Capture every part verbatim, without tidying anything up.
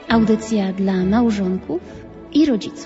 Audycja dla małżonków i rodziców.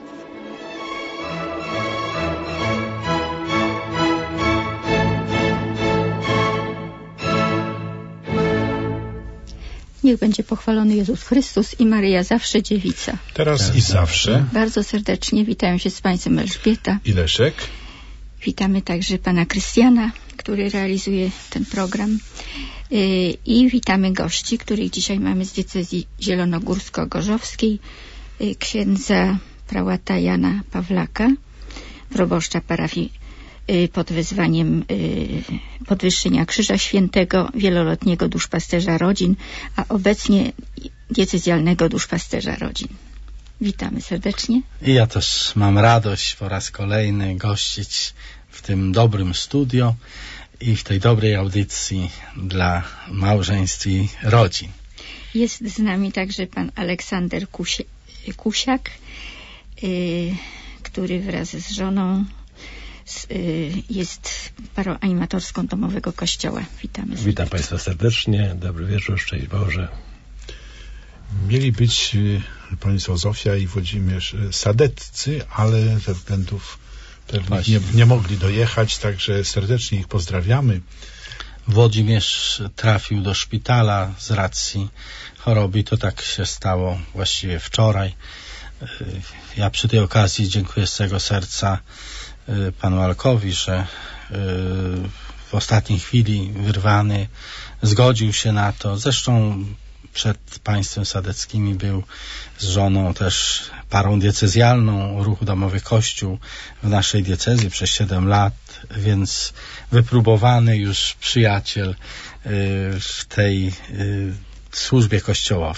Niech będzie pochwalony Jezus Chrystus i Maryja zawsze dziewica. Teraz i zawsze. Bardzo serdecznie witają się z Państwem Elżbieta I Leszek. Witamy także Pana Krystiana, który realizuje ten program. I witamy gości, których dzisiaj mamy z diecezji zielonogórsko-gorzowskiej, księdza prałata Jana Pawlaka, proboszcza parafii pod wezwaniem podwyższenia Krzyża Świętego, wieloletniego duszpasterza rodzin, a obecnie diecezjalnego duszpasterza rodzin. Witamy serdecznie. I ja też mam radość po raz kolejny gościć w tym dobrym studio i w tej dobrej audycji dla małżeństw i rodzin. Jest z nami także pan Aleksander Kusi- Kusiak, yy, który wraz z żoną z, yy, jest paroanimatorską Domowego Kościoła. Witamy serdecznie. Witam Państwa serdecznie. Dobry wieczór, szczęść Boże. Mieli być Państwo Zofia i Włodzimierz Sadeccy, ale ze względów pewnych nie, nie mogli dojechać, także serdecznie ich pozdrawiamy. Włodzimierz trafił do szpitala z racji choroby. To tak się stało właściwie wczoraj. Ja przy tej okazji dziękuję z całego serca panu Alkowi, że w ostatniej chwili wyrwany zgodził się na to. Zresztą przed państwem sadeckimi był z żoną też parą diecezjalną Ruchu Domowy Kościół w naszej diecezji przez siedem lat, więc wypróbowany już przyjaciel w tej służbie Kościołowi.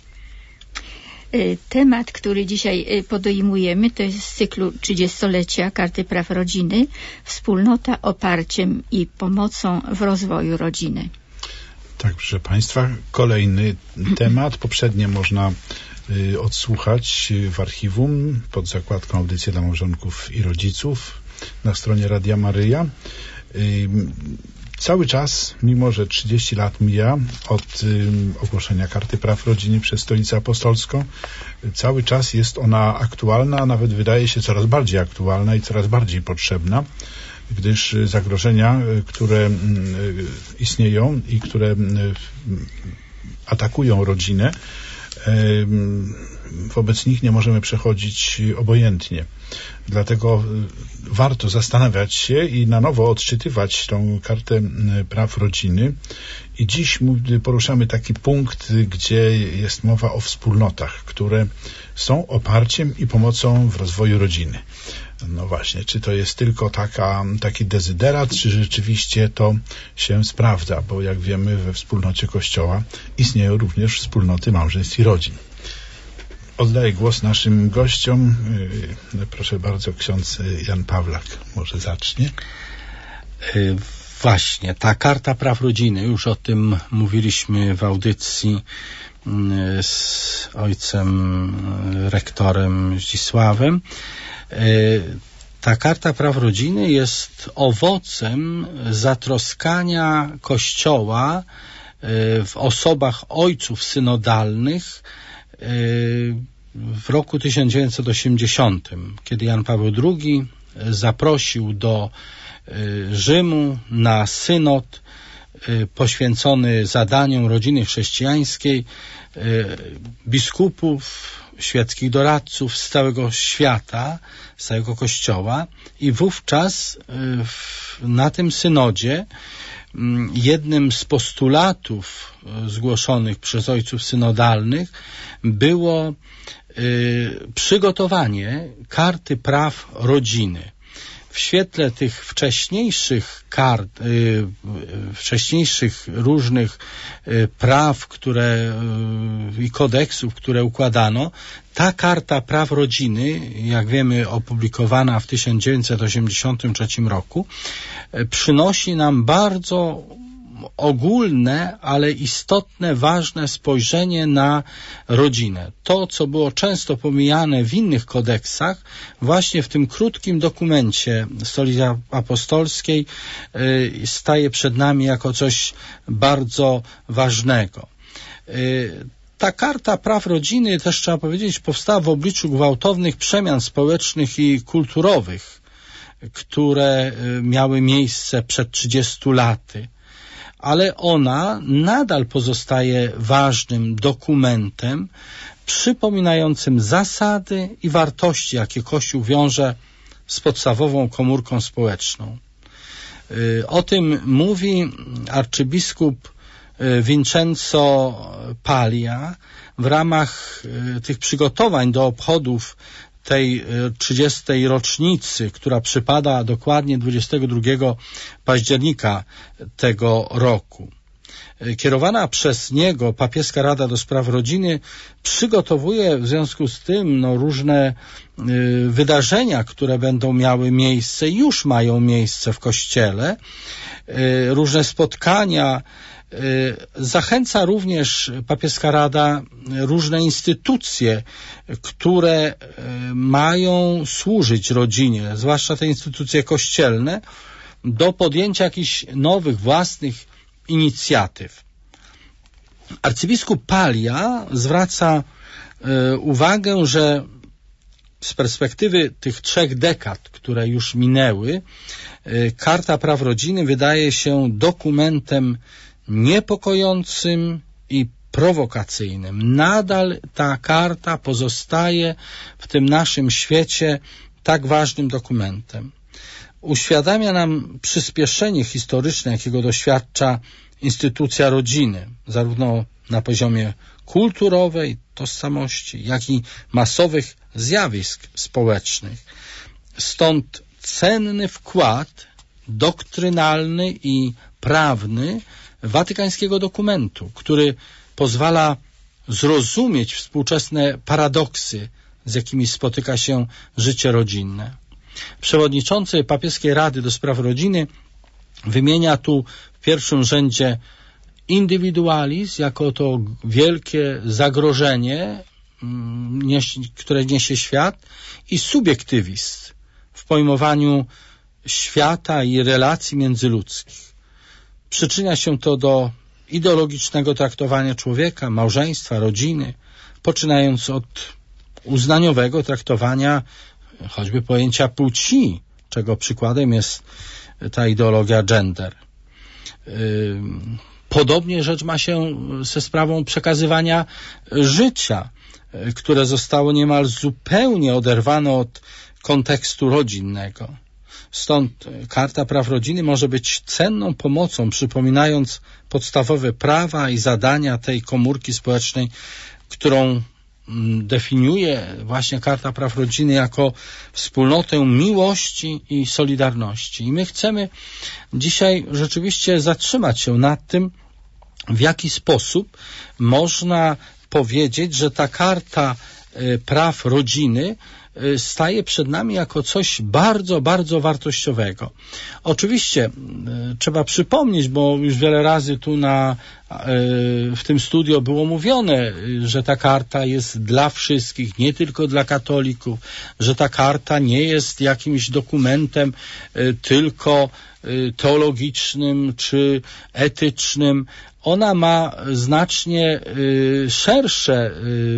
Temat, który dzisiaj podejmujemy, to jest z cyklu trzydziestolecia Karty Praw Rodziny, wspólnota oparciem i pomocą w rozwoju rodziny. Tak, proszę Państwa, kolejny temat. Poprzednie można y, odsłuchać w archiwum pod zakładką Audycje dla małżonków i rodziców na stronie Radia Maryja. Y, cały czas, mimo że trzydzieści lat mija od y, ogłoszenia Karty Praw Rodziny przez Stolicę Apostolską, y, cały czas jest ona aktualna, a nawet wydaje się coraz bardziej aktualna i coraz bardziej potrzebna, gdyż zagrożenia, które istnieją i które atakują rodzinę, wobec nich nie możemy przechodzić obojętnie. Dlatego warto zastanawiać się i na nowo odczytywać tą kartę praw rodziny. I dziś poruszamy taki punkt, gdzie jest mowa o wspólnotach, które są oparciem i pomocą w rozwoju rodziny. No właśnie, czy to jest tylko taka, taki dezyderat, czy rzeczywiście to się sprawdza, bo jak wiemy, we wspólnocie Kościoła istnieją również wspólnoty małżeństw i rodzin. Oddaję głos naszym gościom. Proszę bardzo, ksiądz Jan Pawlak może zacznie. Właśnie, ta Karta Praw Rodziny, już o tym mówiliśmy w audycji z ojcem rektorem Zdzisławem. Ta Karta Praw Rodziny jest owocem zatroskania Kościoła w osobach ojców synodalnych w roku tysiąc dziewięćset osiemdziesiątym, kiedy Jan Paweł drugi zaprosił do Rzymu na synod poświęcony zadaniom rodziny chrześcijańskiej biskupów, świeckich doradców z całego świata, z całego Kościoła, i wówczas na tym synodzie jednym z postulatów zgłoszonych przez ojców synodalnych było przygotowanie karty praw rodziny. W świetle tych wcześniejszych kart, y, wcześniejszych różnych y, praw, które y, i kodeksów, które układano, ta Karta Praw Rodziny, jak wiemy, opublikowana w tysiąc dziewięćset osiemdziesiątym trzecim roku, y, przynosi nam bardzo ogólne, ale istotne, ważne spojrzenie na rodzinę. To, co było często pomijane w innych kodeksach, właśnie w tym krótkim dokumencie Stolicy Apostolskiej staje przed nami jako coś bardzo ważnego. Ta Karta Praw Rodziny, też trzeba powiedzieć, powstała w obliczu gwałtownych przemian społecznych i kulturowych, które miały miejsce przed trzydziestu laty. Ale ona nadal pozostaje ważnym dokumentem przypominającym zasady i wartości, jakie Kościół wiąże z podstawową komórką społeczną. O tym mówi arcybiskup Vincenzo Paglia w ramach tych przygotowań do obchodów tej trzydziestej rocznicy, która przypada dokładnie dwudziestego drugiego października tego roku. Kierowana przez niego Papieska Rada do Spraw Rodziny przygotowuje w związku z tym no, różne y, wydarzenia, które będą miały miejsce, już mają miejsce w Kościele, y, różne spotkania. Y, zachęca również Papieska Rada różne instytucje, które y, mają służyć rodzinie, zwłaszcza te instytucje kościelne, do podjęcia jakichś nowych, własnych inicjatyw. Arcybiskup Paglia zwraca y, uwagę, że z perspektywy tych trzech dekad, które już minęły, y, Karta Praw Rodziny wydaje się dokumentem niepokojącym i prowokacyjnym. Nadal ta karta pozostaje w tym naszym świecie tak ważnym dokumentem. Uświadamia nam przyspieszenie historyczne, jakiego doświadcza instytucja rodziny, zarówno na poziomie kulturowej tożsamości, jak i masowych zjawisk społecznych. Stąd cenny wkład doktrynalny i prawny watykańskiego dokumentu, który pozwala zrozumieć współczesne paradoksy, z jakimi spotyka się życie rodzinne. Przewodniczący Papieskiej Rady do Spraw Rodziny wymienia tu w pierwszym rzędzie indywidualizm jako to wielkie zagrożenie, które niesie świat, i subiektywizm w pojmowaniu świata i relacji międzyludzkich. Przyczynia się to do ideologicznego traktowania człowieka, małżeństwa, rodziny, poczynając od uznaniowego traktowania choćby pojęcia płci, czego przykładem jest ta ideologia gender. Podobnie rzecz ma się ze sprawą przekazywania życia, które zostało niemal zupełnie oderwane od kontekstu rodzinnego. Stąd Karta Praw Rodziny może być cenną pomocą, przypominając podstawowe prawa i zadania tej komórki społecznej, którą definiuje właśnie Karta Praw Rodziny jako wspólnotę miłości i solidarności. I my chcemy dzisiaj rzeczywiście zatrzymać się nad tym, w jaki sposób można powiedzieć, że ta Karta Praw Rodziny staje przed nami jako coś bardzo, bardzo wartościowego. Oczywiście e, trzeba przypomnieć, bo już wiele razy tu na, e, w tym studio było mówione, że ta karta jest dla wszystkich, nie tylko dla katolików, że ta karta nie jest jakimś dokumentem e, tylko e, teologicznym czy etycznym. Ona ma znacznie y, szersze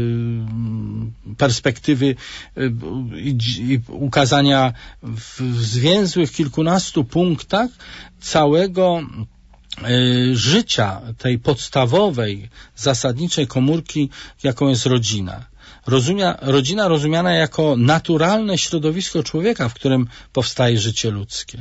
y, perspektywy y, i ukazania w, w zwięzłych kilkunastu punktach całego y, życia tej podstawowej, zasadniczej komórki, jaką jest rodzina. Rozumia, rodzina rozumiana jako naturalne środowisko człowieka, w którym powstaje życie ludzkie.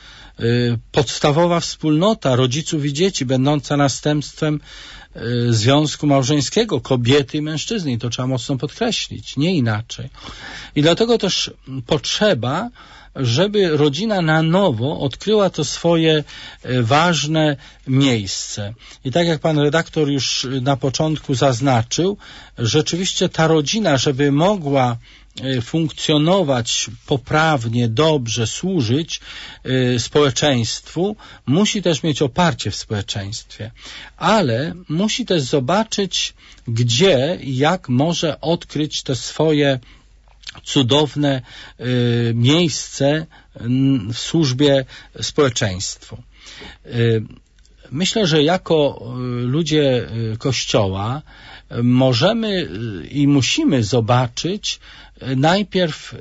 Podstawowa wspólnota rodziców i dzieci, będąca następstwem związku małżeńskiego kobiety i mężczyzny. I to trzeba mocno podkreślić, nie inaczej. I dlatego też potrzeba, żeby rodzina na nowo odkryła to swoje ważne miejsce. I tak jak pan redaktor już na początku zaznaczył, rzeczywiście ta rodzina, żeby mogła funkcjonować poprawnie, dobrze, służyć y, społeczeństwu, musi też mieć oparcie w społeczeństwie. Ale musi też zobaczyć, gdzie i jak może odkryć te swoje cudowne y, miejsce w służbie społeczeństwu. Y, myślę, że jako ludzie Kościoła możemy i musimy zobaczyć najpierw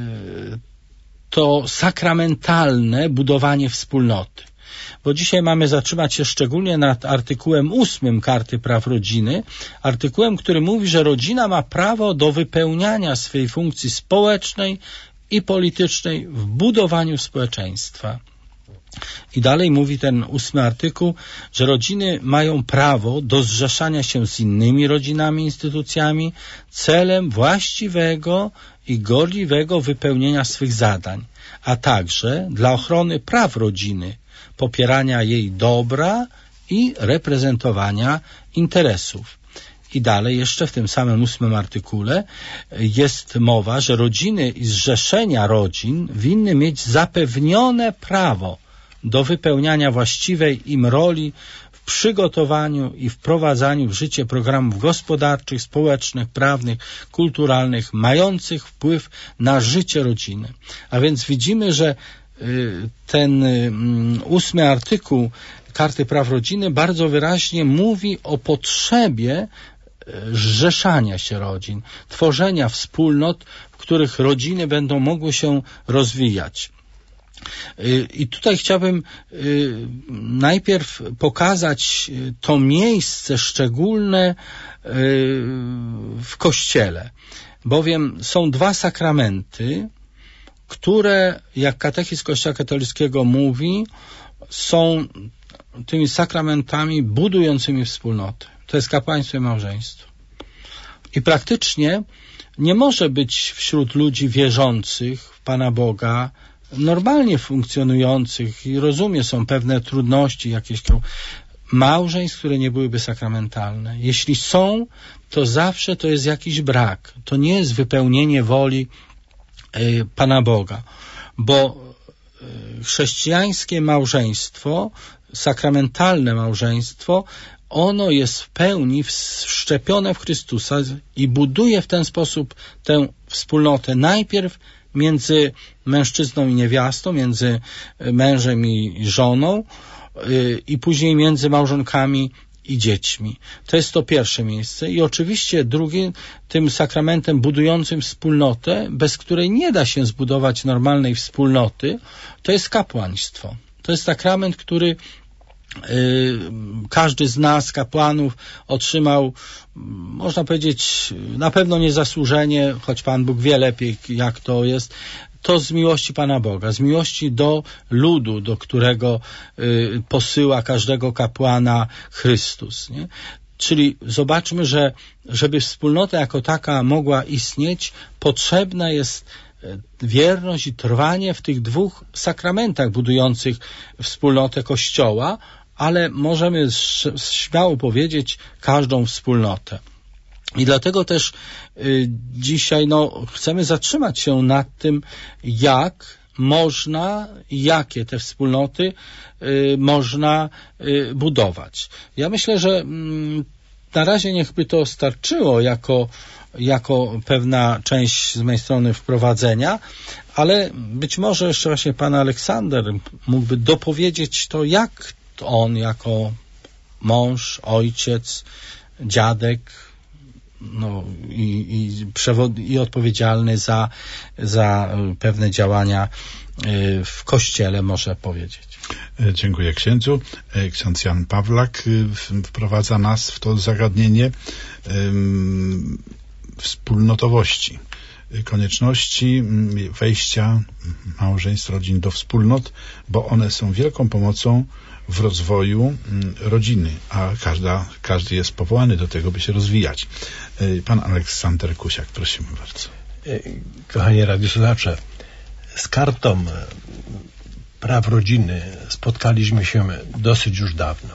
to sakramentalne budowanie wspólnoty. Bo dzisiaj mamy zatrzymać się szczególnie nad artykułem ósmym Karty Praw Rodziny, artykułem, który mówi, że rodzina ma prawo do wypełniania swej funkcji społecznej i politycznej w budowaniu społeczeństwa. I dalej mówi ten ósmy artykuł, że rodziny mają prawo do zrzeszania się z innymi rodzinami, instytucjami celem właściwego i gorliwego wypełnienia swych zadań, a także dla ochrony praw rodziny, popierania jej dobra i reprezentowania interesów. I dalej jeszcze w tym samym ósmym artykule jest mowa, że rodziny i zrzeszenia rodzin winny mieć zapewnione prawo do wypełniania właściwej im roli w przygotowaniu i wprowadzaniu w życie programów gospodarczych, społecznych, prawnych, kulturalnych, mających wpływ na życie rodziny. A więc widzimy, że ten ósmy artykuł Karty Praw Rodziny bardzo wyraźnie mówi o potrzebie zrzeszania się rodzin, tworzenia wspólnot, w których rodziny będą mogły się rozwijać. I tutaj chciałbym najpierw pokazać to miejsce szczególne w Kościele, bowiem są dwa sakramenty, które, jak katechizm Kościoła katolickiego mówi, są tymi sakramentami budującymi wspólnotę. To jest kapłaństwo i małżeństwo. I praktycznie nie może być wśród ludzi wierzących w Pana Boga, normalnie funkcjonujących i rozumie, są pewne trudności, jakieś małżeństw, które nie byłyby sakramentalne. Jeśli są, to zawsze to jest jakiś brak. To nie jest wypełnienie woli Pana Boga, bo chrześcijańskie małżeństwo, sakramentalne małżeństwo, ono jest w pełni wszczepione w Chrystusa i buduje w ten sposób tę wspólnotę najpierw między mężczyzną i niewiastą, między mężem i żoną i później między małżonkami i dziećmi. To jest to pierwsze miejsce. I oczywiście drugim, tym sakramentem budującym wspólnotę, bez której nie da się zbudować normalnej wspólnoty, to jest kapłaństwo. To jest sakrament, który y, każdy z nas, kapłanów, otrzymał, można powiedzieć, na pewno niezasłużenie, choć Pan Bóg wie lepiej, jak to jest, to z miłości Pana Boga, z miłości do ludu, do którego y, posyła każdego kapłana Chrystus. Nie? Czyli zobaczmy, że żeby wspólnota jako taka mogła istnieć, potrzebna jest wierność i trwanie w tych dwóch sakramentach budujących wspólnotę Kościoła, ale możemy śmiało powiedzieć każdą wspólnotę. I dlatego też y, dzisiaj no, chcemy zatrzymać się nad tym, jak można, jakie te wspólnoty y, można y, budować. Ja myślę, że mm, na razie niechby to starczyło jako, jako pewna część z mojej strony wprowadzenia, ale być może jeszcze właśnie pan Aleksander mógłby dopowiedzieć to, jak on jako mąż, ojciec, dziadek, no i, i, przewod, i odpowiedzialny za, za pewne działania w Kościele może powiedzieć. Dziękuję księdzu. Ksiądz Jan Pawlak wprowadza nas w to zagadnienie um, wspólnotowości, konieczności wejścia małżeństw, rodzin do wspólnot, bo one są wielką pomocą w rozwoju rodziny, a każda, każdy jest powołany do tego, by się rozwijać. Pan Aleksander Kusiak, prosimy bardzo. Kochani radiosłuchacze, z kartą praw rodziny spotkaliśmy się dosyć już dawno.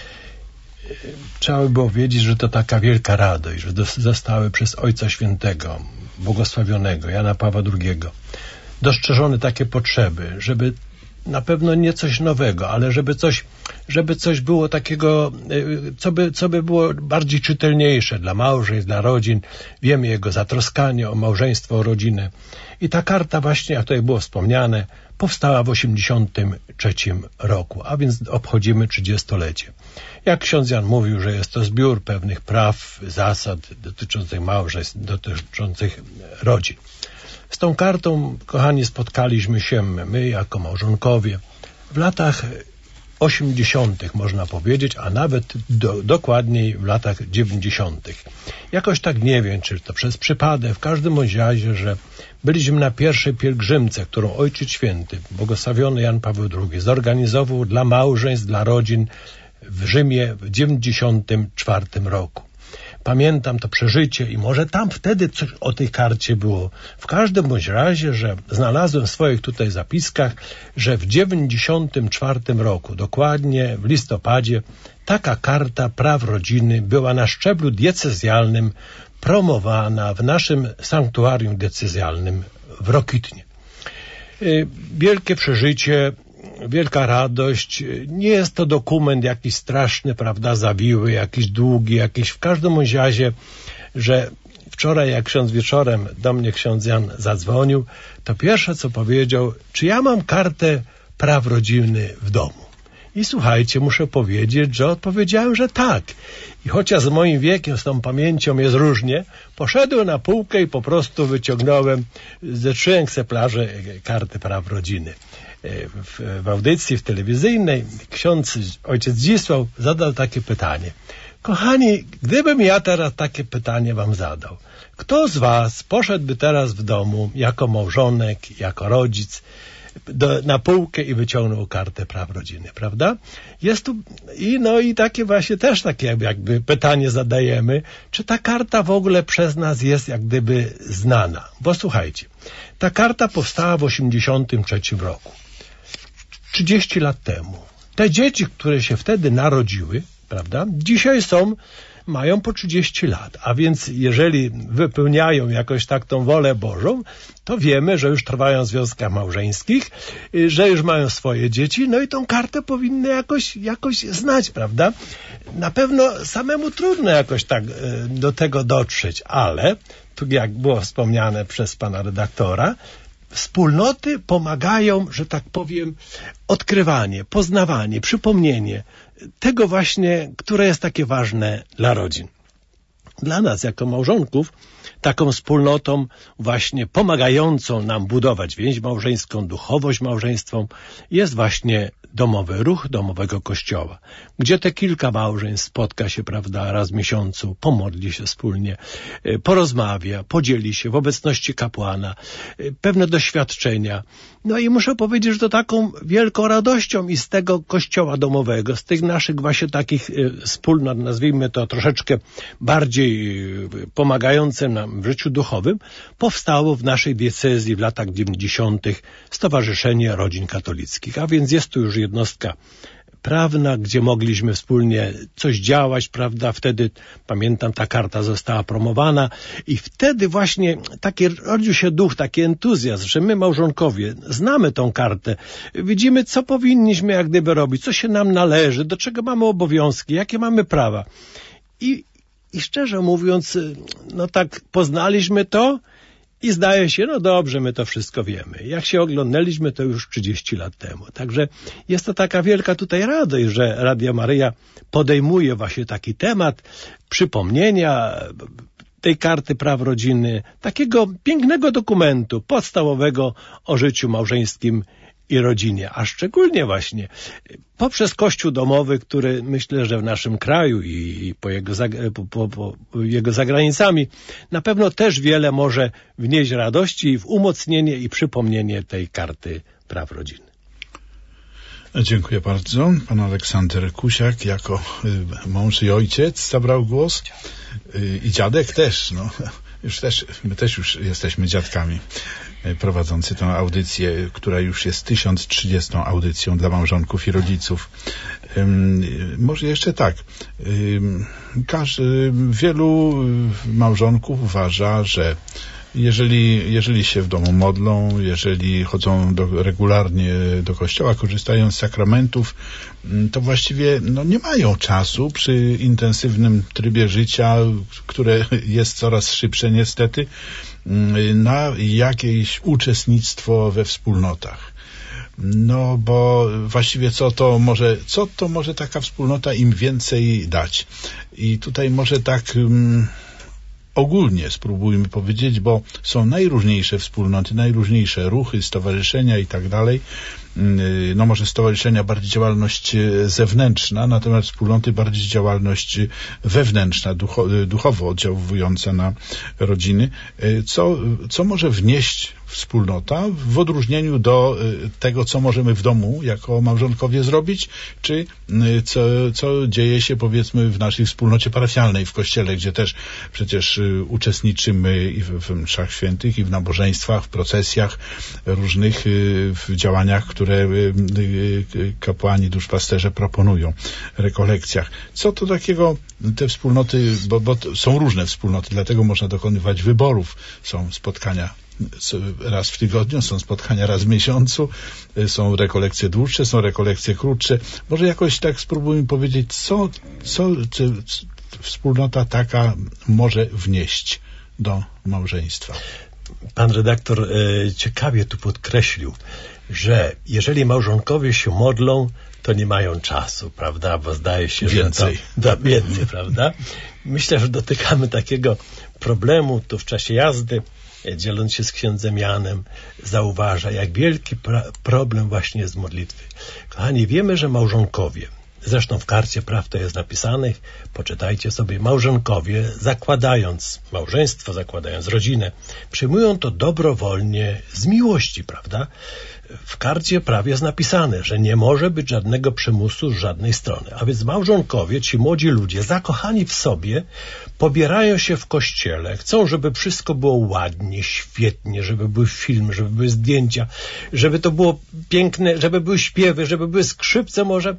Trzeba by było wiedzieć, że to taka wielka radość, że zostały przez Ojca Świętego, błogosławionego Jana Pawła drugiego dostrzeżone takie potrzeby, żeby na pewno nie coś nowego, ale żeby coś, żeby coś było takiego, co by, co by było bardziej czytelniejsze dla małżeństw, dla rodzin. Wiemy jego zatroskanie o małżeństwo, o rodzinę. I ta karta właśnie, jak tutaj było wspomniane, powstała w osiemdziesiątym trzecim roku, a więc obchodzimy trzydziestolecie. Jak ksiądz Jan mówił, że jest to zbiór pewnych praw, zasad dotyczących małżeństw, dotyczących rodzin. Z tą kartą, kochani, spotkaliśmy się my jako małżonkowie w latach osiemdziesiątych, można powiedzieć, a nawet do, dokładniej w latach dziewięćdziesiątych. Jakoś tak nie wiem, czy to przez przypadek, w każdym bądź razie, że byliśmy na pierwszej pielgrzymce, którą Ojciec Święty, błogosławiony Jan Paweł drugi, zorganizował dla małżeństw, dla rodzin w Rzymie w dziewięćdziesiątym czwartym roku. Pamiętam to przeżycie i może tam wtedy coś o tej karcie było. W każdym bądź razie, że znalazłem w swoich tutaj zapiskach, że w dziewięćdziesiątym czwartym roku, dokładnie w listopadzie, taka karta praw rodziny była na szczeblu diecezjalnym promowana w naszym sanktuarium diecezjalnym w Rokitnie. Wielkie przeżycie, wielka radość. Nie jest to dokument jakiś straszny, prawda, zawiły, jakiś długi, jakiś w każdym razie, że wczoraj jak ksiądz wieczorem do mnie ksiądz Jan zadzwonił, to pierwsze co powiedział, czy ja mam kartę praw rodziny w domu. I słuchajcie, muszę powiedzieć, że odpowiedziałem, że tak. I chociaż z moim wiekiem, z tą pamięcią jest różnie, poszedłem na półkę i po prostu wyciągnąłem ze trzy egzemplarze karty praw rodziny. W, w audycji w telewizyjnej ksiądz, ojciec Zdzisław zadał takie pytanie. Kochani, gdybym ja teraz takie pytanie wam zadał, kto z was poszedłby teraz w domu jako małżonek, jako rodzic do, na półkę i wyciągnął kartę praw rodziny, prawda? Jest tu i no i takie właśnie też takie jakby, jakby pytanie zadajemy, czy ta karta w ogóle przez nas jest jak gdyby znana. Bo słuchajcie, ta karta powstała w osiemdziesiątym trzecim roku. trzydzieści lat temu. Te dzieci, które się wtedy narodziły, prawda, dzisiaj są, mają po trzydzieści lat, a więc jeżeli wypełniają jakoś tak tą wolę Bożą, to wiemy, że już trwają w związkach małżeńskich, że już mają swoje dzieci, no i tą kartę powinny jakoś, jakoś znać, prawda? Na pewno samemu trudno jakoś tak do tego dotrzeć, ale, tu jak było wspomniane przez pana redaktora, wspólnoty pomagają, że tak powiem, odkrywanie, poznawanie, przypomnienie tego właśnie, które jest takie ważne dla rodzin. Dla nas jako małżonków taką wspólnotą właśnie pomagającą nam budować więź małżeńską, duchowość małżeństwą jest właśnie domowy ruch domowego kościoła, gdzie te kilka małżeństw spotka się, prawda, raz w miesiącu, pomodli się wspólnie, porozmawia, podzieli się w obecności kapłana, pewne doświadczenia. No i muszę powiedzieć, że to taką wielką radością i z tego kościoła domowego, z tych naszych właśnie takich wspólnot, nazwijmy to troszeczkę bardziej pomagającym nam w życiu duchowym, powstało w naszej diecezji w latach dziewięćdziesiątych Stowarzyszenie Rodzin Katolickich, a więc jest tu już jednostka prawna, gdzie mogliśmy wspólnie coś działać, prawda, wtedy, pamiętam, ta karta została promowana i wtedy właśnie taki rodził się duch, taki entuzjazm, że my małżonkowie znamy tą kartę, widzimy, co powinniśmy jak gdyby robić, co się nam należy, do czego mamy obowiązki, jakie mamy prawa. I, i szczerze mówiąc, no tak poznaliśmy to i zdaje się, no dobrze, my to wszystko wiemy. Jak się oglądaliśmy, to już trzydzieści lat temu. Także jest to taka wielka tutaj radość, że Radio Maryja podejmuje właśnie taki temat przypomnienia tej karty praw rodziny, takiego pięknego dokumentu podstawowego o życiu małżeńskim i rodzinie, a szczególnie właśnie poprzez Kościół domowy, który myślę, że w naszym kraju i po jego, po, po, po jego zagranicami na pewno też wiele może wnieść radości w umocnienie i przypomnienie tej karty praw rodziny. Dziękuję bardzo. Pan Aleksander Kusiak jako mąż i ojciec zabrał głos i dziadek też, no. Już też, my też już jesteśmy dziadkami prowadzący tę audycję, która już jest tysiąc trzydziestą audycją dla małżonków i rodziców. Może jeszcze tak. Każdy, wielu małżonków uważa, że jeżeli, jeżeli się w domu modlą, jeżeli chodzą do, regularnie do kościoła, korzystają z sakramentów, to właściwie no, nie mają czasu przy intensywnym trybie życia, które jest coraz szybsze niestety, na jakieś uczestnictwo we wspólnotach. No bo właściwie co to może, co to może taka wspólnota im więcej dać? I tutaj może tak um, ogólnie spróbujmy powiedzieć, bo są najróżniejsze wspólnoty, najróżniejsze ruchy, stowarzyszenia i tak dalej. No może stowarzyszenia bardziej działalność zewnętrzna, natomiast wspólnoty bardziej działalność wewnętrzna, ducho, duchowo oddziałująca na rodziny. Co, co może wnieść wspólnota w odróżnieniu do tego, co możemy w domu jako małżonkowie zrobić, czy co, co dzieje się powiedzmy w naszej wspólnocie parafialnej, w kościele, gdzie też przecież uczestniczymy i w, w mszach świętych, i w nabożeństwach, w procesjach różnych, w działaniach, które kapłani, duszpasterze proponują, rekolekcjach. Co to takiego te wspólnoty, bo, bo są różne wspólnoty, dlatego można dokonywać wyborów. Są spotkania raz w tygodniu, są spotkania raz w miesiącu, są rekolekcje dłuższe, są rekolekcje krótsze. Może jakoś tak spróbujmy powiedzieć, co, co, co wspólnota taka może wnieść do małżeństwa. Pan redaktor e, ciekawie tu podkreślił, że jeżeli małżonkowie się modlą, to nie mają czasu, prawda? Bo zdaje się, więcej. że to da więcej, prawda? Myślę, że dotykamy takiego problemu. Tu w czasie jazdy, dzieląc się z księdzem Janem, zauważa, jak wielki problem właśnie jest modlitwy. Kochani, wiemy, że małżonkowie, zresztą w karcie praw to jest napisanych, poczytajcie sobie, małżonkowie, zakładając małżeństwo, zakładając rodzinę, przyjmują to dobrowolnie z miłości, prawda? W karcie praw jest napisane, że nie może być żadnego przymusu z żadnej strony. A więc małżonkowie, ci młodzi ludzie, zakochani w sobie, pobierają się w kościele, chcą, żeby wszystko było ładnie, świetnie, żeby były filmy, żeby były zdjęcia, żeby to było piękne, żeby były śpiewy, żeby były skrzypce może.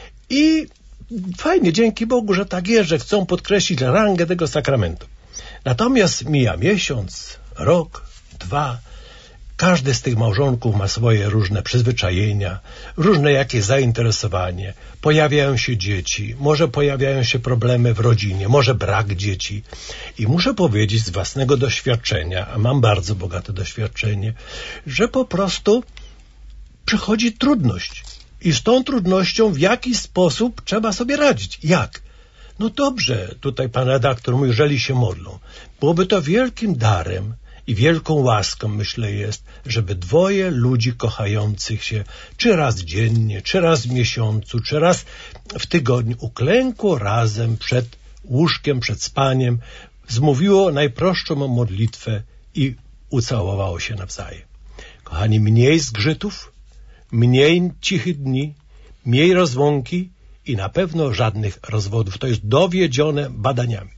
I fajnie, dzięki Bogu, że tak jest, że chcą podkreślić rangę tego sakramentu. Natomiast mija miesiąc, rok, dwa, każdy z tych małżonków ma swoje różne przyzwyczajenia, różne jakieś zainteresowanie, pojawiają się dzieci, może pojawiają się problemy w rodzinie, może brak dzieci. I muszę powiedzieć z własnego doświadczenia, a mam bardzo bogate doświadczenie, że po prostu przychodzi trudność. I z tą trudnością w jakiś sposób trzeba sobie radzić. Jak? No dobrze, tutaj pan redaktor mówi, jeżeli się modlą. Byłoby to wielkim darem i wielką łaską, myślę, jest, żeby dwoje ludzi kochających się, czy raz dziennie, czy raz w miesiącu, czy raz w tygodniu, uklękło razem przed łóżkiem, przed spaniem, zmówiło najprostszą modlitwę i ucałowało się nawzajem. Kochani, mniej zgrzytów, mniej cichych dni, mniej rozłąki i na pewno żadnych rozwodów. To jest dowiedzione badaniami.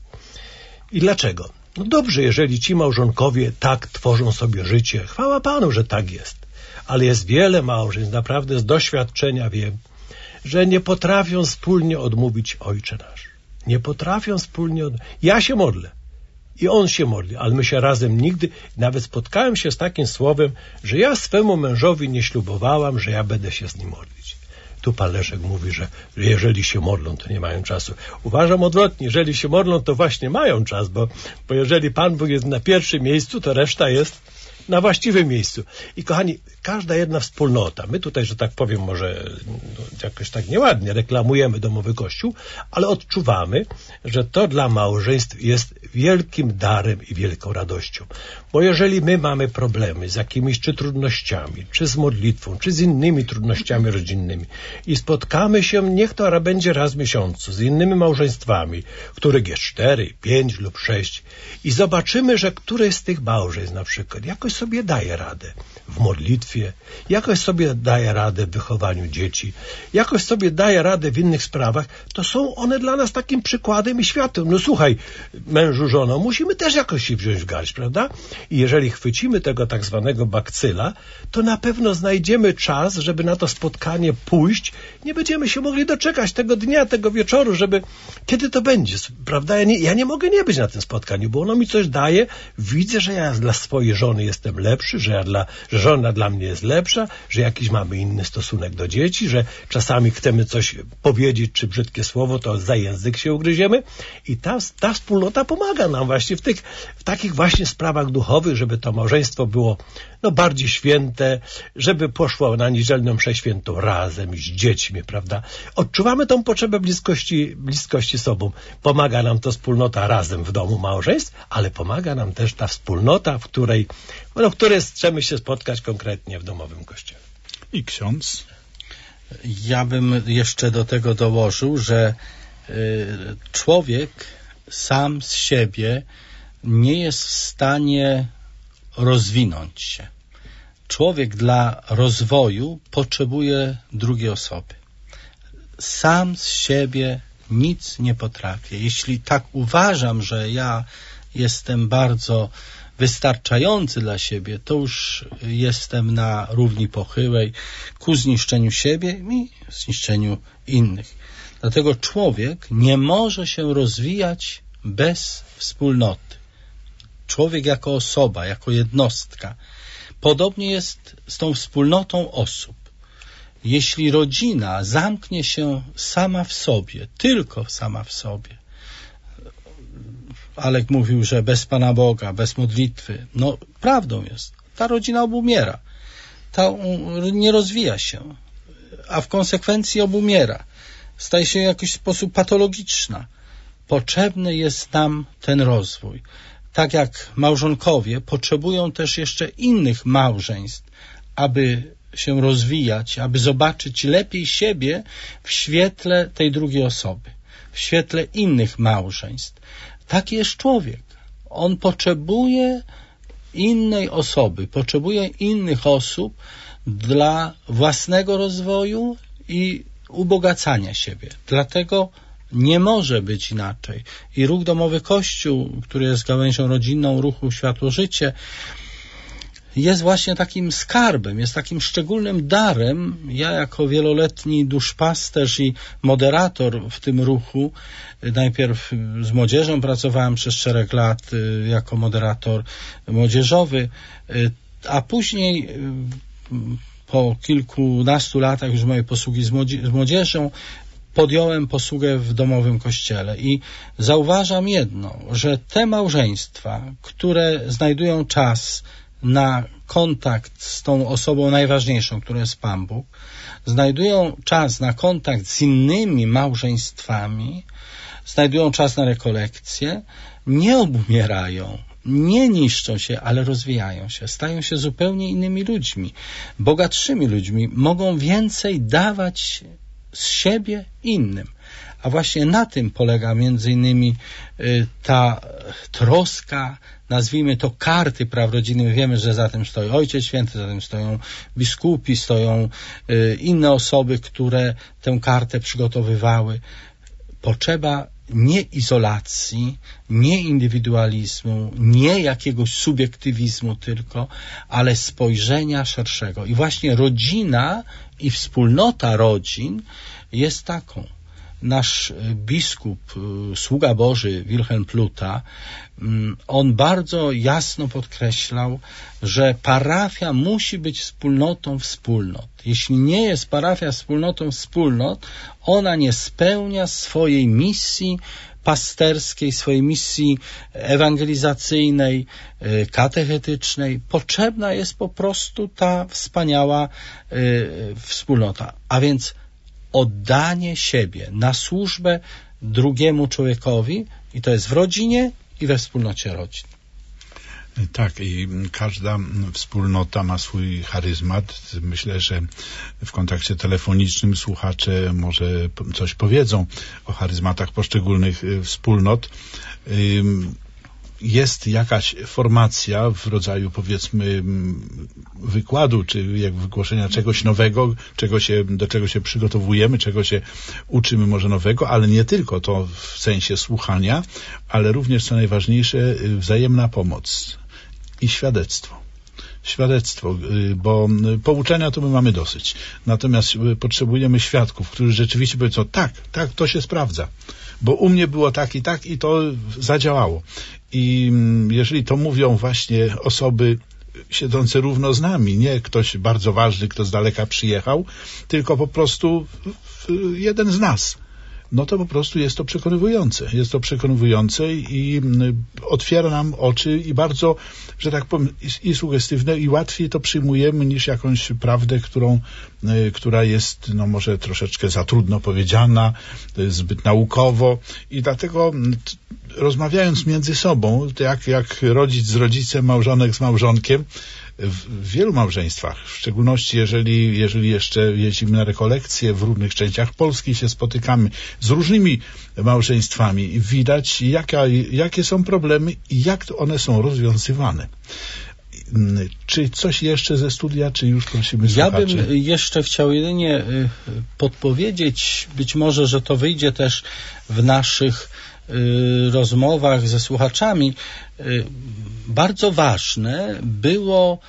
I dlaczego? No dobrze, jeżeli ci małżonkowie tak tworzą sobie życie. Chwała Panu, że tak jest. Ale jest wiele małżeństw, naprawdę z doświadczenia wiem, że nie potrafią wspólnie odmówić Ojcze Nasz. Nie potrafią wspólnie odmówić. Ja się modlę. I on się modli, ale my się razem nigdy, nawet spotkałem się z takim słowem, że ja swemu mężowi nie ślubowałam, że ja będę się z nim modlić. Tu pan Leszek mówi, że jeżeli się modlą, to nie mają czasu. Uważam odwrotnie, jeżeli się modlą, to właśnie mają czas, bo, bo jeżeli Pan Bóg jest na pierwszym miejscu, to reszta jest na właściwym miejscu. I kochani, każda jedna wspólnota, my tutaj, że tak powiem, może no, jakoś tak nieładnie reklamujemy domowy kościół, ale odczuwamy, że to dla małżeństw jest wielkim darem i wielką radością. Bo jeżeli my mamy problemy z jakimiś czy trudnościami, czy z modlitwą, czy z innymi trudnościami rodzinnymi i spotkamy się, niech to będzie raz w miesiącu, z innymi małżeństwami, których jest cztery, pięć lub sześć i zobaczymy, że któreś z tych małżeństw na przykład jakoś sobie daje radę w modlitwie, jakoś sobie daje radę w wychowaniu dzieci, jakoś sobie daje radę w innych sprawach, to są one dla nas takim przykładem i światłem. No słuchaj, mężu, żono, musimy też jakoś się wziąć w garść, prawda? I jeżeli chwycimy tego tak zwanego bakcyla, to na pewno znajdziemy czas, żeby na to spotkanie pójść. Nie będziemy się mogli doczekać tego dnia, tego wieczoru, żeby kiedy to będzie, prawda? Ja nie, ja nie mogę nie być na tym spotkaniu, bo ono mi coś daje. Widzę, że ja dla swojej żony jestem jestem lepszy, że, ja dla, że żona dla mnie jest lepsza, że jakiś mamy inny stosunek do dzieci, że czasami chcemy coś powiedzieć, czy brzydkie słowo, to za język się ugryziemy. I ta, ta wspólnota pomaga nam właśnie w, tych, w takich właśnie sprawach duchowych, żeby to małżeństwo było no, bardziej święte, żeby poszło na niedzielną mszę świętą razem z dziećmi, prawda? Odczuwamy tą potrzebę bliskości, bliskości sobą. Pomaga nam to wspólnota razem w domu małżeństw, ale pomaga nam też ta wspólnota, w której, no, w której chcemy się spotkać konkretnie w domowym kościele. I ksiądz? Ja bym jeszcze do tego dołożył, że y, człowiek sam z siebie nie jest w stanie rozwinąć się. Człowiek dla rozwoju potrzebuje drugiej osoby. Sam z siebie nic nie potrafię. Jeśli tak uważam, że ja jestem bardzo wystarczający dla siebie, to już jestem na równi pochyłej ku zniszczeniu siebie i zniszczeniu innych. Dlatego człowiek nie może się rozwijać bez wspólnoty. Człowiek jako osoba, jako jednostka. Podobnie jest z tą wspólnotą osób. Jeśli rodzina zamknie się sama w sobie, tylko sama w sobie, Alek mówił, że bez Pana Boga, bez modlitwy, no prawdą jest, ta rodzina obumiera, ta nie rozwija się, a w konsekwencji obumiera, staje się w jakiś sposób patologiczna. Potrzebny jest nam ten rozwój. Tak jak małżonkowie potrzebują też jeszcze innych małżeństw, aby się rozwijać, aby zobaczyć lepiej siebie w świetle tej drugiej osoby, w świetle innych małżeństw. Taki jest człowiek. On potrzebuje innej osoby, potrzebuje innych osób dla własnego rozwoju i ubogacania siebie. Dlatego nie może być inaczej. I ruch Domowy Kościół, który jest gałęzią rodzinną ruchu Światło Życie, jest właśnie takim skarbem, jest takim szczególnym darem. Ja jako wieloletni duszpasterz i moderator w tym ruchu, najpierw z młodzieżą pracowałem przez szereg lat jako moderator młodzieżowy, a później po kilkunastu latach już mojej posługi z młodzieżą podjąłem posługę w Domowym Kościele i zauważam jedno, że te małżeństwa, które znajdują czas na kontakt z tą osobą najważniejszą, którą jest Pan Bóg, znajdują czas na kontakt z innymi małżeństwami, znajdują czas na rekolekcje, nie obumierają, nie niszczą się, ale rozwijają się, stają się zupełnie innymi ludźmi, bogatszymi ludźmi, mogą więcej dawać z siebie innym. A właśnie na tym polega między innymi ta troska, nazwijmy to karty praw rodziny. My wiemy, że za tym stoi Ojciec Święty, za tym stoją biskupi, stoją inne osoby, które tę kartę przygotowywały. Potrzeba nie izolacji, nie indywidualizmu, nie jakiegoś subiektywizmu tylko, ale spojrzenia szerszego. I właśnie rodzina i wspólnota rodzin jest taką. Nasz biskup, sługa Boży Wilhelm Pluta, on bardzo jasno podkreślał, że parafia musi być wspólnotą wspólnot. Jeśli nie jest parafia wspólnotą wspólnot, ona nie spełnia swojej misji pasterskiej, swojej misji ewangelizacyjnej, katechetycznej. Potrzebna jest po prostu ta wspaniała wspólnota. A więc oddanie siebie na służbę drugiemu człowiekowi, i to jest w rodzinie i we wspólnocie rodzin. Tak, i każda wspólnota ma swój charyzmat. Myślę, że w kontakcie telefonicznym słuchacze może coś powiedzą o charyzmatach poszczególnych wspólnot. Jest jakaś formacja w rodzaju, powiedzmy, wykładu, czy jak wygłoszenia czegoś nowego, czego się, do czego się przygotowujemy, czego się uczymy może nowego, ale nie tylko to w sensie słuchania, ale również, co najważniejsze, wzajemna pomoc i świadectwo. Świadectwo, bo pouczenia to my mamy dosyć. Natomiast potrzebujemy świadków, którzy rzeczywiście powiedzą, tak, tak, to się sprawdza, bo u mnie było tak i tak i to zadziałało. I jeżeli to mówią właśnie osoby siedzące równo z nami, nie ktoś bardzo ważny, kto z daleka przyjechał, tylko po prostu jeden z nas. No to po prostu jest to przekonywujące. Jest to przekonywujące i otwiera nam oczy i bardzo, że tak powiem, i sugestywne, i łatwiej to przyjmujemy niż jakąś prawdę, którą, która jest, no może troszeczkę za trudno powiedziana, zbyt naukowo i dlatego rozmawiając między sobą, jak, jak rodzic z rodzicem, małżonek z małżonkiem, w wielu małżeństwach, w szczególności jeżeli, jeżeli jeszcze jeździmy na rekolekcje w różnych częściach Polski, się spotykamy z różnymi małżeństwami i widać, jaka, jakie są problemy i jak one są rozwiązywane. Czy coś jeszcze ze studia, czy już prosimy słuchaczy? Ja bym jeszcze chciał jedynie podpowiedzieć, być może, że to wyjdzie też w naszych rozmowach ze słuchaczami. Bardzo ważne było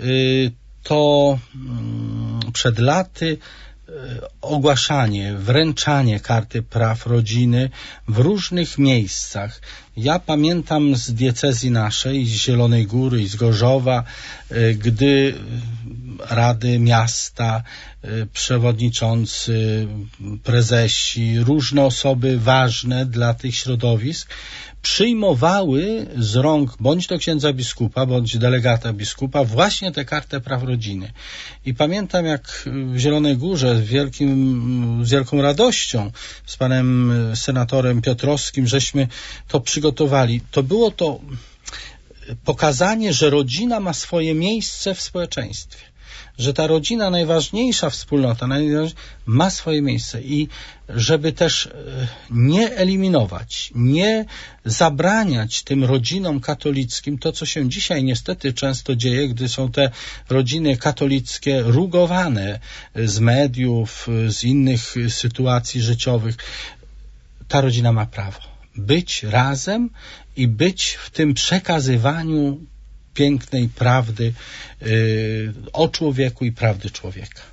to przed laty ogłaszanie, wręczanie karty praw rodziny w różnych miejscach. Ja pamiętam z diecezji naszej, z Zielonej Góry i z Gorzowa, gdy rady miasta, przewodniczący, prezesi, różne osoby ważne dla tych środowisk przyjmowały z rąk bądź to księdza biskupa, bądź delegata biskupa właśnie tę kartę praw rodziny. I pamiętam, jak w Zielonej Górze z, wielkim, z wielką radością z panem senatorem Piotrowskim żeśmy to przygotowali. To było to pokazanie, że rodzina ma swoje miejsce w społeczeństwie. Że ta rodzina, najważniejsza wspólnota, ma swoje miejsce i żeby też nie eliminować, nie zabraniać tym rodzinom katolickim to, co się dzisiaj niestety często dzieje, gdy są te rodziny katolickie rugowane z mediów, z innych sytuacji życiowych. Ta rodzina ma prawo być razem i być w tym przekazywaniu pięknej prawdy yy, o człowieku i prawdy człowieka.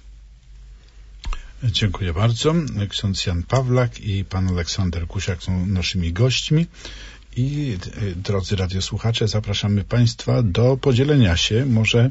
Dziękuję bardzo. Ksiądz Jan Pawlak i pan Aleksander Kusiak są naszymi gośćmi i yy, drodzy radiosłuchacze, zapraszamy państwa do podzielenia się może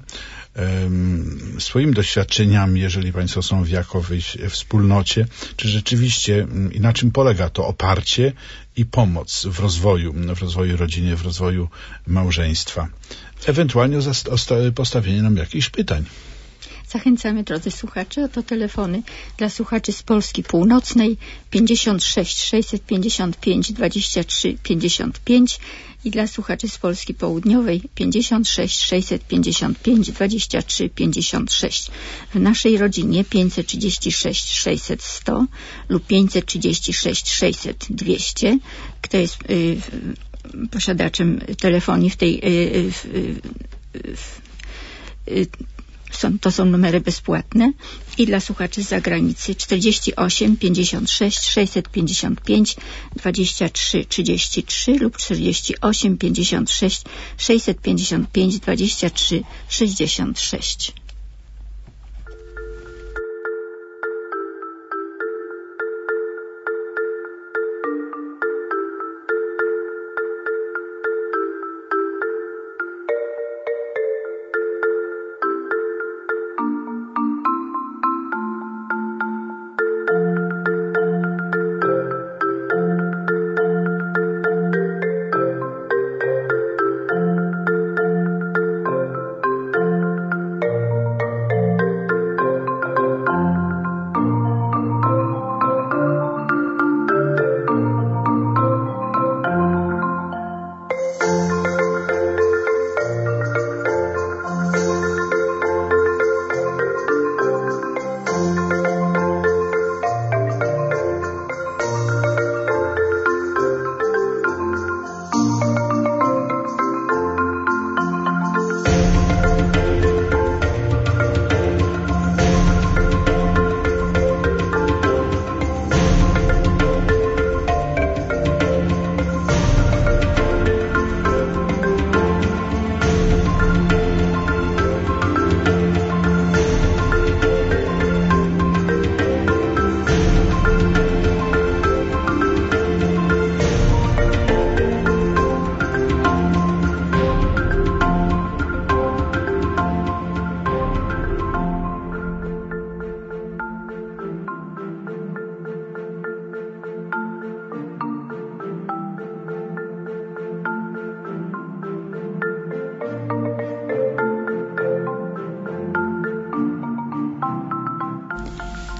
yy, swoimi doświadczeniami, jeżeli państwo są w jakowej wspólnocie, czy rzeczywiście i na czym polega to oparcie i pomoc w rozwoju, w rozwoju rodziny, w rozwoju małżeństwa. Ewentualnie postawienie nam jakichś pytań. Zachęcamy, drodzy słuchacze, oto telefony dla słuchaczy z Polski Północnej pięćdziesiąt sześć sześćset pięćdziesiąt pięć dwadzieścia trzy pięćdziesiąt pięć i dla słuchaczy z Polski Południowej pięćdziesiąt sześć sześćset pięćdziesiąt pięć dwadzieścia trzy pięćdziesiąt sześć. W naszej rodzinie pięćset trzydzieści sześć sześćset sto lub pięćset trzydzieści sześć sześćset dwieście. Kto jest y, posiadaczem telefonii w tej y, y, y, y, Są, to są numery bezpłatne i dla słuchaczy z zagranicy czterdzieści osiem pięćdziesiąt sześć sześćset pięćdziesiąt pięć dwadzieścia trzy trzydzieści trzy lub czterdzieści osiem pięćdziesiąt sześć sześćset pięćdziesiąt pięć dwadzieścia trzy sześćdziesiąt sześć.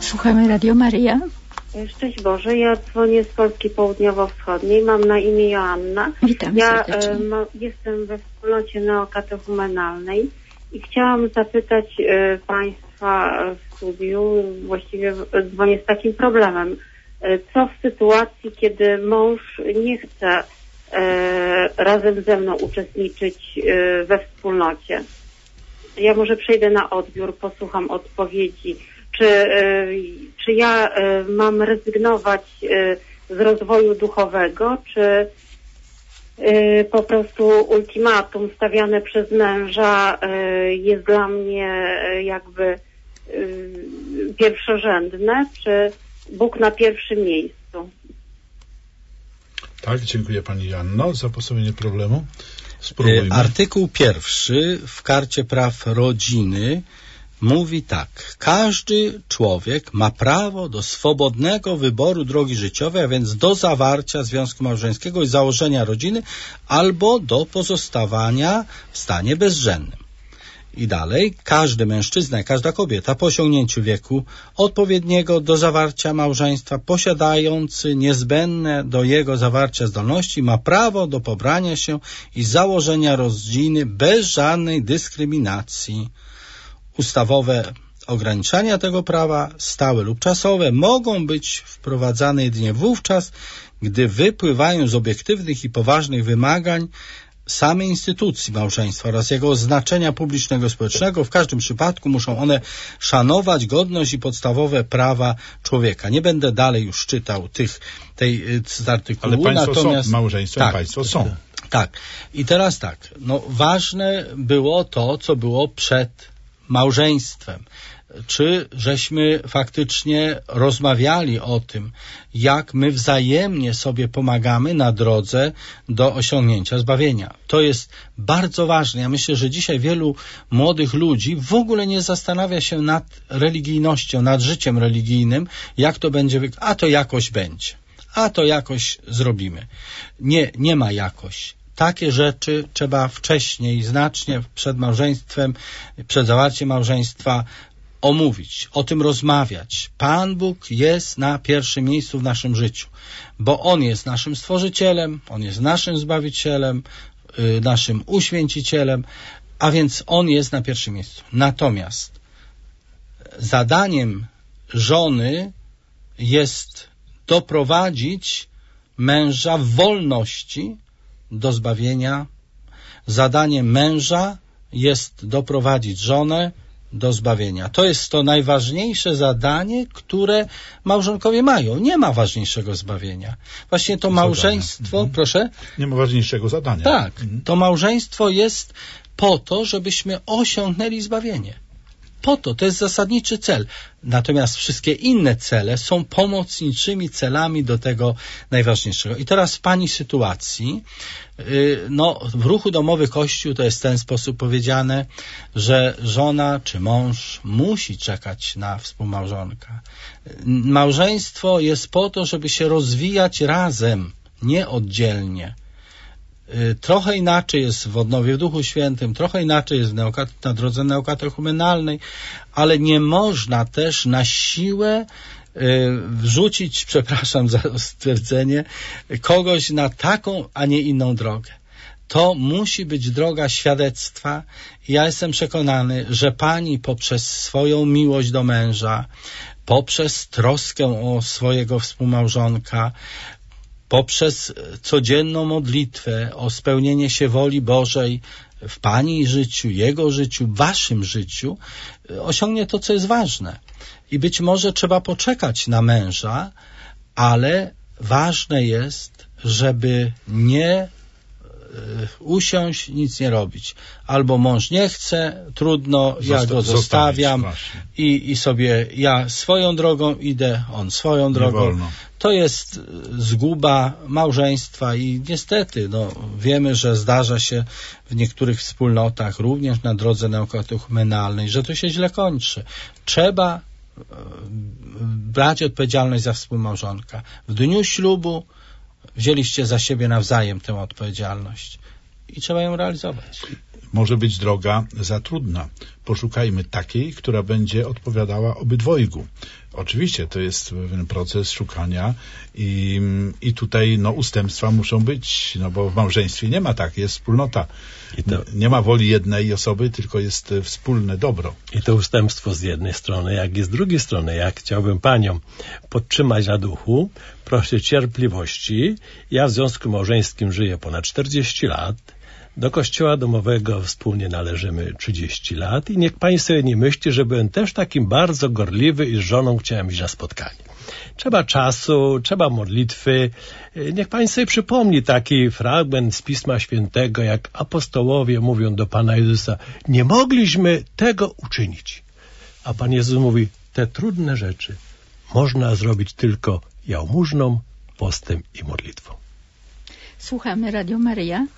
Słuchamy Radio Maryja. Szczęść Boże, ja dzwonię z Polski Południowo-Wschodniej, mam na imię Joanna. Witam ja serdecznie. e, ma, jestem we wspólnocie neokatechumenalnej i chciałam zapytać e, Państwa w studiu, właściwie dzwonię z takim problemem. E, co w sytuacji, kiedy mąż nie chce e, razem ze mną uczestniczyć e, we wspólnocie? Ja może przejdę na odbiór, posłucham odpowiedzi. Czy, czy ja mam rezygnować z rozwoju duchowego, czy po prostu ultimatum stawiane przez męża jest dla mnie jakby pierwszorzędne, czy Bóg na pierwszym miejscu? Tak, dziękuję Pani Janno za postawienie problemu. Spróbujmy. Artykuł pierwszy w Karcie Praw Rodziny mówi tak: każdy człowiek ma prawo do swobodnego wyboru drogi życiowej, a więc do zawarcia związku małżeńskiego i założenia rodziny, albo do pozostawania w stanie bezżennym. I dalej, każdy mężczyzna i każda kobieta po osiągnięciu wieku odpowiedniego do zawarcia małżeństwa, posiadający niezbędne do jego zawarcia zdolności, ma prawo do pobrania się i założenia rodziny bez żadnej dyskryminacji. Ustawowe ograniczenia tego prawa, stałe lub czasowe, mogą być wprowadzane jedynie wówczas, gdy wypływają z obiektywnych i poważnych wymagań samej instytucji małżeństwa oraz jego znaczenia publicznego, społecznego. W każdym przypadku muszą one szanować godność i podstawowe prawa człowieka. Nie będę dalej już czytał tych tej z artykułu. Ale państwo natomiast są małżeństwem, tak, państwo są. Tak. I teraz tak, no ważne było to, co było przed małżeństwem. Czy żeśmy faktycznie rozmawiali o tym, jak my wzajemnie sobie pomagamy na drodze do osiągnięcia zbawienia. To jest bardzo ważne. Ja myślę, że dzisiaj wielu młodych ludzi w ogóle nie zastanawia się nad religijnością, nad życiem religijnym, jak to będzie, a to jakoś będzie, a to jakoś zrobimy. Nie, nie ma jakoś. Takie rzeczy trzeba wcześniej, znacznie przed małżeństwem, przed zawarciem małżeństwa omówić, o tym rozmawiać. Pan Bóg jest na pierwszym miejscu w naszym życiu, bo On jest naszym Stworzycielem, On jest naszym Zbawicielem, yy, naszym Uświęcicielem, a więc On jest na pierwszym miejscu. Natomiast zadaniem żony jest doprowadzić męża w wolności do zbawienia. Zadaniem męża jest doprowadzić żonę do zbawienia. To jest to najważniejsze zadanie, które małżonkowie mają. Nie ma ważniejszego zbawienia. Właśnie to małżeństwo, mhm. proszę? Nie ma ważniejszego zadania. Tak. Mhm. To małżeństwo jest po to, żebyśmy osiągnęli zbawienie. Po to, to jest zasadniczy cel. Natomiast wszystkie inne cele są pomocniczymi celami do tego najważniejszego. I teraz w Pani sytuacji, no w ruchu domowy Kościół to jest w ten sposób powiedziane, że żona czy mąż musi czekać na współmałżonka. Małżeństwo jest po to, żeby się rozwijać razem, nie oddzielnie. Trochę inaczej jest w odnowie w Duchu Świętym, trochę inaczej jest w neokat- na drodze neokatechumenalnej, ale nie można też na siłę y, wrzucić, przepraszam za stwierdzenie, kogoś na taką, a nie inną drogę. To musi być droga świadectwa. Ja jestem przekonany, że Pani poprzez swoją miłość do męża, poprzez troskę o swojego współmałżonka, poprzez codzienną modlitwę o spełnienie się woli Bożej w Pani życiu, Jego życiu, Waszym życiu, osiągnie to, co jest ważne. I być może trzeba poczekać na męża, ale ważne jest, żeby nie usiąść, nic nie robić. Albo mąż nie chce, trudno, ja Zosta- go zostawiam zostawić, i, i sobie ja swoją drogą idę, on swoją drogą. wolno. To jest zguba małżeństwa i niestety no, wiemy, że zdarza się w niektórych wspólnotach, również na drodze neokatechumenalnej, że to się źle kończy. Trzeba brać odpowiedzialność za współmałżonka. W dniu ślubu wzięliście za siebie nawzajem tę odpowiedzialność i trzeba ją realizować. Może być droga za trudna. Poszukajmy takiej, która będzie odpowiadała obydwojgu. Oczywiście, to jest pewien proces szukania i, i tutaj no, ustępstwa muszą być, no bo w małżeństwie nie ma tak, jest wspólnota. I to, nie ma woli jednej osoby, tylko jest wspólne dobro. I to ustępstwo z jednej strony, jak i z drugiej strony. Ja chciałbym panią podtrzymać na duchu, proszę cierpliwości. Ja w związku małżeńskim żyję ponad czterdzieści lat. Do kościoła domowego wspólnie należymy trzydzieści lat i niech pani sobie nie myśli, że byłem też takim bardzo gorliwy i z żoną chciałem iść na spotkanie. Trzeba czasu, trzeba modlitwy. Niech pani sobie przypomni taki fragment z Pisma Świętego, jak apostołowie mówią do Pana Jezusa, nie mogliśmy tego uczynić. A Pan Jezus mówi, te trudne rzeczy można zrobić tylko jałmużną, postem i modlitwą. Słuchamy Radio Maryja.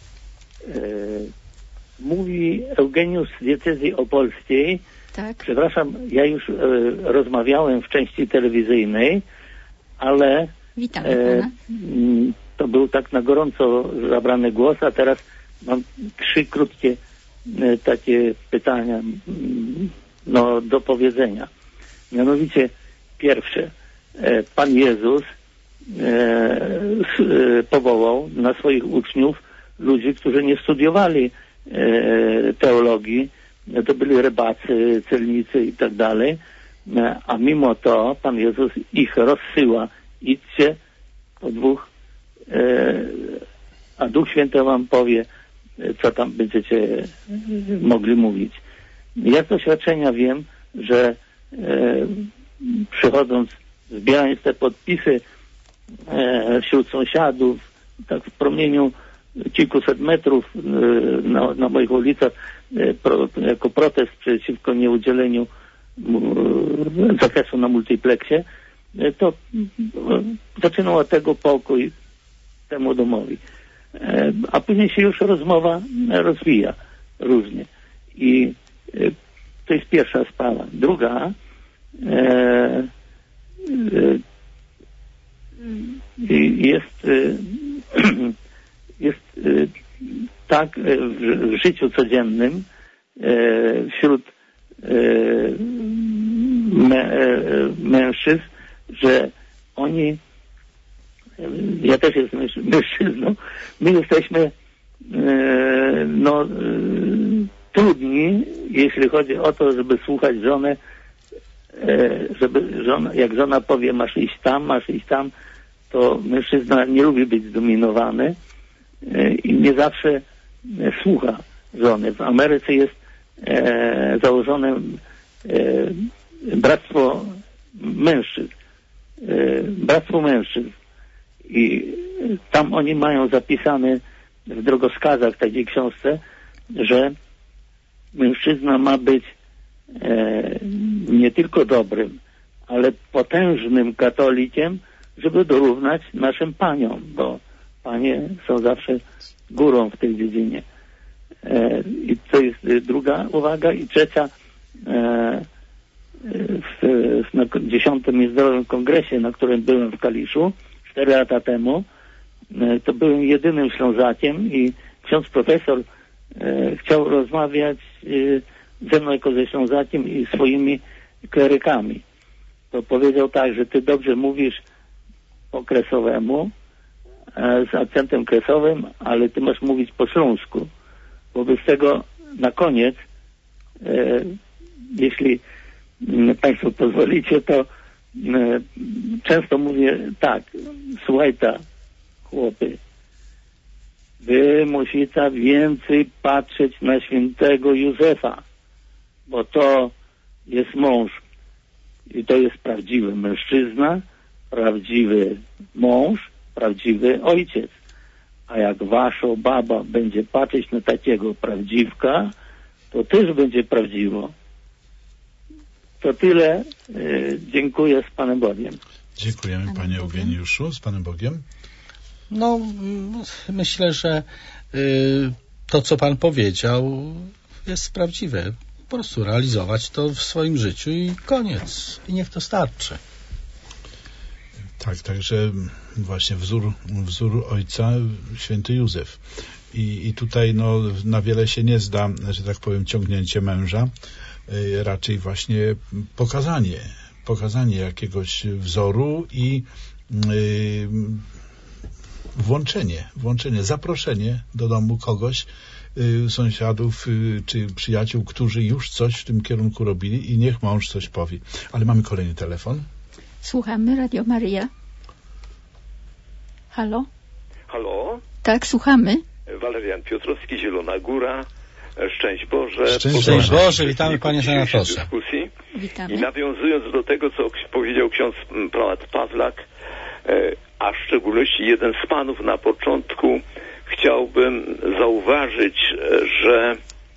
Mówi Eugeniusz z diecezji opolskiej. Tak. Przepraszam, ja już e, rozmawiałem w części telewizyjnej, ale Witam e, pana. to był tak na gorąco zabrany głos, a teraz mam trzy krótkie e, takie pytania m, no, do powiedzenia. Mianowicie pierwsze, e, Pan Jezus e, s, e, powołał na swoich uczniów ludzi, którzy nie studiowali e, teologii, to byli rybacy, celnicy i tak dalej, a mimo to Pan Jezus ich rozsyła. Idźcie po dwóch, e, a Duch Święty wam powie, co tam będziecie mogli mówić. Ja z doświadczenia wiem, że e, przychodząc, zbierając te podpisy e, wśród sąsiadów, tak w promieniu kilkuset metrów e, na, na moich ulicach, Pro, jako protest przeciwko nieudzieleniu zakresu na multiplexie, to zaczynał od tego pokój temu domowi. A później się już rozmowa rozwija różnie. I to jest pierwsza sprawa. Druga, jest, jest tak w życiu codziennym wśród mężczyzn, że oni, ja też jestem mężczyzną, my jesteśmy no trudni, jeśli chodzi o to, żeby słuchać żonę, żeby żona, jak żona powie, masz iść tam, masz iść tam, to mężczyzna nie lubi być zdominowany i nie zawsze słucha żony. W Ameryce jest e, założone e, bractwo mężczyzn. E, bractwo mężczyzn. I tam oni mają zapisane w drogowskazach takiej książce, że mężczyzna ma być e, nie tylko dobrym, ale potężnym katolikiem, żeby dorównać naszym paniom, bo panie są zawsze górą w tej dziedzinie. E, I to jest druga uwaga. I trzecia, e, w, na dziesiątym Międzynarodowym Kongresie, na którym byłem w Kaliszu cztery lata temu, e, to byłem jedynym Ślązakiem i ksiądz profesor e, chciał rozmawiać e, ze mną jako ze Ślązakiem i swoimi klerykami. To powiedział tak, że ty dobrze mówisz po kresowemu, z akcentem kresowym, ale ty masz mówić po śląsku. Wobec tego na koniec, e, jeśli m, Państwo pozwolicie, to e, często mówię tak, słuchaj ta, chłopy, wy musicie więcej patrzeć na świętego Józefa, bo to jest mąż i to jest prawdziwy mężczyzna, prawdziwy mąż, prawdziwy ojciec. A jak wasza baba będzie patrzeć na takiego prawdziwka, to też będzie prawdziwo. To tyle. Yy, dziękuję, z Panem Bogiem. Dziękujemy, Panie, Panie Eugeniuszu. Z Panem Bogiem. No, myślę, że y, to, co Pan powiedział, jest prawdziwe. Po prostu realizować to w swoim życiu i koniec. I niech to starczy. Tak, także właśnie wzór, wzór ojca święty Józef. I, i tutaj no, na wiele się nie zda, że tak powiem, ciągnięcie męża, yy, raczej właśnie pokazanie, pokazanie jakiegoś wzoru i yy, włączenie, włączenie, zaproszenie do domu kogoś, yy, sąsiadów yy, czy przyjaciół, którzy już coś w tym kierunku robili i niech mąż coś powie. Ale mamy kolejny telefon. Słuchamy, Radio Maryja. Halo? Halo? Tak, słuchamy. Walerian Piotrowski, Zielona Góra. Szczęść Boże. Szczęść Boże, witamy panie senatorze. Dyskusji. Witamy. I nawiązując do tego, co powiedział ksiądz prałat Pawlak, a w szczególności jeden z panów na początku, chciałbym zauważyć, że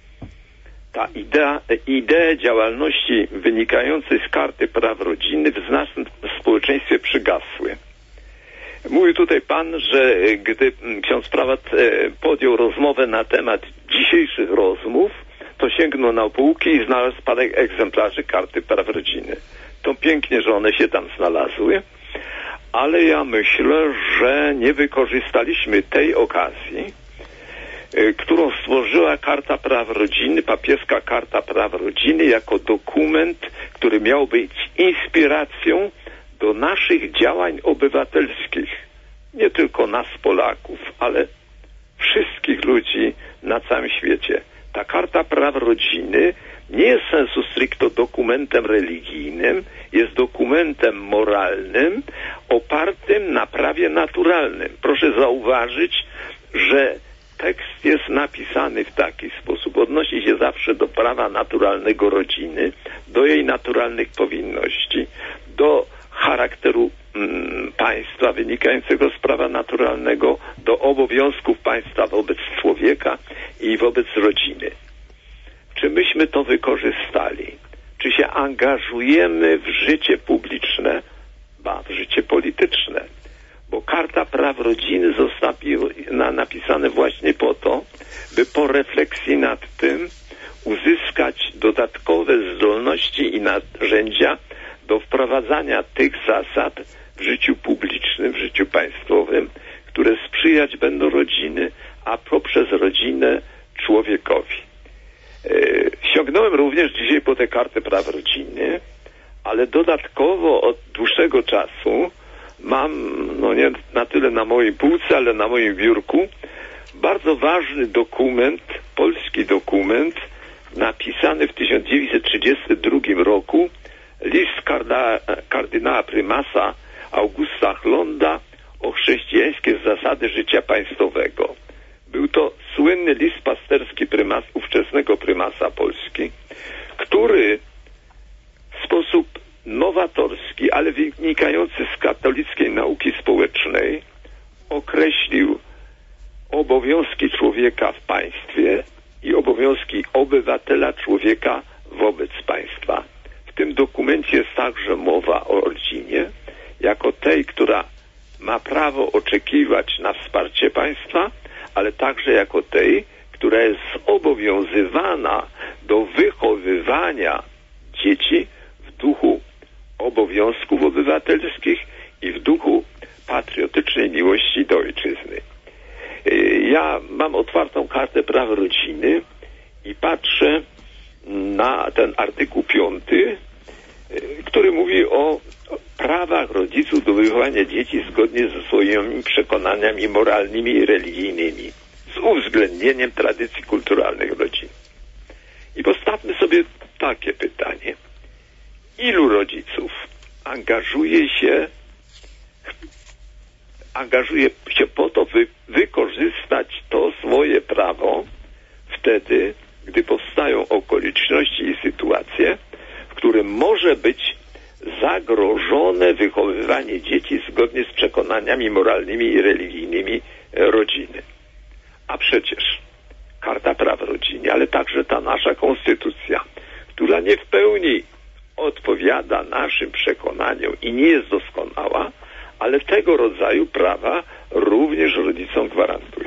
ta idea, idee działalności wynikającej z Karty Praw Rodziny w naszym społeczeństwie przygasły. Mówił tutaj pan, że gdy ksiądz prałat podjął rozmowę na temat dzisiejszych rozmów, to sięgnął na półki i znalazł parę egzemplarzy Karty Praw Rodziny. To pięknie, że one się tam znalazły, ale ja myślę, że nie wykorzystaliśmy tej okazji, którą stworzyła Karta Praw Rodziny, papieska Karta Praw Rodziny, jako dokument, który miał być inspiracją do naszych działań obywatelskich. Nie tylko nas, Polaków, ale wszystkich ludzi na całym świecie. Ta Karta Praw Rodziny nie jest sensu stricto dokumentem religijnym, jest dokumentem moralnym opartym na prawie naturalnym. Proszę zauważyć, że tekst jest napisany w taki sposób, odnosi się zawsze do prawa naturalnego rodziny, do jej naturalnych powinności, do charakteru mm, państwa wynikającego z prawa naturalnego, do obowiązków państwa wobec człowieka i wobec rodziny. Czy myśmy to wykorzystali? Czy się angażujemy w życie publiczne, ba, w życie polityczne? Bo Karta Praw Rodziny została napisana właśnie po to, by po refleksji nad tym uzyskać dodatkowe zdolności i narzędzia do wprowadzania tych zasad w życiu publicznym, w życiu państwowym, które sprzyjać będą rodziny, a poprzez rodzinę człowiekowi. Yy, sięgnąłem również dzisiaj po tę Kartę Praw Rodziny, ale dodatkowo od dłuższego czasu mam, no nie na tyle na mojej półce, ale na moim biurku, bardzo ważny dokument, polski dokument, napisany w tysiąc dziewięćset trzydziestym drugim roku, list karda, kardynała prymasa Augusta Hlonda o chrześcijańskie zasady życia państwowego. Był to słynny list pasterski prymas, ówczesnego prymasa Polski, który w sposób nowatorski, ale wynikający z katolickiej nauki społecznej, określił obowiązki człowieka w państwie i obowiązki obywatela człowieka wobec państwa. W tym dokumencie jest także mowa o rodzinie, jako tej, która ma prawo oczekiwać na wsparcie państwa, ale także jako tej, która jest zobowiązywana do wychowywania dzieci w duchu obowiązków obywatelskich i w duchu patriotycznej miłości do ojczyzny. Ja mam otwartą Kartę Praw Rodziny i patrzę na ten artykuł piąty, który mówi o prawach rodziców do wychowania dzieci zgodnie ze swoimi przekonaniami moralnymi i religijnymi, z uwzględnieniem tradycji kulturalnych rodzin. I postawmy sobie takie pytanie. Ilu rodziców angażuje się angażuje się po to, by wykorzystać to swoje prawo wtedy, gdy powstają okoliczności i sytuacje, w którym może być zagrożone wychowywanie dzieci zgodnie z przekonaniami moralnymi i religijnymi rodziny. A przecież Karta Praw Rodziny, ale także ta nasza konstytucja, która nie w pełni odpowiada naszym przekonaniom i nie jest doskonała, ale tego rodzaju prawa również rodzicom gwarantuje.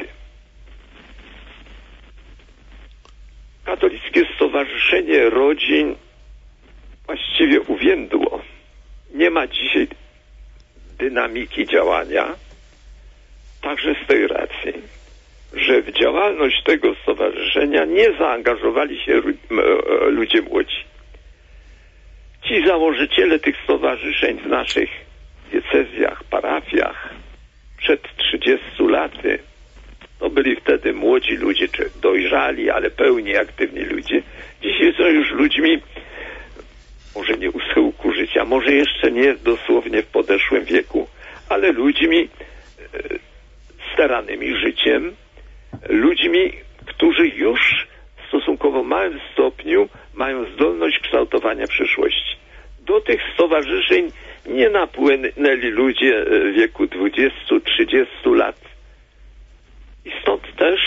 Katolickie Stowarzyszenie Rodzin właściwie uwiędło. Nie ma dzisiaj dynamiki działania, także z tej racji, że w działalność tego stowarzyszenia nie zaangażowali się ludzie młodzi. ci założyciele tych stowarzyszeń w naszych diecezjach, parafiach przed trzydziestu laty, to byli wtedy młodzi ludzie, czy dojrzali, ale pełni aktywni ludzie. Dzisiaj są już ludźmi, może nie u schyłku życia, może jeszcze nie dosłownie w podeszłym wieku, ale ludźmi e, staranymi życiem, ludźmi, którzy już w stosunkowo małym stopniu mają zdolność kształtowania przyszłości. Do tych stowarzyszeń nie napłynęli ludzie w wieku dwudziestu trzydziestu lat. I stąd też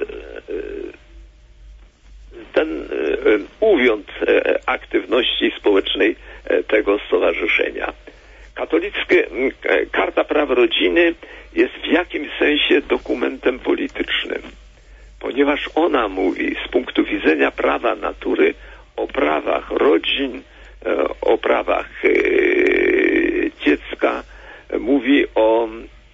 ten uwiąd aktywności społecznej tego stowarzyszenia. Katolicka Karta Praw Rodziny jest w jakimś sensie dokumentem politycznym, ponieważ ona mówi z punktu widzenia prawa natury o prawach rodzin, o prawach dziecka, mówi o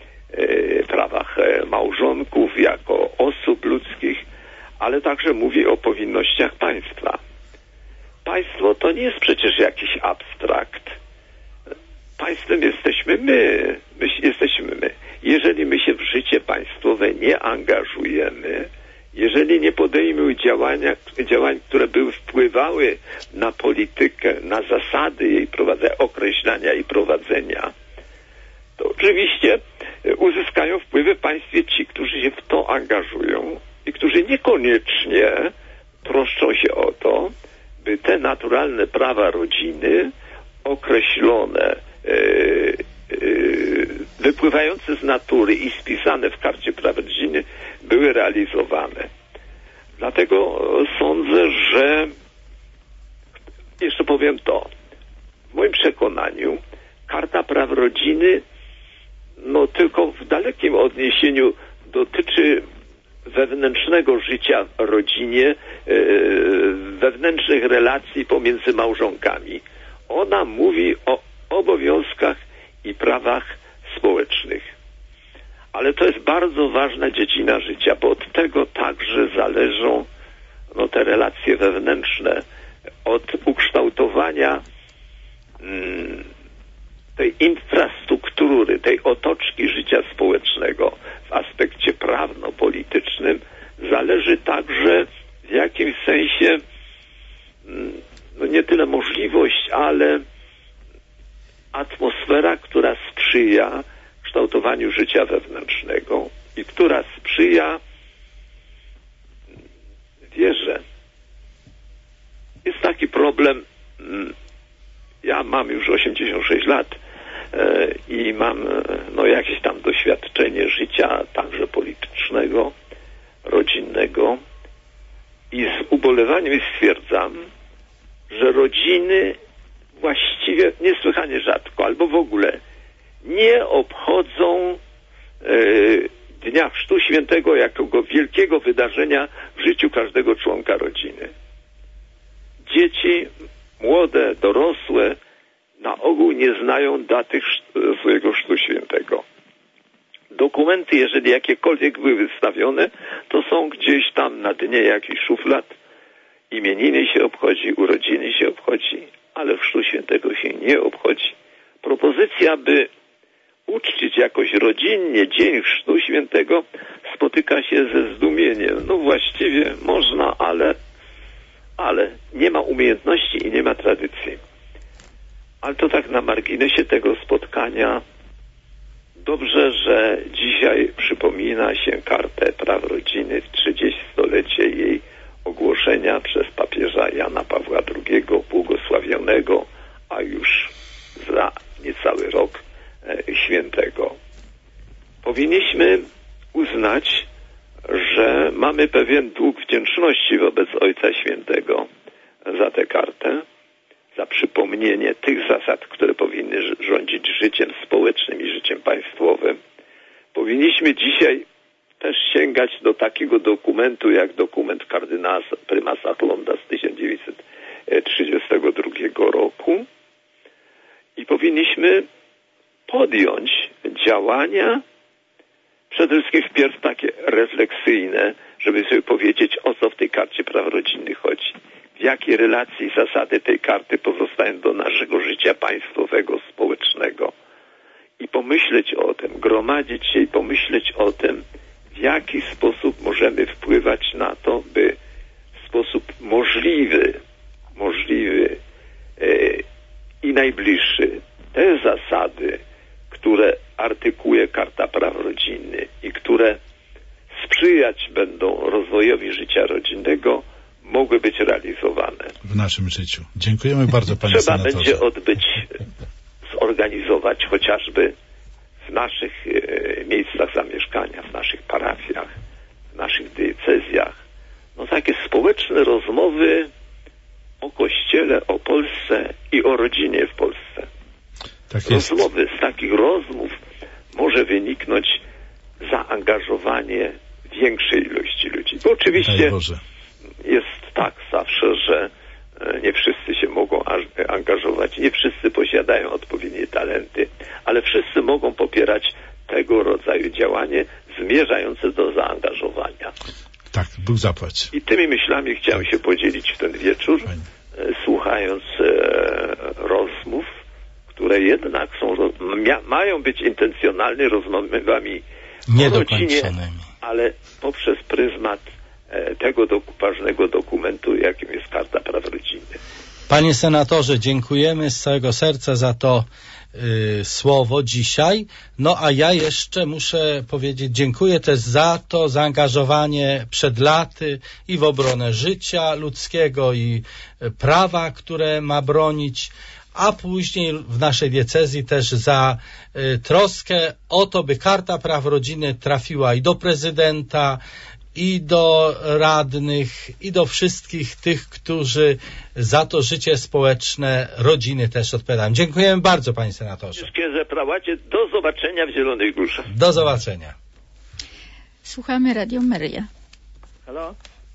prawach małżonków jako osób ludzkich, ale także mówi o powinnościach państwa. Państwo to nie jest przecież jakiś abstrakt. Państwem jesteśmy my. my jesteśmy my. Jeżeli my się w życie państwowe nie angażujemy, jeżeli nie podejmiemy działania, działań, które by wpływały na politykę, na zasady jej prowadzenia, określania i prowadzenia, to oczywiście uzyskają wpływy w państwie ci, którzy się w to angażują i którzy niekoniecznie troszczą się o to, by te naturalne prawa rodziny określone, yy, yy, wypływające z natury i spisane w Karcie Praw Rodziny były realizowane. Dlatego sądzę, że jeszcze powiem to. W moim przekonaniu Karta Praw Rodziny no tylko w dalekim odniesieniu dotyczy wewnętrznego życia w rodzinie, yy, wewnętrznych relacji pomiędzy małżonkami. Ona mówi o obowiązkach i prawach społecznych. Ale to jest bardzo ważna dziedzina życia, bo od tego także zależą no, te relacje wewnętrzne, od ukształtowania mm, tej infrastruktury, tej otoczki życia społecznego w aspekcie prawno-politycznym zależy także w jakimś sensie no nie tyle możliwość, ale atmosfera, która sprzyja kształtowaniu życia wewnętrznego i która sprzyja wierze. Jest taki problem, ja mam już osiemdziesiąt sześć lat i mam no, jakieś tam doświadczenie życia także politycznego, rodzinnego i z ubolewaniem stwierdzam, że rodziny właściwie niesłychanie rzadko albo w ogóle nie obchodzą y, Dnia Chrztu Świętego jako wielkiego wydarzenia w życiu każdego członka rodziny. Dzieci, młode, dorosłe, na ogół nie znają daty swojego Chrztu Świętego. Dokumenty, jeżeli jakiekolwiek były wystawione, to są gdzieś tam na dnie jakichś szuflad. Imieniny się obchodzi, urodziny się obchodzi, ale Chrztu Świętego się nie obchodzi. Propozycja, by uczcić jakoś rodzinnie Dzień Chrztu Świętego, spotyka się ze zdumieniem. No właściwie można, ale, ale nie ma umiejętności i nie ma tradycji. Ale to tak na marginesie tego spotkania. Dobrze, że dzisiaj przypomina się Kartę Praw Rodziny w trzydziestolecie jej ogłoszenia przez papieża Jana Pawła drugiego, błogosławionego, a już za niecały rok e, świętego. Powinniśmy uznać, że mamy pewien dług wdzięczności wobec Ojca Świętego za tę kartę, za przypomnienie tych zasad, które powinny rządzić życiem społecznym i życiem państwowym. Powinniśmy dzisiaj też sięgać do takiego dokumentu jak dokument kardynała prymasa Hlonda z tysiąc dziewięćset trzydziestego drugiego roku i powinniśmy podjąć działania przede wszystkim wpierw takie refleksyjne, żeby sobie powiedzieć, o co w tej Karcie Praw Rodziny chodzi. w jakiej relacji zasady tej karty pozostają do naszego życia państwowego, społecznego. I pomyśleć o tym, gromadzić się i pomyśleć o tym, w jaki sposób możemy wpływać na to, by w sposób możliwy, możliwy e, i najbliższy te zasady, które artykułuje Karta Praw Rodziny i które sprzyjać będą rozwojowi życia rodzinnego, mogły być realizowane. W naszym życiu. Dziękujemy bardzo, panie Trzeba senatorze. będzie odbyć, zorganizować chociażby w naszych e, miejscach zamieszkania, w naszych parafiach, w naszych diecezjach, no takie społeczne rozmowy o Kościele, o Polsce i o rodzinie w Polsce. Tak jest. Rozmowy, z takich rozmów może wyniknąć zaangażowanie większej ilości ludzi. Bo oczywiście jest tak zawsze, że nie wszyscy się mogą angażować, nie wszyscy posiadają odpowiednie talenty, ale wszyscy mogą popierać tego rodzaju działanie zmierzające do zaangażowania. Tak, Bóg zapłać. I tymi myślami chciałem się podzielić w ten wieczór, Fajnie. słuchając e, rozmów, które jednak są, mia, mają być intencjonalnie rozmowami o rodzinie, ale poprzez pryzmat e, tego doku, ważnego dokumentu, jakim jest Karta Praw Rodziny. Panie senatorze, dziękujemy z całego serca za to y, słowo dzisiaj. No a ja jeszcze muszę powiedzieć, dziękuję też za to zaangażowanie przed laty i w obronę życia ludzkiego i prawa, które ma bronić, a później w naszej diecezji też za y, troskę o to, by Karta Praw Rodziny trafiła i do prezydenta, i do radnych, i do wszystkich tych, którzy za to życie społeczne rodziny też odpowiadają. Dziękujemy bardzo, panie senatorze. Wszystkie zeprałacie. Do zobaczenia w Zielonej Górze. Do zobaczenia. Słuchamy Radio Maryja. Halo?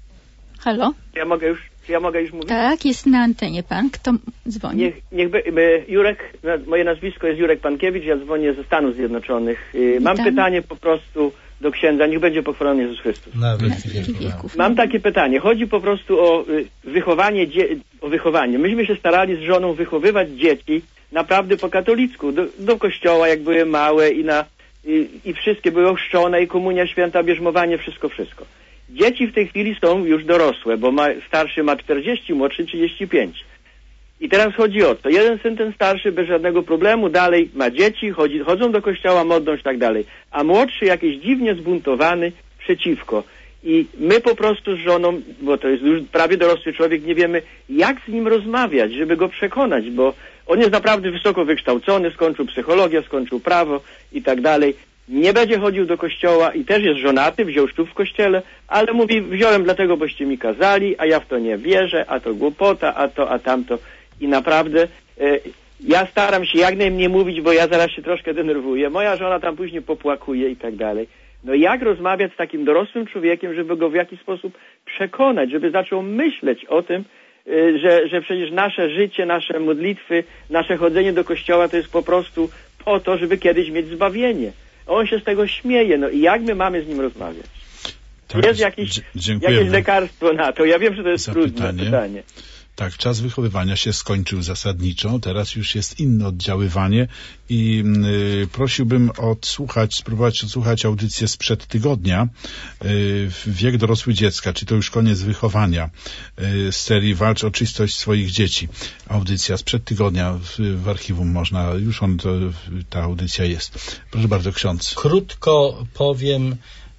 Halo? Ja mogę już, ja mogę już mówić? Tak, jest na antenie pan. Kto dzwoni? Niech, niech by, by Jurek, moje nazwisko jest Jurek Pankiewicz, ja dzwonię ze Stanów Zjednoczonych. Mam Witam. pytanie po prostu do księdza, niech będzie pochwalony Jezus Chrystus. Na wieki wieków. Mam takie pytanie, chodzi po prostu o wychowanie, o wychowanie. Myśmy się starali z żoną wychowywać dzieci naprawdę po katolicku, do, do kościoła, jak były małe i na i, i wszystkie były ochrzczone i komunia święta, bierzmowanie, wszystko, wszystko. Dzieci w tej chwili są już dorosłe, bo ma, starszy ma czterdzieści, młodszy trzydzieści pięć. I teraz chodzi o to, jeden syn ten starszy bez żadnego problemu, dalej ma dzieci, chodzi, chodzą do kościoła, modlą się i tak dalej, a młodszy jakiś dziwnie zbuntowany przeciwko. I my po prostu z żoną, bo to jest już prawie dorosły człowiek, nie wiemy jak z nim rozmawiać, żeby go przekonać, bo on jest naprawdę wysoko wykształcony, skończył psychologię, skończył prawo i tak dalej. Nie będzie chodził do kościoła i też jest żonaty, wziął ślub w kościele, ale mówi, wziąłem dlatego, boście mi kazali, a ja w to nie wierzę, a to głupota, a to, a tamto. I naprawdę e, ja staram się jak najmniej mówić, bo ja zaraz się troszkę denerwuję. Moja żona tam później popłakuje i tak dalej. No jak rozmawiać z takim dorosłym człowiekiem, żeby go w jakiś sposób przekonać, żeby zaczął myśleć o tym, e, że, że przecież nasze życie, nasze modlitwy, nasze chodzenie do kościoła to jest po prostu po to, żeby kiedyś mieć zbawienie. On się z tego śmieje. No i jak my mamy z nim rozmawiać? Tak, jest jakieś, jakieś lekarstwo na to. Ja wiem, że to jest trudne pytanie. Tak, czas wychowywania się skończył zasadniczo, teraz już jest inne oddziaływanie i y, prosiłbym odsłuchać, spróbować odsłuchać audycję sprzed tygodnia, y, wiek dorosły dziecka, czy to już koniec wychowania, y, z serii Walcz o czystość swoich dzieci. Audycja sprzed tygodnia w, w archiwum można, już on, to, ta audycja jest. Proszę bardzo, ksiądz. Krótko powiem,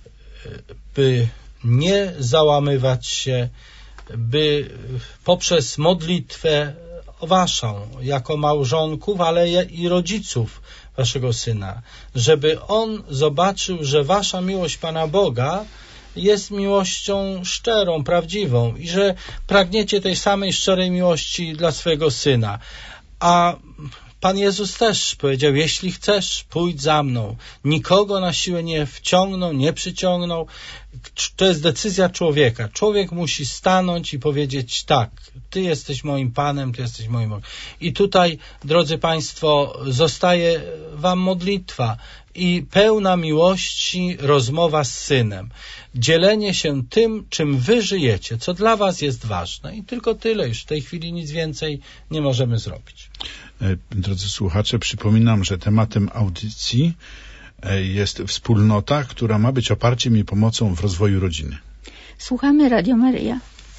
by nie załamywać się, by poprzez modlitwę waszą, jako małżonków, ale i rodziców waszego syna, żeby on zobaczył, że wasza miłość Pana Boga jest miłością szczerą, prawdziwą i że pragniecie tej samej szczerej miłości dla swojego syna. A Pan Jezus też powiedział, jeśli chcesz, pójdź za mną. Nikogo na siłę nie wciągnął, nie przyciągnął. to jest decyzja człowieka. Człowiek musi stanąć i powiedzieć tak, ty jesteś moim Panem, ty jesteś moim Bogiem. I tutaj, drodzy Państwo, zostaje wam modlitwa i pełna miłości rozmowa z Synem. Dzielenie się tym, czym wy żyjecie, co dla was jest ważne. I tylko tyle, już w tej chwili nic więcej nie możemy zrobić. Drodzy słuchacze, przypominam, że tematem audycji jest wspólnota, która ma być oparciem i pomocą w rozwoju rodziny. Słuchamy Radio Maryja.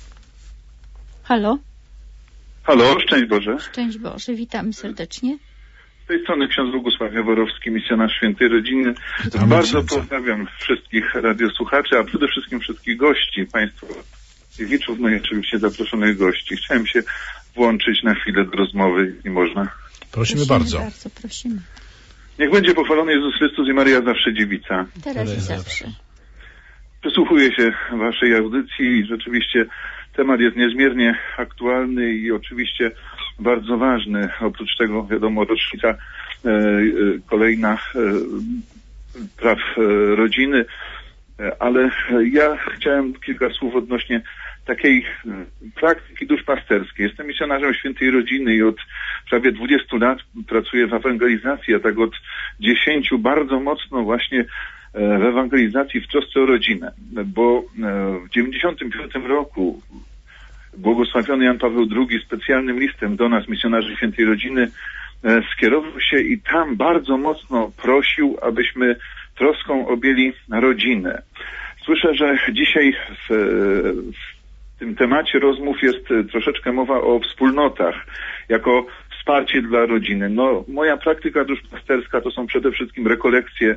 Halo? Halo, szczęść Boże. Szczęść Boże, witamy serdecznie. Z tej strony ksiądz Bogusław Jaworowski, misjonarz Świętej Rodziny. Witamy Bardzo księdza. Pozdrawiam wszystkich radiosłuchaczy, a przede wszystkim wszystkich gości, Państwa widzów, no i oczywiście zaproszonych gości. Chciałem się włączyć na chwilę do rozmowy, jeśli można. Prosimy, prosimy bardzo. bardzo. Prosimy. Niech będzie pochwalony Jezus Chrystus i Maryja zawsze dziewica. Teraz i zawsze. Przysłuchuję się waszej audycji i rzeczywiście temat jest niezmiernie aktualny i oczywiście bardzo ważny. Oprócz tego, wiadomo, rocznica e, e, kolejna e, praw e, rodziny, e, ale ja chciałem kilka słów odnośnie takiej praktyki duszpasterskiej. Jestem misjonarzem Świętej Rodziny i od prawie dwudziestu lat pracuję w ewangelizacji, a tak od dziesięciu bardzo mocno właśnie w ewangelizacji w trosce o rodzinę, bo w dziewięćdziesiątym piątym roku błogosławiony Jan Paweł drugi specjalnym listem do nas, misjonarzy Świętej Rodziny, skierował się i tam bardzo mocno prosił, abyśmy troską objęli rodzinę. Słyszę, że dzisiaj w, w tym temacie rozmów jest troszeczkę mowa o wspólnotach, jako wsparcie dla rodziny. No, moja praktyka duszpasterska to są przede wszystkim rekolekcje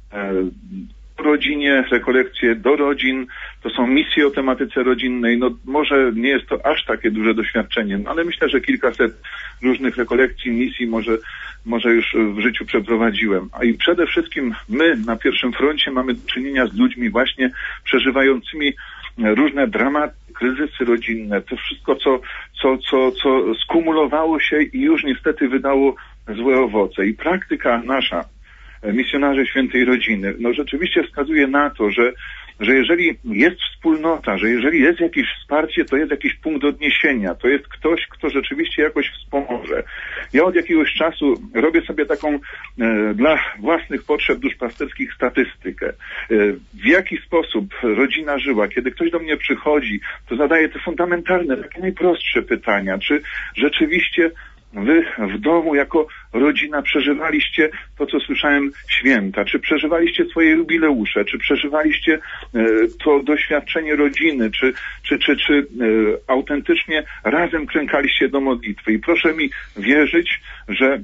w rodzinie, rekolekcje do rodzin, to są misje o tematyce rodzinnej. No może nie jest to aż takie duże doświadczenie, no, ale myślę, że kilkaset różnych rekolekcji, misji może, może już w życiu przeprowadziłem. A i przede wszystkim my na pierwszym froncie mamy do czynienia z ludźmi właśnie przeżywającymi różne dramaty, kryzysy rodzinne, to wszystko, co, co, co, co skumulowało się i już niestety wydało złe owoce. I praktyka nasza, misjonarzy Świętej Rodziny, no rzeczywiście wskazuje na to, że, że jeżeli jest wspólnota, że jeżeli jest jakieś wsparcie, to jest jakiś punkt odniesienia, to jest ktoś, kto rzeczywiście jakoś wspomoże. Ja od jakiegoś czasu robię sobie taką e, dla własnych potrzeb duszpasterskich statystykę. E, w jaki sposób rodzina żyła? Kiedy ktoś do mnie przychodzi, to zadaje te fundamentalne, takie najprostsze pytania. Czy rzeczywiście wy w domu jako rodzina przeżywaliście to, co słyszałem, święta? Czy przeżywaliście swoje jubileusze? Czy przeżywaliście e, to doświadczenie rodziny? Czy, czy, czy, czy e, autentycznie razem klękaliście do modlitwy? I proszę mi wierzyć, że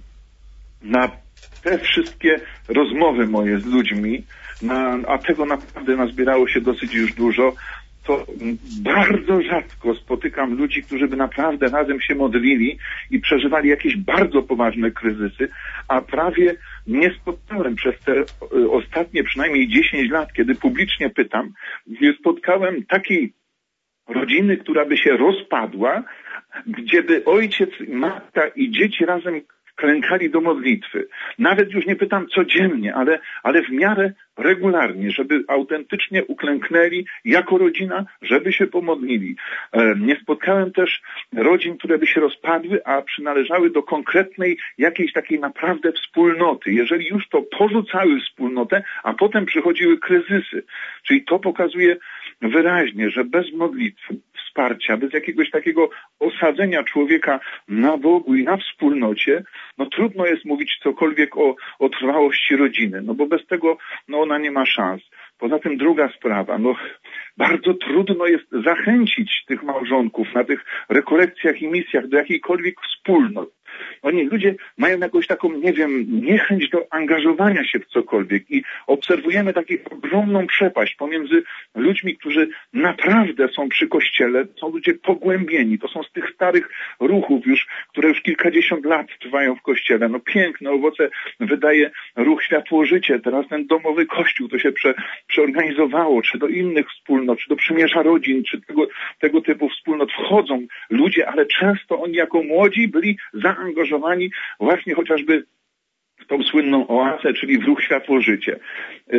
na te wszystkie rozmowy moje z ludźmi, na, a tego naprawdę nazbierało się dosyć już dużo, to bardzo rzadko spotykam ludzi, którzy by naprawdę razem się modlili i przeżywali jakieś bardzo poważne kryzysy, a prawie nie spotkałem przez te ostatnie przynajmniej dziesięć lat, kiedy publicznie pytam, nie spotkałem takiej rodziny, która by się rozpadła, gdzieby ojciec, matka i dzieci razem klękali do modlitwy. Nawet już nie pytam codziennie, ale, ale w miarę regularnie, żeby autentycznie uklęknęli jako rodzina, żeby się pomodlili. E, nie spotkałem też rodzin, które by się rozpadły, a przynależały do konkretnej jakiejś takiej naprawdę wspólnoty. Jeżeli już to porzucały wspólnotę, a potem przychodziły kryzysy. Czyli to pokazuje wyraźnie, że bez modlitwy, wsparcia, bez jakiegoś takiego osadzenia człowieka na Bogu i na wspólnocie, no trudno jest mówić cokolwiek o, o trwałości rodziny, no bo bez tego no ona nie ma szans. Poza tym druga sprawa, no bardzo trudno jest zachęcić tych małżonków na tych rekolekcjach i misjach do jakiejkolwiek wspólnot. Oni, ludzie mają jakąś taką, nie wiem, niechęć do angażowania się w cokolwiek i obserwujemy taką ogromną przepaść pomiędzy ludźmi, którzy naprawdę są przy Kościele, są ludzie pogłębieni, to są z tych starych ruchów już, które już kilkadziesiąt lat trwają w Kościele. No piękne owoce wydaje ruch Światło-Życie, teraz ten domowy Kościół, to się prze, przeorganizowało, czy do innych wspólnot, czy do Przymierza Rodzin, czy tego, tego typu wspólnot wchodzą ludzie, ale często oni jako młodzi byli zaangażowani właśnie chociażby w tą słynną oazę, czyli w ruch Światło-Życie.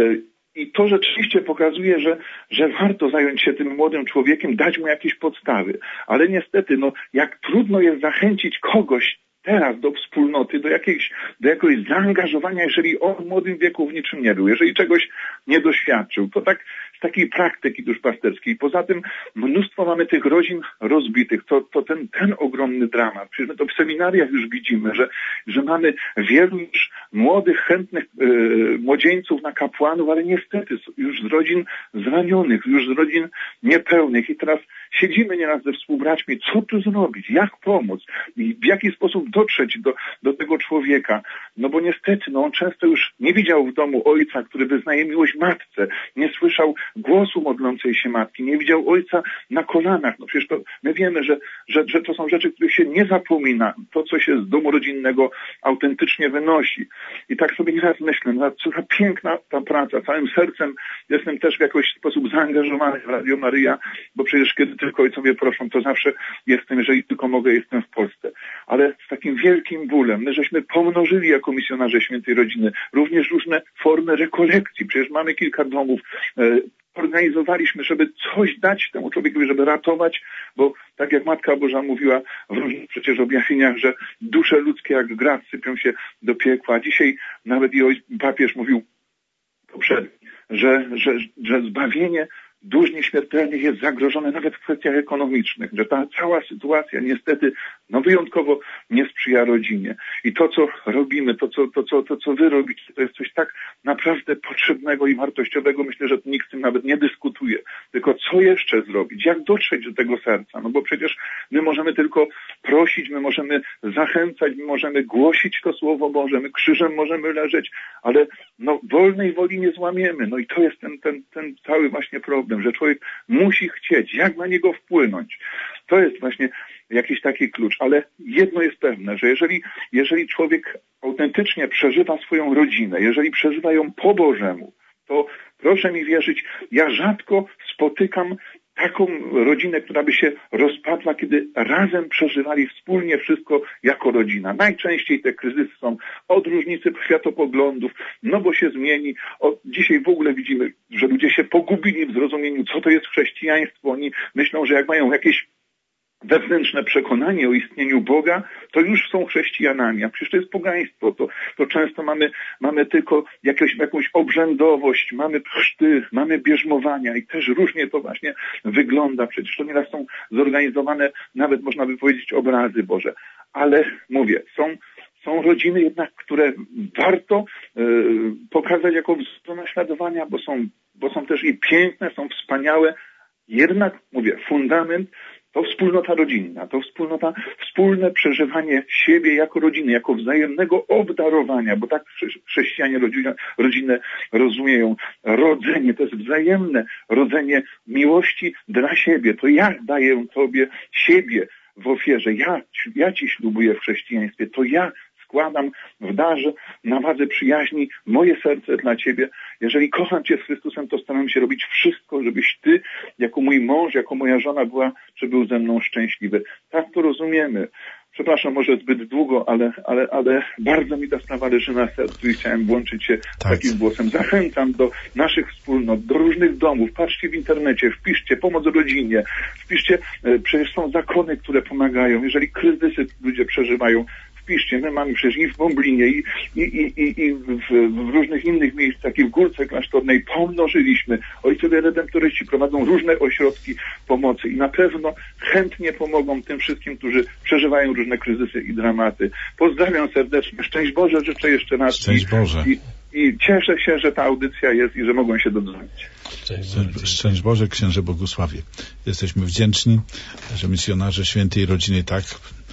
I to rzeczywiście pokazuje, że, że warto zająć się tym młodym człowiekiem, dać mu jakieś podstawy. Ale niestety, no, jak trudno jest zachęcić kogoś teraz do wspólnoty, do jakiejś, do jakiegoś zaangażowania, jeżeli on w młodym wieku w niczym nie był, jeżeli czegoś nie doświadczył. To tak z takiej praktyki duszpasterskiej. Poza tym mnóstwo mamy tych rodzin rozbitych. To, to ten, ten ogromny dramat. Przecież my to w seminariach już widzimy, że, że mamy wielu już młodych, chętnych yy, młodzieńców na kapłanów, ale niestety już z rodzin zranionych, już z rodzin niepełnych. I teraz siedzimy nieraz ze współbraćmi, co tu zrobić, jak pomóc, i w jaki sposób dotrzeć do, do tego człowieka. No bo niestety, no on często już nie widział w domu ojca, który wyznaje miłość matce, nie słyszał głosu modlącej się matki, nie widział ojca na kolanach. No przecież to my wiemy, że, że, że to są rzeczy, których się nie zapomina. To, co się z domu rodzinnego autentycznie wynosi. I tak sobie nieraz myślę, no, co za piękna ta praca. Całym sercem jestem też w jakiś sposób zaangażowany w Radio Maryja, bo przecież kiedy tylko ojcowie proszą, to zawsze jestem, jeżeli tylko mogę, jestem w Polsce. Ale z takim wielkim bólem, my żeśmy pomnożyli jako misjonarze Świętej Rodziny również różne formy rekolekcji. Przecież mamy kilka domów, e, organizowaliśmy, żeby coś dać temu człowiekowi, żeby ratować, bo tak jak Matka Boża mówiła w różnych przecież objawieniach, że dusze ludzkie jak grat sypią się do piekła. Dzisiaj nawet i papież mówił poprzednio, że, że, że zbawienie dusz nieśmiertelnych jest zagrożone nawet w kwestiach ekonomicznych, że ta cała sytuacja niestety no wyjątkowo nie sprzyja rodzinie. I to, co robimy, to co, to, co, to, co wy robicie, to jest coś tak naprawdę potrzebnego i wartościowego. Myślę, że nikt z tym nawet nie dyskutuje. Tylko co jeszcze zrobić? Jak dotrzeć do tego serca? No bo przecież my możemy tylko prosić, my możemy zachęcać, my możemy głosić to Słowo Boże, my krzyżem możemy leżeć, ale no wolnej woli nie złamiemy. No i to jest ten, ten, ten cały właśnie problem, że człowiek musi chcieć, jak na niego wpłynąć. To jest właśnie jakiś taki klucz, ale jedno jest pewne, że jeżeli, jeżeli człowiek autentycznie przeżywa swoją rodzinę, jeżeli przeżywa ją po Bożemu, to proszę mi wierzyć, ja rzadko spotykam taką rodzinę, która by się rozpadła, kiedy razem przeżywali wspólnie wszystko jako rodzina. Najczęściej te kryzysy są od różnicy światopoglądów, no bo się zmieni. O, dzisiaj w ogóle widzimy, że ludzie się pogubili w zrozumieniu, co to jest chrześcijaństwo. Oni myślą, że jak mają jakieś wewnętrzne przekonanie o istnieniu Boga, to już są chrześcijanami, a przecież to jest pogaństwo. To, to często mamy, mamy tylko jakąś, jakąś obrzędowość, mamy chrzty, mamy bierzmowania i też różnie to właśnie wygląda. Przecież to nieraz są zorganizowane, nawet można by powiedzieć, obrazy Boże. Ale mówię, są Są rodziny jednak, które warto y, pokazać jako wzór do naśladowania, bo są, bo są też i piękne, są wspaniałe. Jednak, mówię, fundament to wspólnota rodzinna, to wspólnota, wspólne przeżywanie siebie jako rodziny, jako wzajemnego obdarowania, bo tak chrześcijanie rodzinę, rodzinę rozumieją. Rodzenie to jest wzajemne rodzenie miłości dla siebie. To ja daję Tobie siebie w ofierze. Ja, ja Ci ślubuję w chrześcijaństwie. To ja składam w darze na wadze przyjaźni moje serce dla Ciebie. Jeżeli kocham Cię z Chrystusem, to staram się robić wszystko, żebyś Ty, jako mój mąż, jako moja żona była, czy był ze mną szczęśliwy. Tak to rozumiemy. Przepraszam, może zbyt długo, ale, ale, ale bardzo mi ta sprawa leży na sercu i chciałem włączyć się tak. takim głosem. Zachęcam do naszych wspólnot, do różnych domów. Patrzcie w internecie, wpiszcie pomoc rodzinie, wpiszcie, przecież są zakony, które pomagają. Jeżeli kryzysy ludzie przeżywają, wpiszcie, my mamy przecież i w Bąblinie, i, i, i, i w, w różnych innych miejscach, i w Górce Klasztornej pomnożyliśmy. Ojcowie redemptoryści prowadzą różne ośrodki pomocy i na pewno chętnie pomogą tym wszystkim, którzy przeżywają różne kryzysy i dramaty. Pozdrawiam serdecznie. Szczęść Boże życzę jeszcze raz. Szczęść Boże. I, i cieszę się, że ta audycja jest i że mogą się dodzwonić. Szczęść Boże. Szczęść Boże, księże Bogusławie. Jesteśmy wdzięczni, że misjonarze Świętej Rodziny tak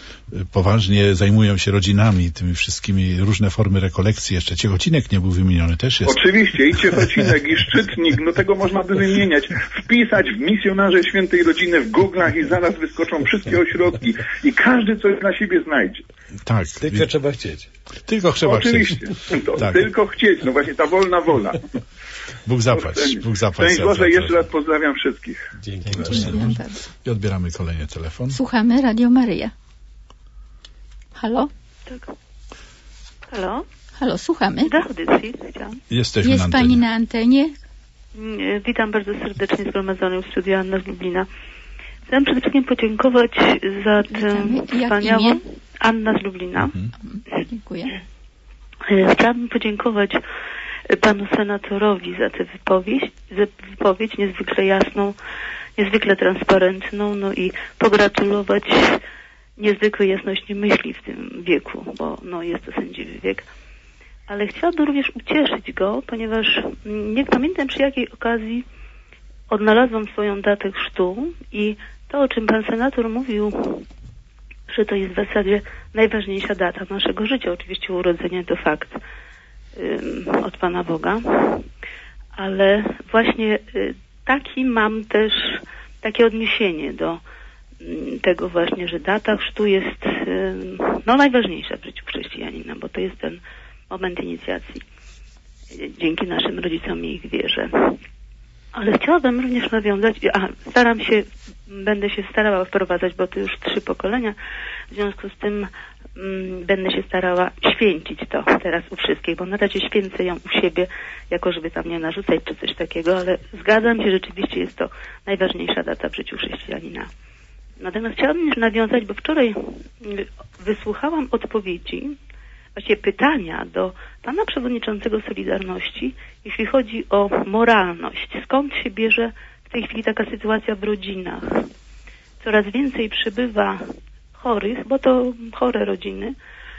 poważnie zajmują się rodzinami, tymi wszystkimi, różne formy rekolekcji. Jeszcze Ciechocinek nie był wymieniony, też jest. Oczywiście, i Ciechocinek, i Szczytnik, no tego można by wymieniać. Wpisać w misjonarze Świętej Rodziny w Google'ach i zaraz wyskoczą wszystkie ośrodki i każdy coś dla siebie znajdzie. Tak. Tylko i... trzeba chcieć. Tylko trzeba Oczywiście. chcieć. To, tak. Tylko chcieć, no właśnie ta wolna wola. Bóg zapłać, Bóg zapłać. Szczęść Boże, jeszcze raz pozdrawiam wszystkich. Dzięki. Dziękuję bardzo. I odbieramy kolejny telefon. Słuchamy Radio Maryja. Halo? Tak. Halo? Halo, słuchamy. Do audycji chciałam. Jesteśmy Jest na antenie. Pani na antenie. Witam bardzo serdecznie zgromadzonych w studiu Anna z Lublina. Chciałam przede wszystkim podziękować za tę wspaniałą... Anna z Lublina. Mhm. Dziękuję. Chciałabym podziękować panu senatorowi za tę wypowiedź, za wypowiedź niezwykle jasną, niezwykle transparentną, no i pogratulować niezwykłej jasności myśli w tym wieku, bo no, jest to sędziwy wiek. Ale chciałabym również ucieszyć go, ponieważ nie pamiętam przy jakiej okazji odnalazłam swoją datę chrztu i to, o czym pan senator mówił, że to jest w zasadzie najważniejsza data naszego życia. Oczywiście urodzenie to fakt um, od Pana Boga, ale właśnie y, taki mam też takie odniesienie do y, tego właśnie, że data chrztu jest y, no najważniejsza w życiu chrześcijanina, bo to jest ten moment inicjacji y, dzięki naszym rodzicom i ich wierze. Ale chciałabym również nawiązać, a staram się, będę się starała wprowadzać, bo to już trzy pokolenia, w związku z tym mm, będę się starała święcić to teraz u wszystkich, bo na razie święcę ją u siebie, jako żeby tam nie narzucać czy coś takiego, ale zgadzam się, rzeczywiście jest to najważniejsza data w życiu chrześcijanina. Natomiast chciałabym już nawiązać, bo wczoraj wysłuchałam odpowiedzi, właściwie pytania do pana przewodniczącego Solidarności, jeśli chodzi o moralność. Skąd się bierze w tej chwili taka sytuacja w rodzinach? Coraz więcej przybywa chorych, bo to chore rodziny.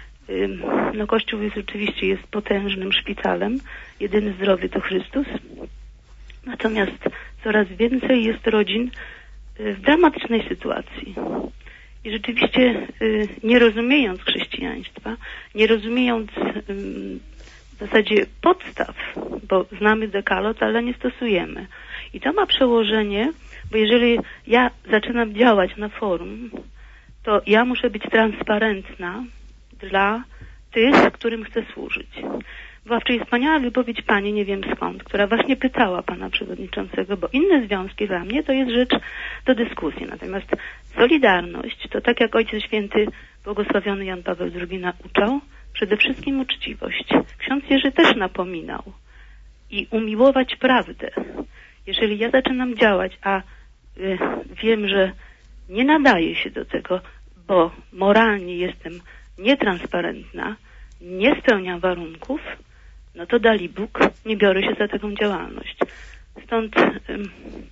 No Kościół jest oczywiście jest potężnym szpitalem. Jedyny zdrowy to Chrystus. Natomiast coraz więcej jest rodzin w dramatycznej sytuacji. I rzeczywiście y, nie rozumiejąc chrześcijaństwa, nie rozumiejąc y, w zasadzie podstaw, bo znamy dekalog, ale nie stosujemy. I to ma przełożenie, bo jeżeli ja zaczynam działać na forum, to ja muszę być transparentna dla tych, którym chcę służyć. Była wczoraj wspaniała wypowiedź pani, nie wiem skąd, która właśnie pytała pana przewodniczącego, bo inne związki dla mnie to jest rzecz do dyskusji. Natomiast solidarność to tak jak Ojciec Święty błogosławiony Jan Paweł drugi nauczał, przede wszystkim uczciwość. Ksiądz Jerzy też napominał i umiłować prawdę. Jeżeli ja zaczynam działać, a y, wiem, że nie nadaję się do tego, bo moralnie jestem nietransparentna, nie spełniam warunków, no to dali Bóg, nie biorę się za taką działalność. Stąd ym,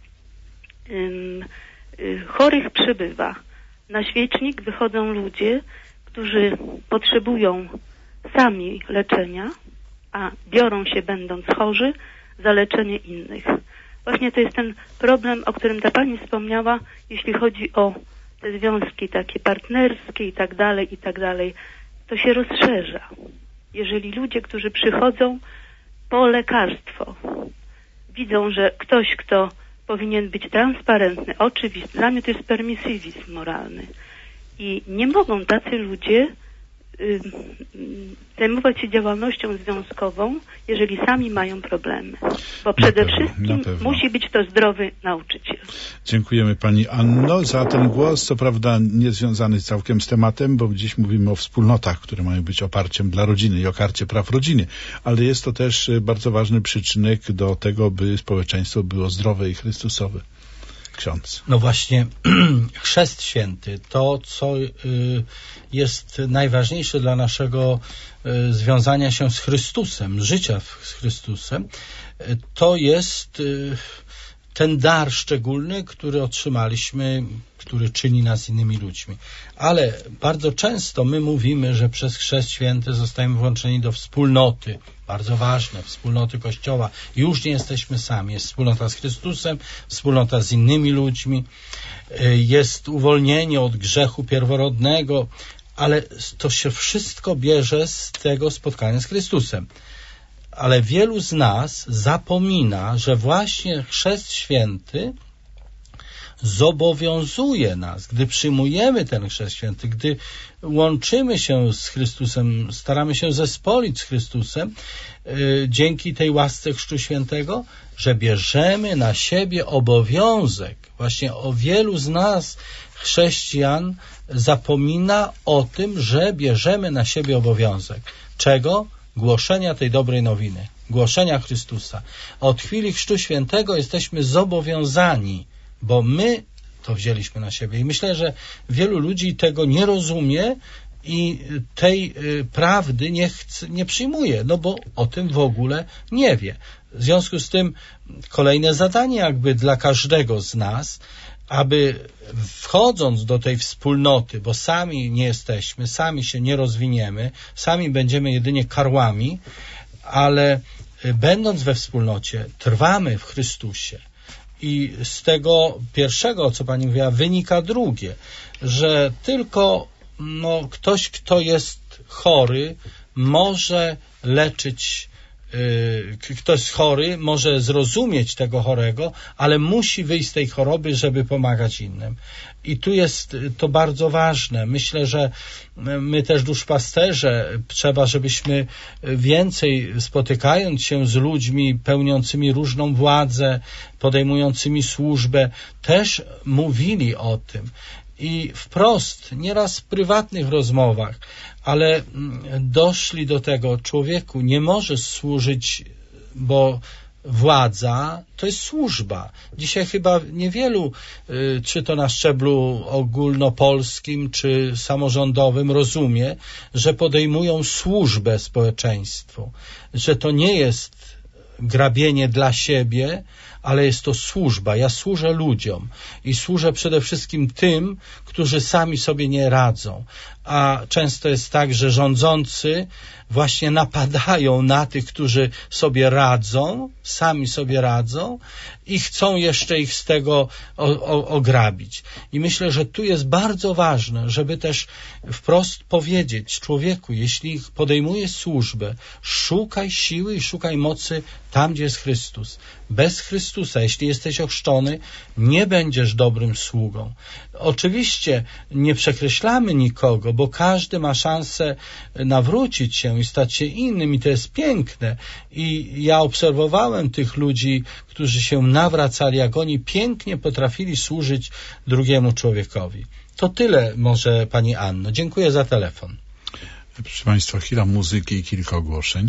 ym, y, chorych przybywa. Na świecznik wychodzą ludzie, którzy potrzebują sami leczenia, a biorą się, będąc chorzy, za leczenie innych. Właśnie to jest ten problem, o którym ta pani wspomniała, jeśli chodzi o te związki takie partnerskie i tak dalej, i tak dalej. To się rozszerza. Jeżeli ludzie, którzy przychodzą po lekarstwo, widzą, że ktoś, kto powinien być transparentny, oczywisty, dla mnie to jest permisywizm moralny. I nie mogą tacy ludzie y, zajmować się działalnością związkową, jeżeli sami mają problemy. Bo przede na pewno, wszystkim musi być to zdrowy nauczyciel. Dziękujemy pani Anno za ten głos, co prawda nie związany całkiem z tematem, bo dziś mówimy o wspólnotach, które mają być oparciem dla rodziny i o karcie praw rodziny, ale jest to też bardzo ważny przyczynek do tego, by społeczeństwo było zdrowe i chrystusowe. Ksiądz. No właśnie, chrzest święty, to co y, jest najważniejsze dla naszego y, związania się z Chrystusem, życia z Chrystusem, y, to jest y, ten dar szczególny, który otrzymaliśmy, który czyni nas innymi ludźmi. Ale bardzo często my mówimy, że przez chrzest święty zostajemy włączeni do wspólnoty, bardzo ważne, wspólnoty Kościoła. Już nie jesteśmy sami. Jest wspólnota z Chrystusem, wspólnota z innymi ludźmi, jest uwolnienie od grzechu pierworodnego, ale to się wszystko bierze z tego spotkania z Chrystusem. Ale wielu z nas zapomina, że właśnie chrzest święty zobowiązuje nas, gdy przyjmujemy ten chrzest święty, gdy łączymy się z Chrystusem, staramy się zespolić z Chrystusem, yy, dzięki tej łasce Chrztu Świętego, że bierzemy na siebie obowiązek. Właśnie o wielu z nas, chrześcijan, zapomina o tym, że bierzemy na siebie obowiązek. Czego? Głoszenia tej dobrej nowiny. głoszenia Chrystusa. Od chwili Chrztu Świętego jesteśmy zobowiązani, bo my to wzięliśmy na siebie. I myślę, że wielu ludzi tego nie rozumie i tej prawdy nie, chce, nie przyjmuje, no bo o tym w ogóle nie wie. W związku z tym kolejne zadanie jakby dla każdego z nas, aby wchodząc do tej wspólnoty, bo sami nie jesteśmy, sami się nie rozwiniemy, sami będziemy jedynie karłami, ale będąc we wspólnocie, trwamy w Chrystusie. I z tego pierwszego, co pani mówiła, wynika drugie, że tylko no, ktoś, kto jest chory, może leczyć, yy, ktoś chory może zrozumieć tego chorego, ale musi wyjść z tej choroby, żeby pomagać innym. I tu jest to bardzo ważne. Myślę, że my też duszpasterze trzeba, żebyśmy więcej spotykając się z ludźmi pełniącymi różną władzę, podejmującymi służbę, też mówili o tym. I wprost, nieraz w prywatnych rozmowach, ale doszli do tego, człowieku nie możesz służyć, bo władza to jest służba. Dzisiaj chyba niewielu, czy to na szczeblu ogólnopolskim, czy samorządowym, rozumie, że podejmują służbę społeczeństwu, że to nie jest grabienie dla siebie, ale jest to służba. Ja służę ludziom i służę przede wszystkim tym, którzy sami sobie nie radzą. A często jest tak, że rządzący właśnie napadają na tych, którzy sobie radzą, sami sobie radzą i chcą jeszcze ich z tego o, o, ograbić. I myślę, że tu jest bardzo ważne, żeby też wprost powiedzieć człowieku, jeśli podejmujesz służbę, szukaj siły i szukaj mocy tam, gdzie jest Chrystus. Bez Chrystusa, jeśli jesteś ochrzczony, nie będziesz dobrym sługą. Oczywiście nie przekreślamy nikogo, bo każdy ma szansę nawrócić się i stać się innym i to jest piękne. I ja obserwowałem tych ludzi, którzy się nawracali, jak oni pięknie potrafili służyć drugiemu człowiekowi. To tyle może pani Anno. Dziękuję za telefon. Proszę państwa, chwila muzyki i kilka ogłoszeń.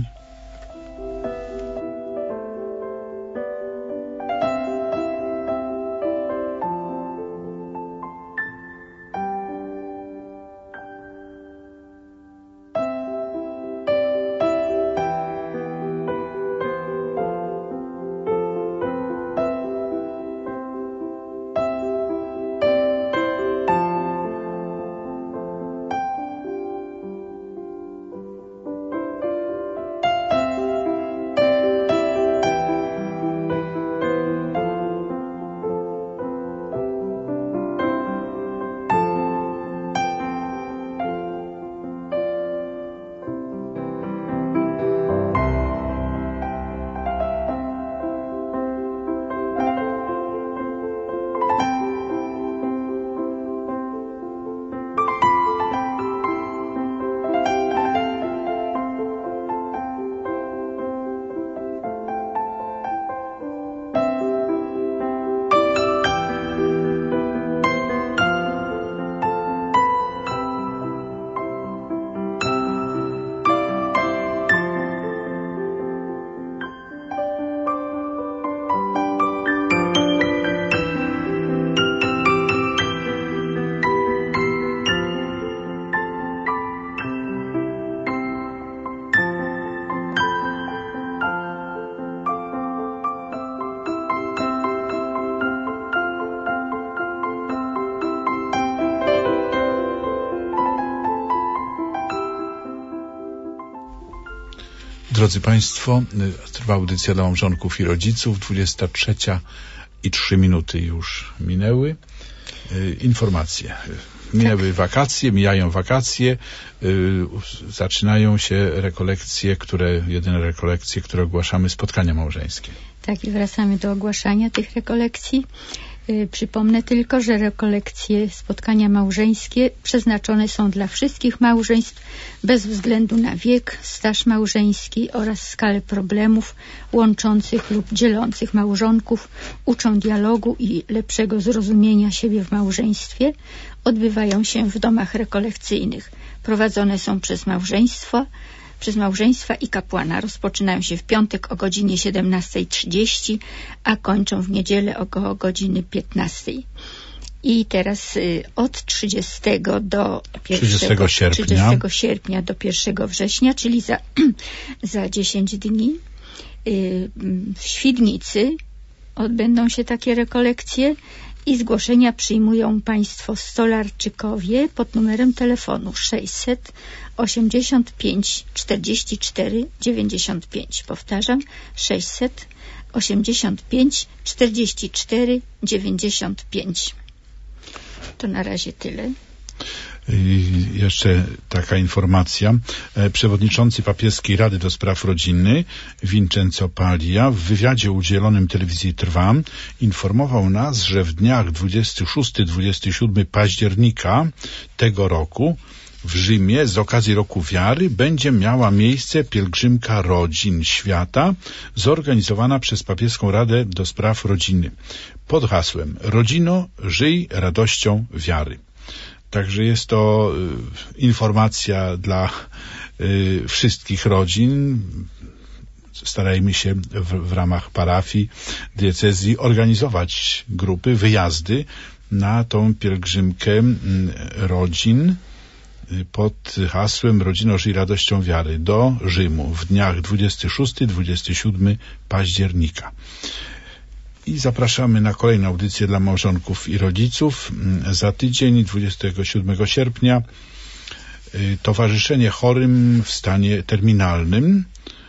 Drodzy Państwo, trwa audycja dla małżonków i rodziców. dwudziesta trzecia i trzy minuty już minęły. Informacje. Minęły wakacje, mijają wakacje, zaczynają się rekolekcje, które, jedyne rekolekcje, które ogłaszamy, spotkania małżeńskie. Tak, i wracamy do ogłaszania tych rekolekcji. Przypomnę tylko, że rekolekcje, spotkania małżeńskie przeznaczone są dla wszystkich małżeństw bez względu na wiek, staż małżeński oraz skalę problemów łączących lub dzielących małżonków, uczą dialogu i lepszego zrozumienia siebie w małżeństwie. Odbywają się w domach rekolekcyjnych. Prowadzone są przez małżeństwa przez małżeństwa i kapłana. Rozpoczynają się w piątek o godzinie siedemnasta trzydzieści, a kończą w niedzielę około godziny piętnastej. I teraz y, od trzydziestego do trzydziestego sierpnia. trzydziestego sierpnia do pierwszego września, czyli za, za dziesięć dni, y, w Świdnicy odbędą się takie rekolekcje i zgłoszenia przyjmują Państwo Stolarczykowie pod numerem telefonu sześćset osiemdziesiąt pięć czterdzieści cztery dziewięćdziesiąt pięć. Powtarzam, sześćset osiemdziesiąt pięć czterdzieści cztery dziewięćdziesiąt pięć. To na razie tyle. I jeszcze taka informacja. Przewodniczący Papieskiej Rady do Spraw Rodziny Vincenzo Paglia w wywiadzie udzielonym telewizji Trwa informował nas, że w dniach dwudziestego szóstego do dwudziestego siódmego października tego roku w Rzymie z okazji Roku Wiary będzie miała miejsce pielgrzymka rodzin świata zorganizowana przez Papieską Radę do Spraw Rodziny pod hasłem Rodzino, żyj radością wiary. Także jest to y, informacja dla y, wszystkich rodzin. Starajmy się w, w ramach parafii, diecezji organizować grupy, wyjazdy na tą pielgrzymkę y, rodzin y, pod hasłem Rodzino, żyj radością wiary do Rzymu w dniach dwudziestego szóstego do dwudziestego siódmego października. I zapraszamy na kolejną audycję dla małżonków i rodziców. Za tydzień, dwudziestego siódmego sierpnia, Towarzyszenie Chorym w stanie terminalnym.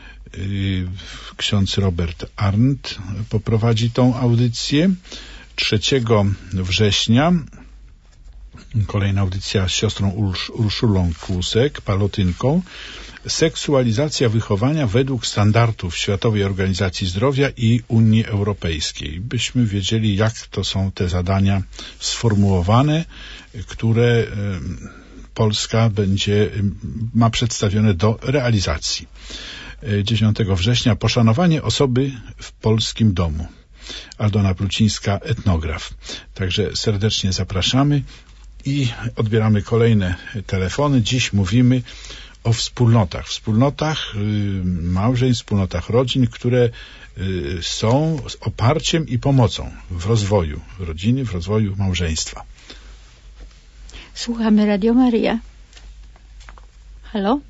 Ksiądz Robert Arndt poprowadzi tą audycję. trzeciego września kolejna audycja z siostrą Ursz, Urszulą Kłusek, palotynką. Seksualizacja wychowania według standardów Światowej Organizacji Zdrowia i Unii Europejskiej. Byśmy wiedzieli, jak to są te zadania sformułowane, które Polska będzie, ma przedstawione do realizacji. dziesiątego września poszanowanie osoby w polskim domu. Aldona Plucińska, etnograf. Także serdecznie zapraszamy i odbieramy kolejne telefony. Dziś mówimy o wspólnotach, wspólnotach y, małżeństw, wspólnotach rodzin, które y, są oparciem i pomocą w rozwoju rodziny, w rozwoju małżeństwa. Słuchamy Radio Maryja. Halo?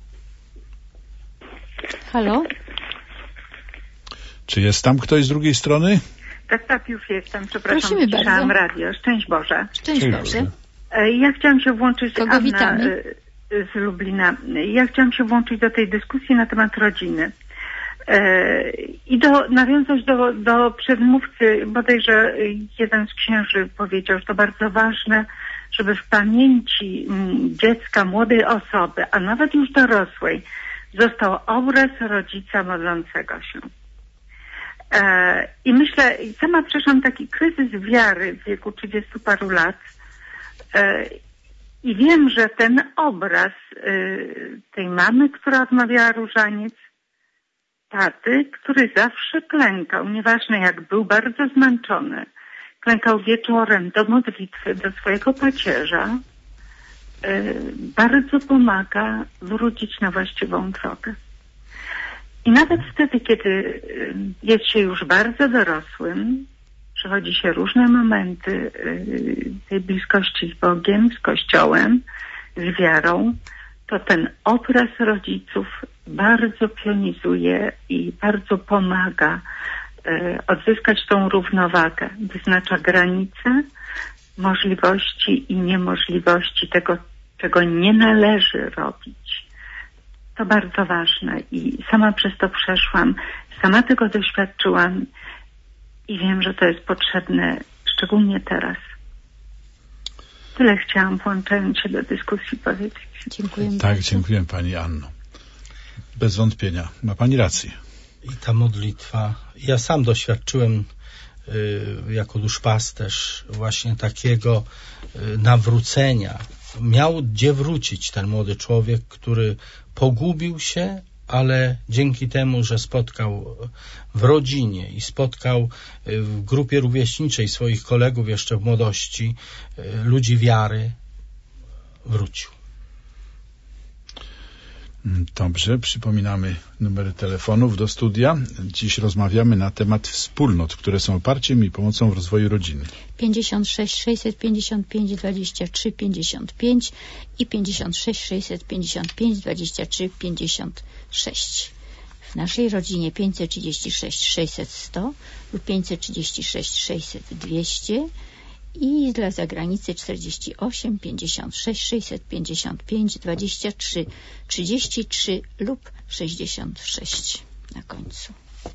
Halo? Czy jest tam ktoś z drugiej strony? Tak, tak, już jestem. Przepraszam, prosimy słyszałam bardzo. radio. Szczęść Boże. Szczęść Szczęść Boże. Boże. Ja chciałam się włączyć, Kogo Anna witamy? z Lublina. Ja chciałam się włączyć do tej dyskusji na temat rodziny. I do, nawiązać do, do przedmówcy, bodajże jeden z księży powiedział, że to bardzo ważne, żeby w pamięci dziecka, młodej osoby, a nawet już dorosłej, został obraz rodzica modlącego się. I myślę, sama przeszłam taki kryzys wiary w wieku trzydziestu paru lat i wiem, że ten obraz tej mamy, która odmawiała różaniec, taty, który zawsze klękał, nieważne jak był, bardzo zmęczony, klękał wieczorem do modlitwy, do swojego pacierza, bardzo pomaga wrócić na właściwą drogę. I nawet wtedy, kiedy jest się już bardzo dorosłym, przechodzi się różne momenty tej bliskości z Bogiem, z Kościołem, z wiarą, to ten obraz rodziców bardzo pionizuje i bardzo pomaga odzyskać tą równowagę. Wyznacza granice możliwości i niemożliwości tego, czego nie należy robić. To bardzo ważne i sama przez to przeszłam, sama tego doświadczyłam i wiem, że to jest potrzebne, szczególnie teraz. Tyle chciałam, włączając się do dyskusji, powiedzieć. Dziękuję Tak, bardzo. dziękuję Pani Anno. Bez wątpienia. Ma Pani rację. I ta modlitwa, ja sam doświadczyłem y, jako duszpasterz właśnie takiego y, nawrócenia. Miał gdzie wrócić ten młody człowiek, który pogubił się, ale dzięki temu, że spotkał w rodzinie i spotkał w grupie rówieśniczej swoich kolegów jeszcze w młodości, ludzi wiary, wrócił. Dobrze, przypominamy numery telefonów do studia. Dziś rozmawiamy na temat wspólnot, które są oparciem i pomocą w rozwoju rodziny. pięćdziesiąt sześć sześćset pięćdziesiąt pięć dwadzieścia trzy pięćdziesiąt pięć i pięćdziesiąt sześć sześćset pięćdziesiąt pięć dwadzieścia trzy pięćdziesiąt sześć. W naszej rodzinie pięćset trzydzieści sześć sześćset sto lub pięćset trzydzieści sześć sześćset dwieście i dla zagranicy czterdzieści osiem pięćdziesiąt sześć sześćset pięćdziesiąt pięć dwadzieścia trzy trzydzieści trzy lub sześćdziesiąt sześć na końcu.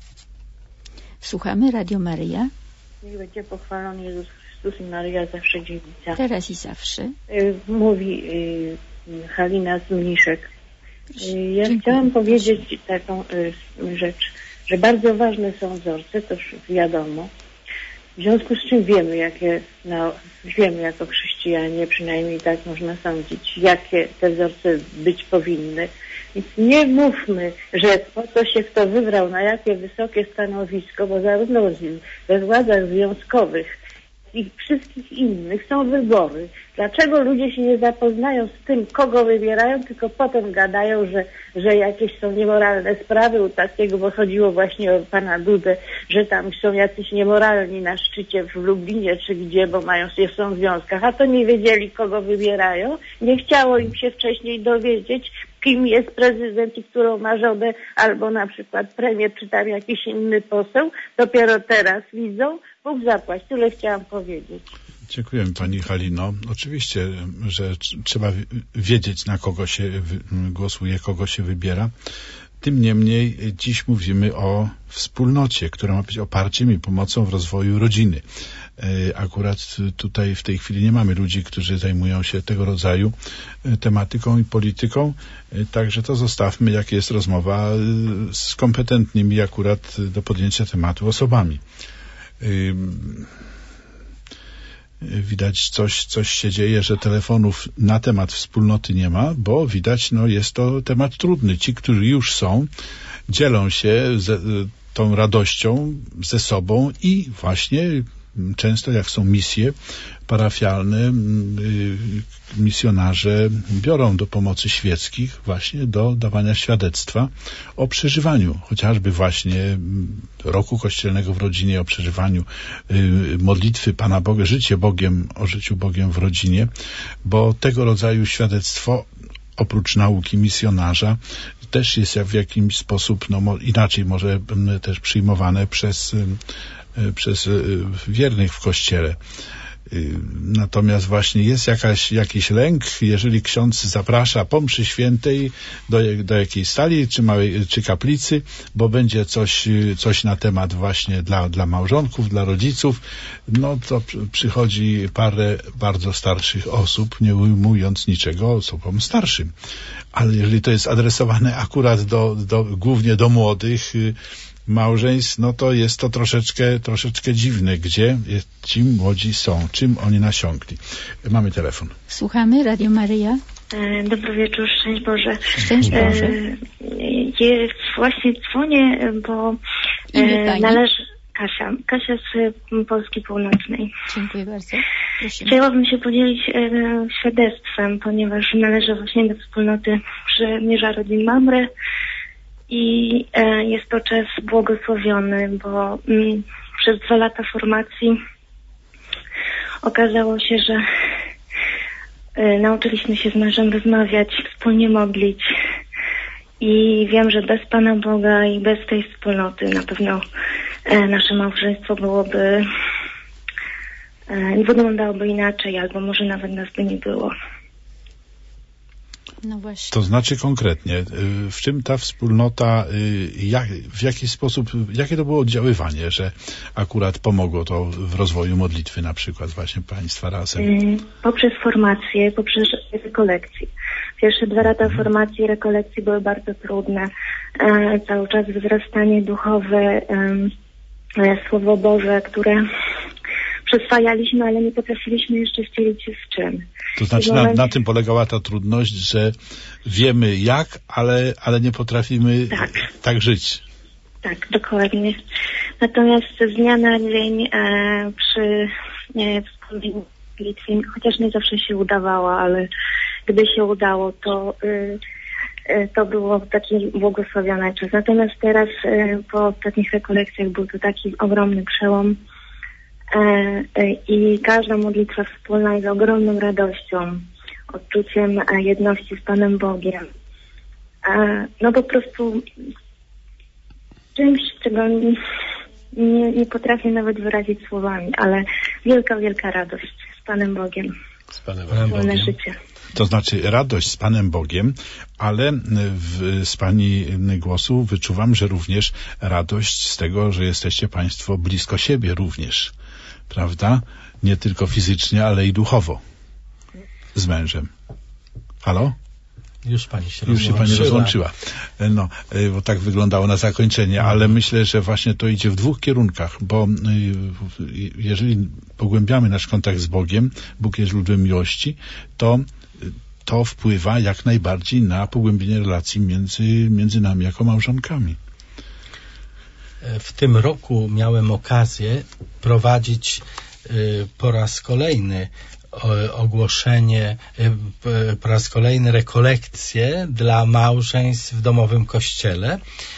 Słuchamy Radio Maryja. Niech będzie pochwalony Jezus Chrystus i Maryja zawsze dziewica. Teraz i zawsze. Mówi Halina z Mniszek. Ja Dziękuję. chciałam powiedzieć taką rzecz, że bardzo ważne są wzorce, to już wiadomo. W związku z czym wiemy, jakie, no, wiemy jako chrześcijanie, przynajmniej tak można sądzić, jakie te wzorce być powinny. Więc nie mówmy, że po co się kto wybrał na jakie wysokie stanowisko, bo zarówno we władzach związkowych i wszystkich innych są wybory. Dlaczego ludzie się nie zapoznają z tym, kogo wybierają, tylko potem gadają, że, że jakieś są niemoralne sprawy u takiego, bo chodziło właśnie o pana Dudę, że tam są jacyś niemoralni na szczycie w Lublinie czy gdzie, bo mają, są w związkach, a to nie wiedzieli, kogo wybierają. Nie chciało im się wcześniej dowiedzieć, kim jest prezydent i którą ma żonę, albo na przykład premier, czy tam jakiś inny poseł. Dopiero teraz widzą. Bóg zapłać. Tyle chciałam powiedzieć. Dziękujemy pani Halino. Oczywiście, że trzeba wiedzieć, na kogo się głosuje, kogo się wybiera. Tym niemniej dziś mówimy o wspólnocie, która ma być oparciem i pomocą w rozwoju rodziny. Akurat tutaj w tej chwili nie mamy ludzi, którzy zajmują się tego rodzaju tematyką i polityką, także to zostawmy, jak jest rozmowa z kompetentnymi akurat do podjęcia tematu osobami. Widać coś, coś się dzieje, że telefonów na temat wspólnoty nie ma, bo widać, no jest to temat trudny. Ci, którzy już są, dzielą się ze, tą radością ze sobą i właśnie często jak są misje parafialne, misjonarze biorą do pomocy świeckich właśnie do dawania świadectwa o przeżywaniu, chociażby właśnie roku kościelnego w rodzinie, o przeżywaniu modlitwy Pana Boga, życie Bogiem, o życiu Bogiem w rodzinie, bo tego rodzaju świadectwo oprócz nauki misjonarza też jest w jakimś sposób no, inaczej może też przyjmowane przez przez wiernych w Kościele. Natomiast właśnie jest jakaś, jakiś lęk, jeżeli ksiądz zaprasza po mszy świętej do, do jakiejś sali czy małej, czy kaplicy, bo będzie coś, coś na temat właśnie dla, dla małżonków, dla rodziców, no to przychodzi parę bardzo starszych osób, nie ujmując niczego osobom starszym. Ale jeżeli to jest adresowane akurat do, do, głównie do młodych małżeństw, no to jest to troszeczkę, troszeczkę dziwne, gdzie ci młodzi są, czym oni nasiąkli. Mamy telefon. Słuchamy, Radio Maryja. E, dobry wieczór, szczęść Boże. Szczęść Boże. E, je, właśnie dzwonię, bo e, należy... Kasia, Kasia z Polski Północnej. Dziękuję bardzo. Prosimy. Chciałabym się podzielić e, świadectwem, ponieważ należę właśnie do wspólnoty Przymierza Rodzin Mamre. I e, jest to czas błogosławiony, bo mm, przez dwa lata formacji okazało się, że e, nauczyliśmy się z mężem rozmawiać, wspólnie modlić i wiem, że bez Pana Boga i bez tej wspólnoty na pewno e, nasze małżeństwo byłoby, e, wyglądałoby inaczej, albo może nawet nas by nie było. No właśnie. To znaczy konkretnie, w czym ta wspólnota, jak, w jaki sposób, jakie to było oddziaływanie, że akurat pomogło to w rozwoju modlitwy na przykład właśnie Państwa razem? Poprzez formację, poprzez rekolekcje. Pierwsze dwa lata formacji i rekolekcji były bardzo trudne. E, cały czas wzrastanie duchowe, e, Słowo Boże, które przyswajaliśmy, ale nie potrafiliśmy jeszcze wcielić się w czyn. To znaczy moment... na, na tym polegała ta trudność, że wiemy jak, ale, ale nie potrafimy tak, tak żyć. Tak, dokładnie. Natomiast z dnia na dzień e, przy e, wspólnej modlitwie, chociaż nie zawsze się udawała, ale gdy się udało, to e, to było taki błogosławiony czas. Natomiast teraz po ostatnich rekolekcjach był to taki ogromny przełom i każda modlitwa wspólna jest ogromną radością, odczuciem jedności z Panem Bogiem. No po prostu czymś, czego nie, nie, nie potrafię nawet wyrazić słowami, ale wielka, wielka radość z Panem Bogiem. Z Panem Bogiem. Wspólne życie. To znaczy radość z Panem Bogiem, ale w, z Pani głosu wyczuwam, że również radość z tego, że jesteście Państwo blisko siebie również, prawda? Nie tylko fizycznie, ale i duchowo z mężem. Halo? Już pani się Już się pani rozłączyła. No, bo tak wyglądało na zakończenie, ale myślę, że właśnie to idzie w dwóch kierunkach, bo jeżeli pogłębiamy nasz kontakt z Bogiem, Bóg jest źródłem miłości, to to wpływa jak najbardziej na pogłębienie relacji między, między nami jako małżonkami. W tym roku miałem okazję prowadzić po raz kolejny ogłoszenie, po raz kolejny rekolekcje dla małżeństw w domowym kościele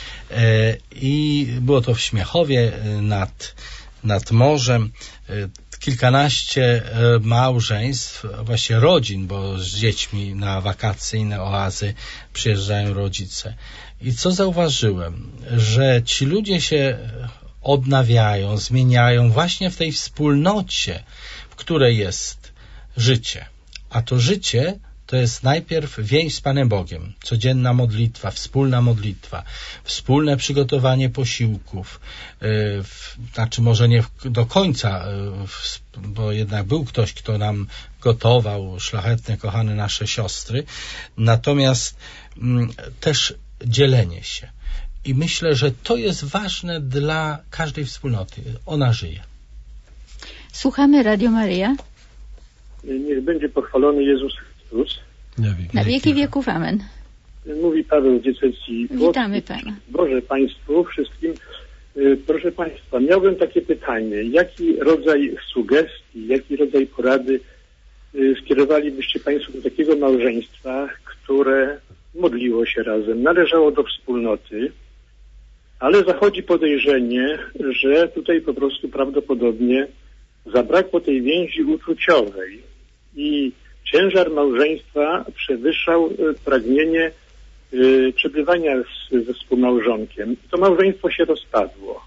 i było to w Śmiechowie nad, nad morzem. Kilkanaście małżeństw, właśnie rodzin, bo z dziećmi na wakacyjne oazy przyjeżdżają rodzice. I co zauważyłem? Że ci ludzie się odnawiają, zmieniają właśnie w tej wspólnocie, w której jest życie. A to życie to jest najpierw więź z Panem Bogiem, codzienna modlitwa, wspólna modlitwa, wspólne przygotowanie posiłków, yy, znaczy może nie do końca, yy, bo jednak był ktoś, kto nam gotował, szlachetne, kochane nasze siostry, natomiast yy, też dzielenie się. I myślę, że to jest ważne dla każdej wspólnoty. Ona żyje. Słuchamy Radio Maryja. Niech będzie pochwalony Jezus Chrystus. Na wieki wieków. Amen. Mówi Paweł z diecezji. Witamy Pana. Boże Państwu wszystkim. Proszę Państwa, miałbym takie pytanie. Jaki rodzaj sugestii, jaki rodzaj porady skierowalibyście Państwo do takiego małżeństwa, które modliło się razem, należało do wspólnoty, ale zachodzi podejrzenie, że tutaj po prostu prawdopodobnie zabrakło tej więzi uczuciowej i ciężar małżeństwa przewyższał pragnienie y, przebywania z, ze współmałżonkiem. To małżeństwo się rozpadło.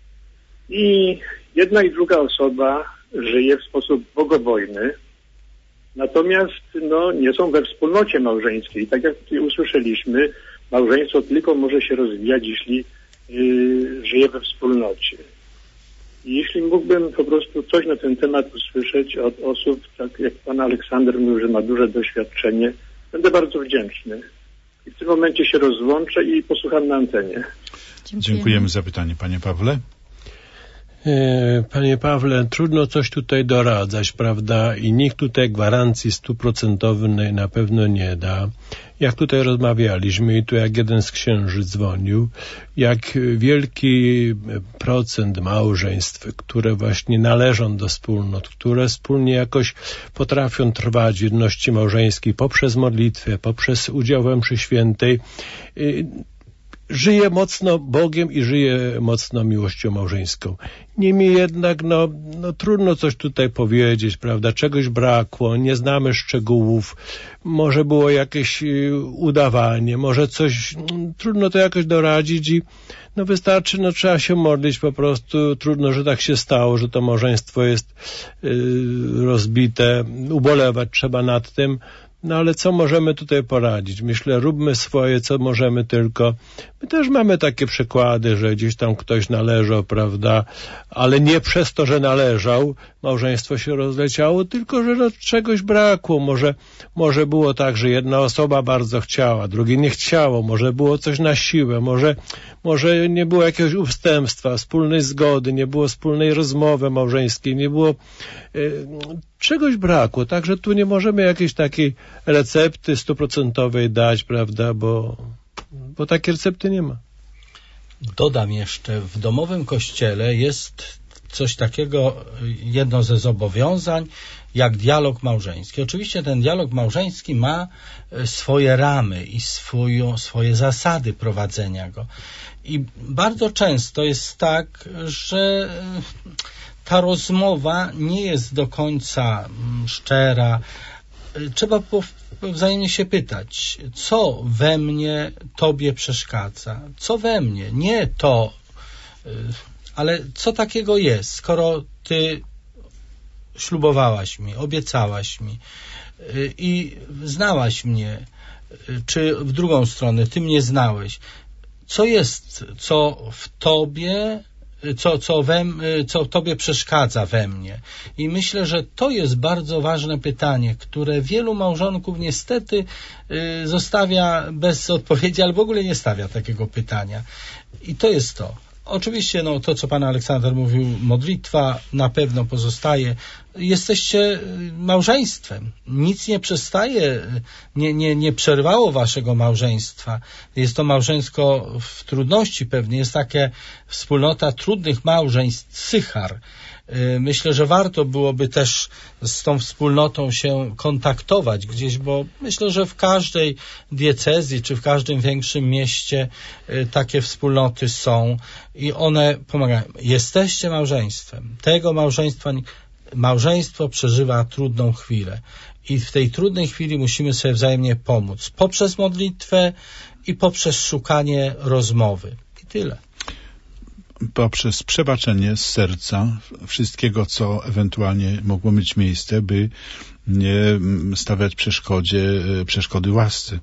I jedna i druga osoba żyje w sposób bogobojny, natomiast no, nie są we wspólnocie małżeńskiej. Tak jak tutaj usłyszeliśmy, małżeństwo tylko może się rozwijać, jeśli y, żyje we wspólnocie. I jeśli mógłbym po prostu coś na ten temat usłyszeć od osób, tak jak pan Aleksander mówił, że ma duże doświadczenie, będę bardzo wdzięczny. I w tym momencie się rozłączę i posłucham na antenie. Dziękujemy, Dziękujemy za pytanie, panie Pawle. Panie Pawle, trudno coś tutaj doradzać, prawda? I nikt tutaj gwarancji stuprocentowej na pewno nie da. Jak tutaj rozmawialiśmy i tu jak jeden z księży dzwonił, jak wielki procent małżeństw, które właśnie należą do wspólnot, które wspólnie jakoś potrafią trwać w jedności małżeńskiej poprzez modlitwę, poprzez udział we mszy świętej, żyje mocno Bogiem i żyje mocno miłością małżeńską. Niemniej jednak, no, no trudno coś tutaj powiedzieć, prawda? Czegoś brakło, nie znamy szczegółów, może było jakieś udawanie, może coś, no, trudno to jakoś doradzić i no wystarczy, no trzeba się modlić po prostu, trudno, że tak się stało, że to małżeństwo jest yy, rozbite, ubolewać trzeba nad tym. No ale co możemy tutaj poradzić? Myślę, róbmy swoje, co możemy tylko. My też mamy takie przykłady, że gdzieś tam ktoś należał, prawda, ale nie przez to, że należał, małżeństwo się rozleciało, tylko że no, czegoś brakło. Może, może było tak, że jedna osoba bardzo chciała, drugi nie chciało, może było coś na siłę, może, może nie było jakiegoś ustępstwa, wspólnej zgody, nie było wspólnej rozmowy małżeńskiej, nie było... Yy, czegoś brakło, także tu nie możemy jakiejś takiej recepty stuprocentowej dać, prawda, bo, bo takiej recepty nie ma. Dodam jeszcze, w domowym kościele jest coś takiego, jedno ze zobowiązań, jak dialog małżeński. Oczywiście ten dialog małżeński ma swoje ramy i swoją, swoje zasady prowadzenia go. I bardzo często jest tak, że ta rozmowa nie jest do końca szczera. Trzeba wzajemnie się pytać, co we mnie tobie przeszkadza, co we mnie, nie to, ale co takiego jest, skoro ty ślubowałaś mi, obiecałaś mi i znałaś mnie, czy w drugą stronę, ty mnie znałeś. Co jest, co w tobie, co, co, we, co tobie przeszkadza we mnie? I myślę, że to jest bardzo ważne pytanie, które wielu małżonków niestety zostawia bez odpowiedzi, albo w ogóle nie stawia takiego pytania. I to jest to. Oczywiście no, to, co pan Aleksander mówił, modlitwa na pewno pozostaje. Jesteście małżeństwem. Nic nie przestaje, nie, nie, nie przerwało waszego małżeństwa. Jest to małżeństwo w trudności pewnie. Jest takie wspólnota trudnych małżeństw, Sychar. Myślę, że warto byłoby też z tą wspólnotą się kontaktować gdzieś, bo myślę, że w każdej diecezji czy w każdym większym mieście takie wspólnoty są i one pomagają. Jesteście małżeństwem. Tego małżeństwa, małżeństwo przeżywa trudną chwilę i w tej trudnej chwili musimy sobie wzajemnie pomóc poprzez modlitwę i poprzez szukanie rozmowy. I tyle. Poprzez przebaczenie z serca wszystkiego, co ewentualnie mogło mieć miejsce, by nie stawiać przeszkodzie, przeszkody łasce,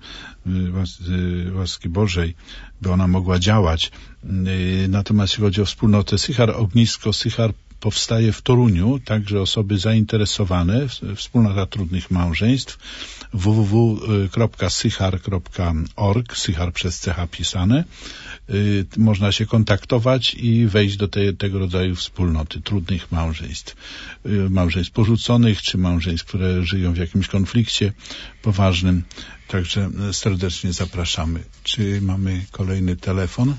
łaski Bożej, by ona mogła działać. Natomiast jeśli chodzi o wspólnotę Sychar, ognisko Sychar powstaje w Toruniu, także osoby zainteresowane, wspólnota trudnych małżeństw, w w w kropka sychar kropka org, Sychar przez C H pisane, można się kontaktować i wejść do tej, tego rodzaju wspólnoty trudnych małżeństw. Małżeństw porzuconych, czy małżeństw, które żyją w jakimś konflikcie poważnym. Także serdecznie zapraszamy. Czy mamy kolejny telefon?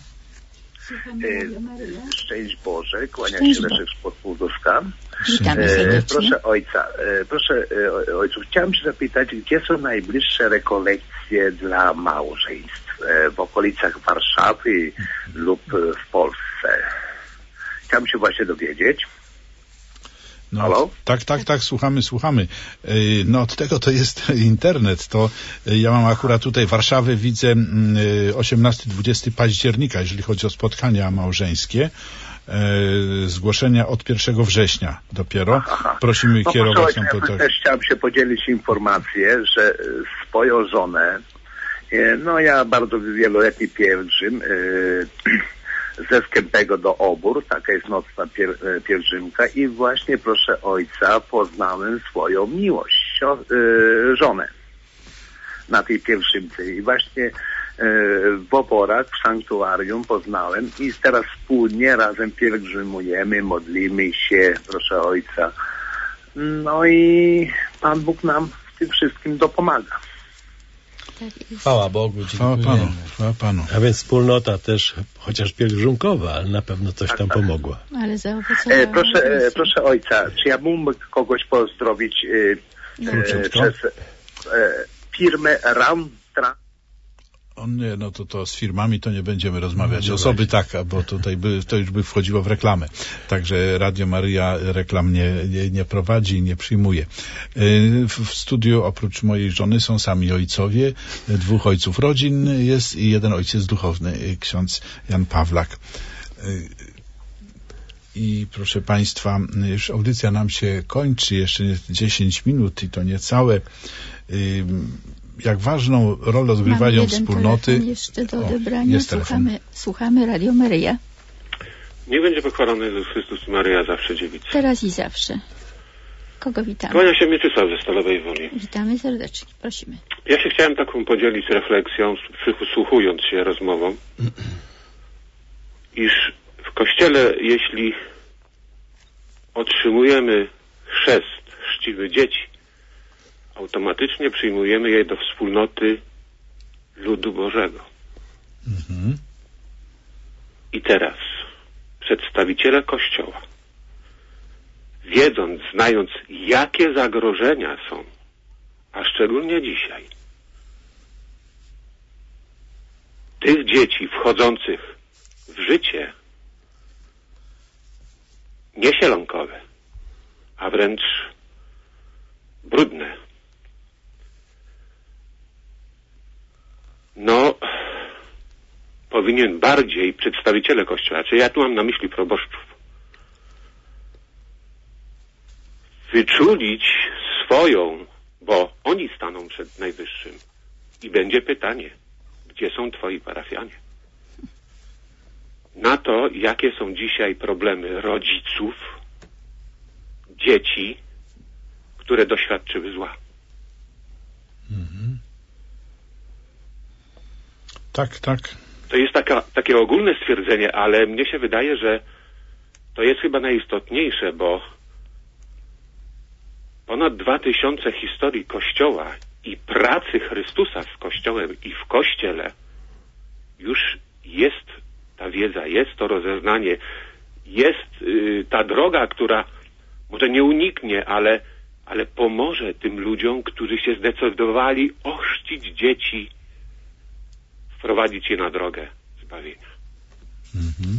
Szczęść Boże, kłania się Leszek spod Półduszka. Witamy Proszę ojca, proszę ojców, chciałem się zapytać, gdzie są najbliższe rekolekcje dla małżeństw? W okolicach Warszawy lub w Polsce? Chciałem się właśnie dowiedzieć. No, Halo? Tak, tak, tak, słuchamy, słuchamy. No od tego to jest internet. To ja mam akurat tutaj Warszawę, widzę osiemnastego dwudziestego października, jeżeli chodzi o spotkania małżeńskie. Zgłoszenia od pierwszego września dopiero. Aha. Prosimy no, kierować nam to tak. Też chciałem się podzielić informację, że swoją żonę, no ja bardzo wieloletni pielgrzym, ze Skępego do Obór, taka jest nocna pier, pielgrzymka i właśnie proszę ojca poznałem swoją miłość, sio, y, żonę na tej pielgrzymce i właśnie y, w Oborach, w sanktuarium poznałem i teraz wspólnie razem pielgrzymujemy, modlimy się, proszę ojca. No i Pan Bóg nam w tym wszystkim dopomaga. Chwała Bogu, chwała Panu, chwała Panu. A więc wspólnota też, chociaż pielgrzymkowa, ale na pewno coś tam pomogła. Ale zaowocowała. E, proszę, e, proszę ojca, czy ja mógłbym kogoś pozdrowić e, e, przez e, firmę Ramtra? O nie, no to, to z firmami to nie będziemy rozmawiać. No, Osoby tak, bo tutaj by, to już by wchodziło w reklamę. Także Radio Maryja reklam nie, nie, nie prowadzi, nie przyjmuje. W studiu oprócz mojej żony są sami ojcowie, dwóch ojców rodzin jest i jeden ojciec duchowny, ksiądz Jan Pawlak. I proszę Państwa, już audycja nam się kończy, jeszcze dziesięć minut i to niecałe. Jak ważną rolę odgrywają Mam wspólnoty. Jeden jeszcze do odebrania. Słuchamy, słuchamy Radio Maryja. Niech będzie pochwalony Jezus Chrystus i Maryja zawsze dziewica. Teraz i zawsze. Kogo witamy? Kłania się Mieczysław ze Stalowej Woli. Witamy serdecznie, prosimy. Ja się chciałem taką podzielić refleksją, przysłuchując się rozmowom, iż w Kościele, jeśli otrzymujemy chrzest, chrzcimy dzieci, automatycznie przyjmujemy je do wspólnoty ludu Bożego. Mhm. I teraz przedstawiciele Kościoła wiedząc, znając, jakie zagrożenia są, a szczególnie dzisiaj, tych dzieci wchodzących w życie nie sielonkowe, a wręcz brudne. No, powinien bardziej przedstawiciele Kościoła, czy ja tu mam na myśli proboszczów, wyczulić swoją, bo oni staną przed Najwyższym i będzie pytanie, gdzie są twoi parafianie? Na to, jakie są dzisiaj problemy rodziców, dzieci, które doświadczyły zła. Mhm. Tak, tak. To jest taka, takie ogólne stwierdzenie, ale mnie się wydaje, że to jest chyba najistotniejsze, bo ponad dwa tysiące historii Kościoła i pracy Chrystusa z Kościołem i w Kościele już jest ta wiedza, jest to rozeznanie, jest y, ta droga, która może nie uniknie, ale, ale pomoże tym ludziom, którzy się zdecydowali ochrzcić dzieci, wprowadzić je na drogę zbawienia. Mhm.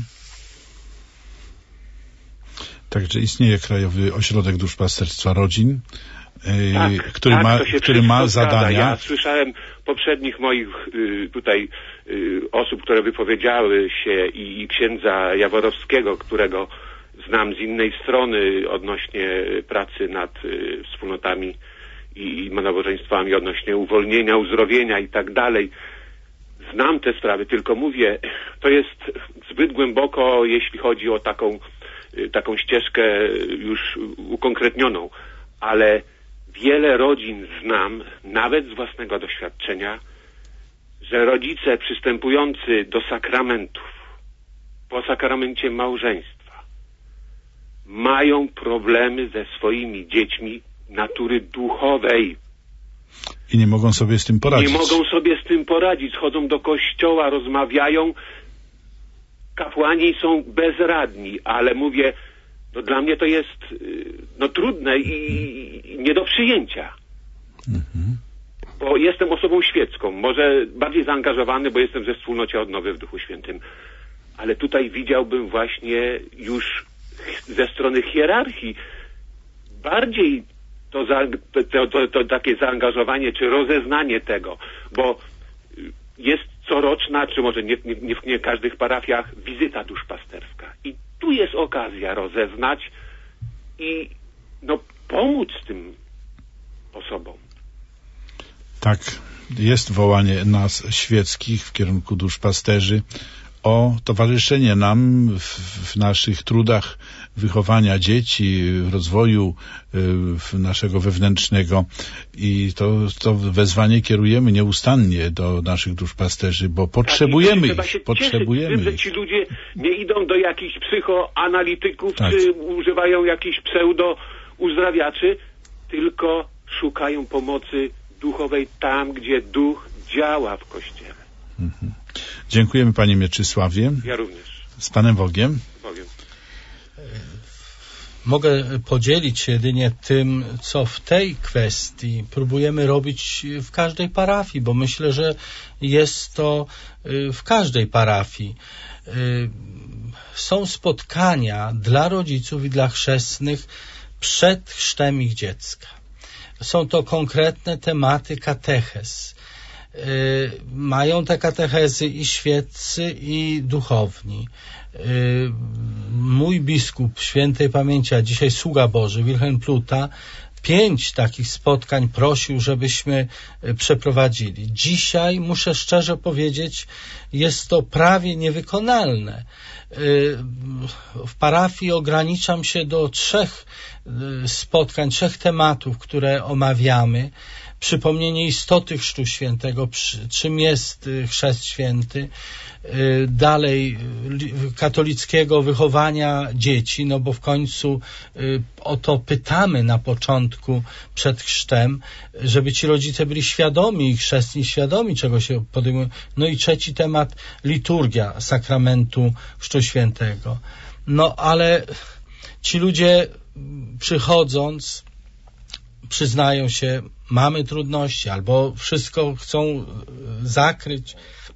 Także istnieje Krajowy Ośrodek Duszpasterstwa Rodzin, yy, tak, który, tak, ma, który ma zgadza. zadania. Ja słyszałem poprzednich moich y, tutaj y, osób, które wypowiedziały się i, i księdza Jaworowskiego, którego znam z innej strony odnośnie pracy nad y, wspólnotami i, i nabożeństwami, odnośnie uwolnienia, uzdrowienia i tak dalej. Znam te sprawy, tylko mówię, to jest zbyt głęboko, jeśli chodzi o taką, taką ścieżkę już ukonkretnioną, ale wiele rodzin znam, nawet z własnego doświadczenia, że rodzice przystępujący do sakramentów, po sakramencie małżeństwa, mają problemy ze swoimi dziećmi natury duchowej. I nie mogą sobie z tym poradzić. Nie mogą sobie z tym poradzić. Chodzą do kościoła, rozmawiają. Kapłani są bezradni, ale mówię, no dla mnie to jest no, trudne i, i nie do przyjęcia. Mhm. Bo jestem osobą świecką, może bardziej zaangażowany, bo jestem ze wspólnocie odnowy w Duchu Świętym. Ale tutaj widziałbym właśnie już ze strony hierarchii bardziej To, za, to, to, to takie zaangażowanie, czy rozeznanie tego, bo jest coroczna, czy może nie, nie, w nie każdych parafiach, wizyta duszpasterska. I tu jest okazja rozeznać i no, pomóc tym osobom. Tak, jest wołanie nas świeckich w kierunku duszpasterzy o towarzyszenie nam w, w naszych trudach wychowania dzieci, rozwoju y, naszego wewnętrznego i to, to wezwanie kierujemy nieustannie do naszych duszpasterzy, bo potrzebujemy tak, ich, potrzebujemy cieszyć, ich. że ci ludzie nie idą do jakichś psychoanalityków, tak. czy używają jakichś pseudo uzdrawiaczy, tylko szukają pomocy duchowej tam, gdzie duch działa w Kościele. Mhm. Dziękujemy panie Mieczysławie. Ja również. Z Panem Bogiem. Bogiem. Mogę podzielić się jedynie tym, co w tej kwestii próbujemy robić w każdej parafii, bo myślę, że jest to w każdej parafii. Są spotkania dla rodziców i dla chrzestnych przed chrztem ich dziecka. Są to konkretne tematy katechez. Mają te katechezy i świeccy, i duchowni. Mój biskup świętej pamięci, a dzisiaj sługa Boży, Wilhelm Pluta, pięć takich spotkań prosił, żebyśmy przeprowadzili. Dzisiaj, muszę szczerze powiedzieć, jest to prawie niewykonalne. W parafii ograniczam się do trzech spotkań, trzech tematów, które omawiamy. Przypomnienie istoty Chrztu Świętego, czym jest Chrzest Święty, dalej katolickiego wychowania dzieci, no bo w końcu o to pytamy na początku przed chrztem, żeby ci rodzice byli świadomi i chrzestni świadomi, czego się podejmują. No i trzeci temat, liturgia sakramentu Chrztu Świętego. No ale ci ludzie przychodząc przyznają się, mamy trudności, albo wszystko chcą zakryć,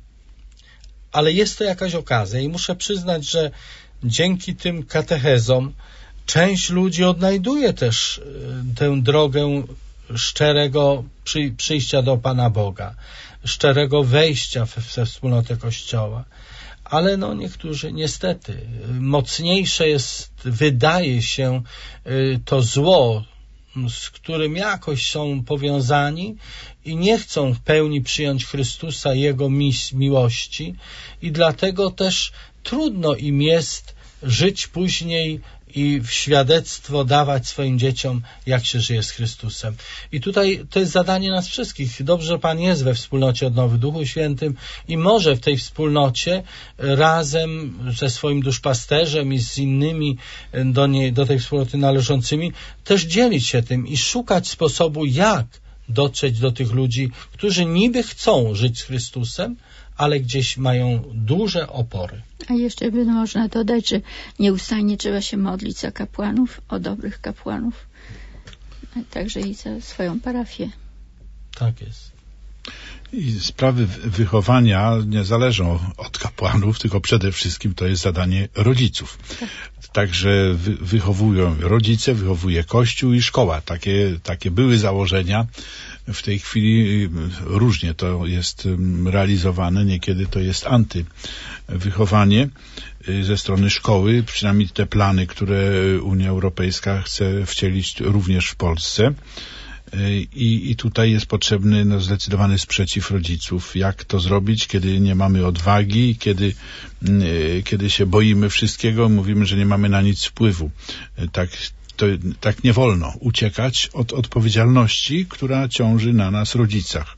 ale jest to jakaś okazja i muszę przyznać, że dzięki tym katechezom część ludzi odnajduje też tę drogę szczerego przy, przyjścia do Pana Boga, szczerego wejścia we, we wspólnotę Kościoła. Ale no niektórzy niestety, mocniejsze jest, wydaje się, to zło, z którym jakoś są powiązani i nie chcą w pełni przyjąć Chrystusa, Jego mis, miłości i dlatego też trudno im jest żyć później i w świadectwo dawać swoim dzieciom, jak się żyje z Chrystusem. I tutaj to jest zadanie nas wszystkich. Dobrze, Pan jest we wspólnocie odnowy w Duchu Świętym i może w tej wspólnocie razem ze swoim duszpasterzem i z innymi do, niej, do tej wspólnoty należącymi też dzielić się tym i szukać sposobu, jak dotrzeć do tych ludzi, którzy niby chcą żyć z Chrystusem, ale gdzieś mają duże opory. A jeszcze by można dodać, że nieustannie trzeba się modlić za kapłanów, o dobrych kapłanów, a także i za swoją parafię. Tak jest. I sprawy wychowania nie zależą od kapłanów, tylko przede wszystkim to jest zadanie rodziców. Tak. Także wy, wychowują rodzice, wychowuje Kościół i szkoła. Takie, takie były założenia. W tej chwili różnie to jest realizowane. Niekiedy to jest antywychowanie ze strony szkoły, przynajmniej te plany, które Unia Europejska chce wcielić również w Polsce. I, i tutaj jest potrzebny no, zdecydowany sprzeciw rodziców. Jak to zrobić, kiedy nie mamy odwagi, kiedy, kiedy się boimy wszystkiego, mówimy, że nie mamy na nic wpływu. Tak, to, tak nie wolno uciekać od odpowiedzialności, która ciąży na nas, rodzicach.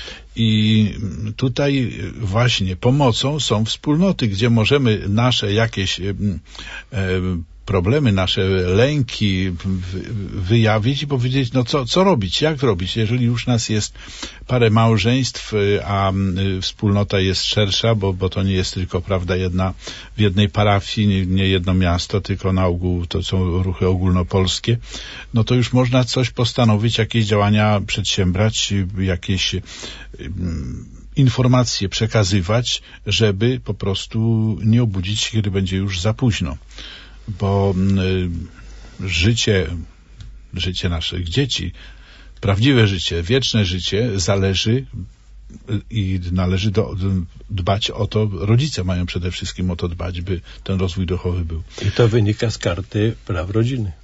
I tutaj właśnie pomocą są wspólnoty, gdzie możemy nasze jakieś e, problemy, nasze lęki wyjawić i powiedzieć, no co, co robić, jak robić, jeżeli już nas jest parę małżeństw, a wspólnota jest szersza, bo, bo to nie jest tylko, prawda, jedna w jednej parafii, nie, nie jedno miasto, tylko na ogół to są ruchy ogólnopolskie, no to już można coś postanowić, jakieś działania przedsiębrać, jakieś informacje przekazywać, żeby po prostu nie obudzić się, kiedy będzie już za późno. Bo y, życie, życie naszych dzieci, prawdziwe życie, wieczne życie zależy i należy do, dbać o to, rodzice mają przede wszystkim o to dbać, by ten rozwój duchowy był. I to wynika z karty praw rodziny.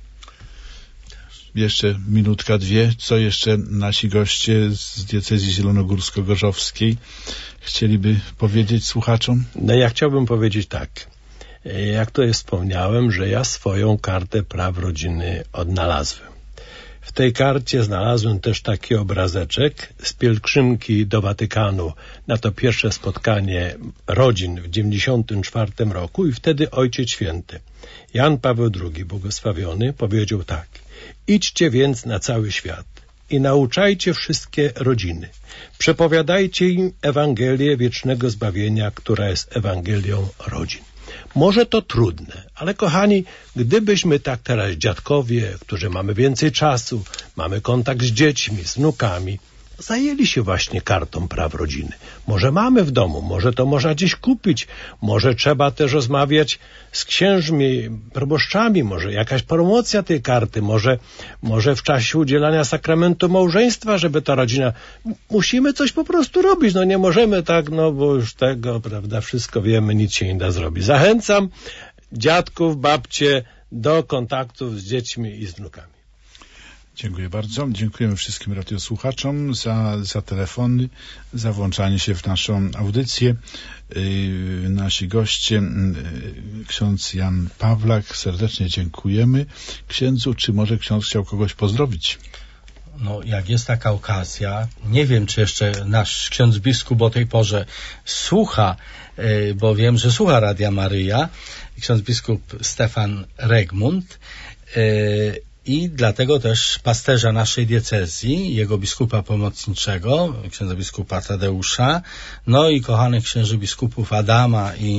Jeszcze minutka, dwie. Co jeszcze nasi goście z diecezji zielonogórsko-gorzowskiej chcieliby powiedzieć słuchaczom? No ja chciałbym powiedzieć tak. Jak to jest wspomniałem, że ja swoją kartę praw rodziny odnalazłem. W tej karcie znalazłem też taki obrazeczek z pielgrzymki do Watykanu na to pierwsze spotkanie rodzin w dziewięćdziesiątym czwartym roku i wtedy Ojciec Święty Jan Paweł drugi, błogosławiony, powiedział tak: idźcie więc na cały świat i nauczajcie wszystkie rodziny. Przepowiadajcie im Ewangelię wiecznego zbawienia, która jest Ewangelią rodzin. Może to trudne, ale kochani, gdybyśmy tak teraz dziadkowie, którzy mamy więcej czasu, mamy kontakt z dziećmi, z wnukami, zajęli się właśnie kartą praw rodziny. Może mamy w domu, może to można gdzieś kupić, może trzeba też rozmawiać z księżmi, proboszczami, może jakaś promocja tej karty, może, może w czasie udzielania sakramentu małżeństwa, żeby ta rodzina... Musimy coś po prostu robić, no nie możemy tak, no bo już tego, prawda, wszystko wiemy, nic się nie da zrobić. Zachęcam dziadków, babcie do kontaktów z dziećmi i z wnukami. Dziękuję bardzo. Dziękujemy wszystkim radiosłuchaczom za, za telefony, za włączanie się w naszą audycję. Yy, nasi goście, yy, ksiądz Jan Pawlak, serdecznie dziękujemy księdzu. Czy może ksiądz chciał kogoś pozdrowić? No, jak jest taka okazja, nie wiem, czy jeszcze nasz ksiądz biskup o tej porze słucha, yy, bo wiem, że słucha Radia Maryja, ksiądz biskup Stefan Regmund, yy, i dlatego też pasterza naszej diecezji, jego biskupa pomocniczego, księdza biskupa Tadeusza, no i kochanych księży biskupów Adama i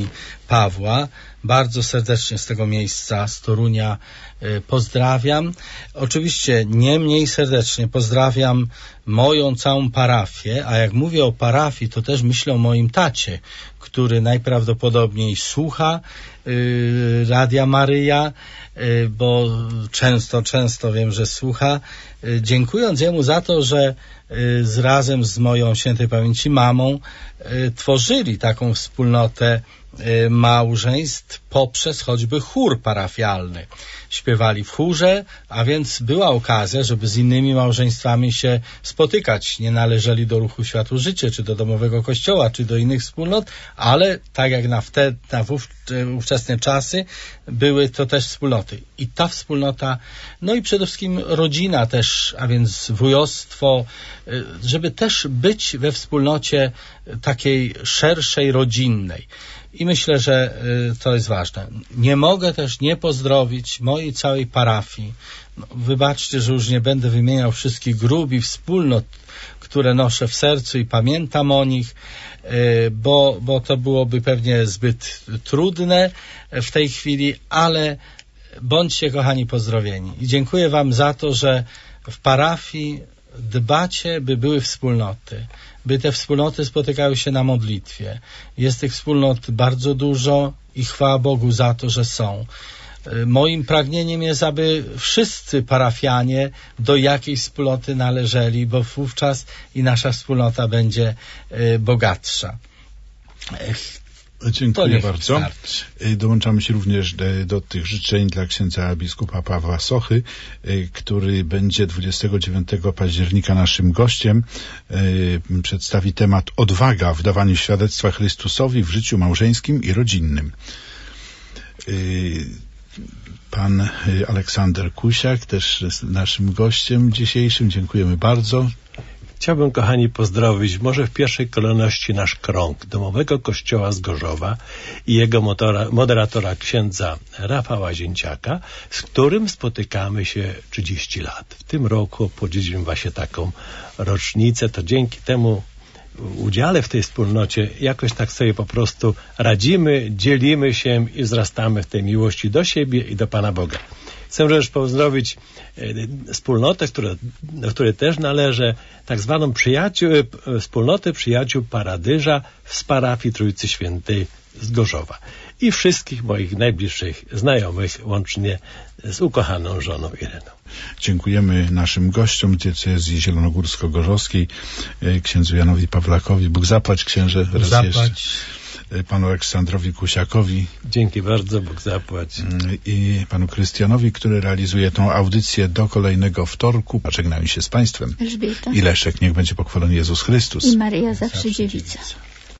Pawła. Bardzo serdecznie z tego miejsca, z Torunia, pozdrawiam. Oczywiście nie mniej serdecznie pozdrawiam moją całą parafię, a jak mówię o parafii, to też myślę o moim tacie, który najprawdopodobniej słucha y, Radia Maryja, y, bo często, często wiem, że słucha. Y, dziękując jemu za to, że y, z, razem z moją świętej pamięci mamą y, tworzyli taką wspólnotę y, małżeństw poprzez choćby chór parafialny. Śpiewali w chórze, a więc była okazja, żeby z innymi małżeństwami się spotykać. Nie należeli do ruchu Światło Życie, czy do domowego kościoła, czy do innych wspólnot, ale tak jak na, wtedy, na wów, ówczesne czasy były to też wspólnoty. I ta wspólnota, no i przede wszystkim rodzina też, a więc wujostwo, żeby też być we wspólnocie takiej szerszej, rodzinnej. I myślę, że to jest ważne. Nie mogę też nie pozdrowić mojej całej parafii. No, wybaczcie, że już nie będę wymieniał wszystkich grup i wspólnot, które noszę w sercu i pamiętam o nich, bo, bo to byłoby pewnie zbyt trudne w tej chwili, ale bądźcie, kochani, pozdrowieni. I dziękuję wam za to, że w parafii dbacie, by były wspólnoty, by te wspólnoty spotykały się na modlitwie. Jest tych wspólnot bardzo dużo i chwała Bogu za to, że są. Moim pragnieniem jest, aby wszyscy parafianie do jakiejś wspólnoty należeli, bo wówczas i nasza wspólnota będzie bogatsza. Dziękuję bardzo. Starczy. Dołączamy się również do, do tych życzeń dla księdza biskupa Pawła Sochy, który będzie dwudziestego dziewiątego października naszym gościem. Przedstawi temat odwaga w dawaniu świadectwa Chrystusowi w życiu małżeńskim i rodzinnym. Pan Aleksander Kusiak też jest naszym gościem dzisiejszym. Dziękujemy bardzo. Chciałbym, kochani, pozdrowić może w pierwszej kolejności nasz krąg domowego kościoła z Gorzowa i jego motora, moderatora księdza Rafała Zięciaka, z którym spotykamy się trzydzieści lat. W tym roku obchodziliśmy właśnie taką rocznicę, to dzięki temu udziale w tej wspólnocie jakoś tak sobie po prostu radzimy, dzielimy się i wzrastamy w tej miłości do siebie i do Pana Boga. Chcę też pozdrowić wspólnotę, które, do której też należę, tak zwaną przyjaciół, wspólnotę przyjaciół Paradyża z parafii Trójcy Świętej z Gorzowa. I wszystkich moich najbliższych znajomych, łącznie z ukochaną żoną Ireną. Dziękujemy naszym gościom z diecezji zielonogórsko-gorzowskiej, księdzu Janowi Pawlakowi. Bóg zapłać, księże. Bóg zapłać. Panu Aleksandrowi Kusiakowi. Dzięki bardzo, Bóg zapłać. I panu Krystianowi, który realizuje tą audycję do kolejnego wtorku. Żegnają się z państwem. Elżbieta. I Leszek. Niech będzie pochwalony Jezus Chrystus. I Maryja zawsze dziewica.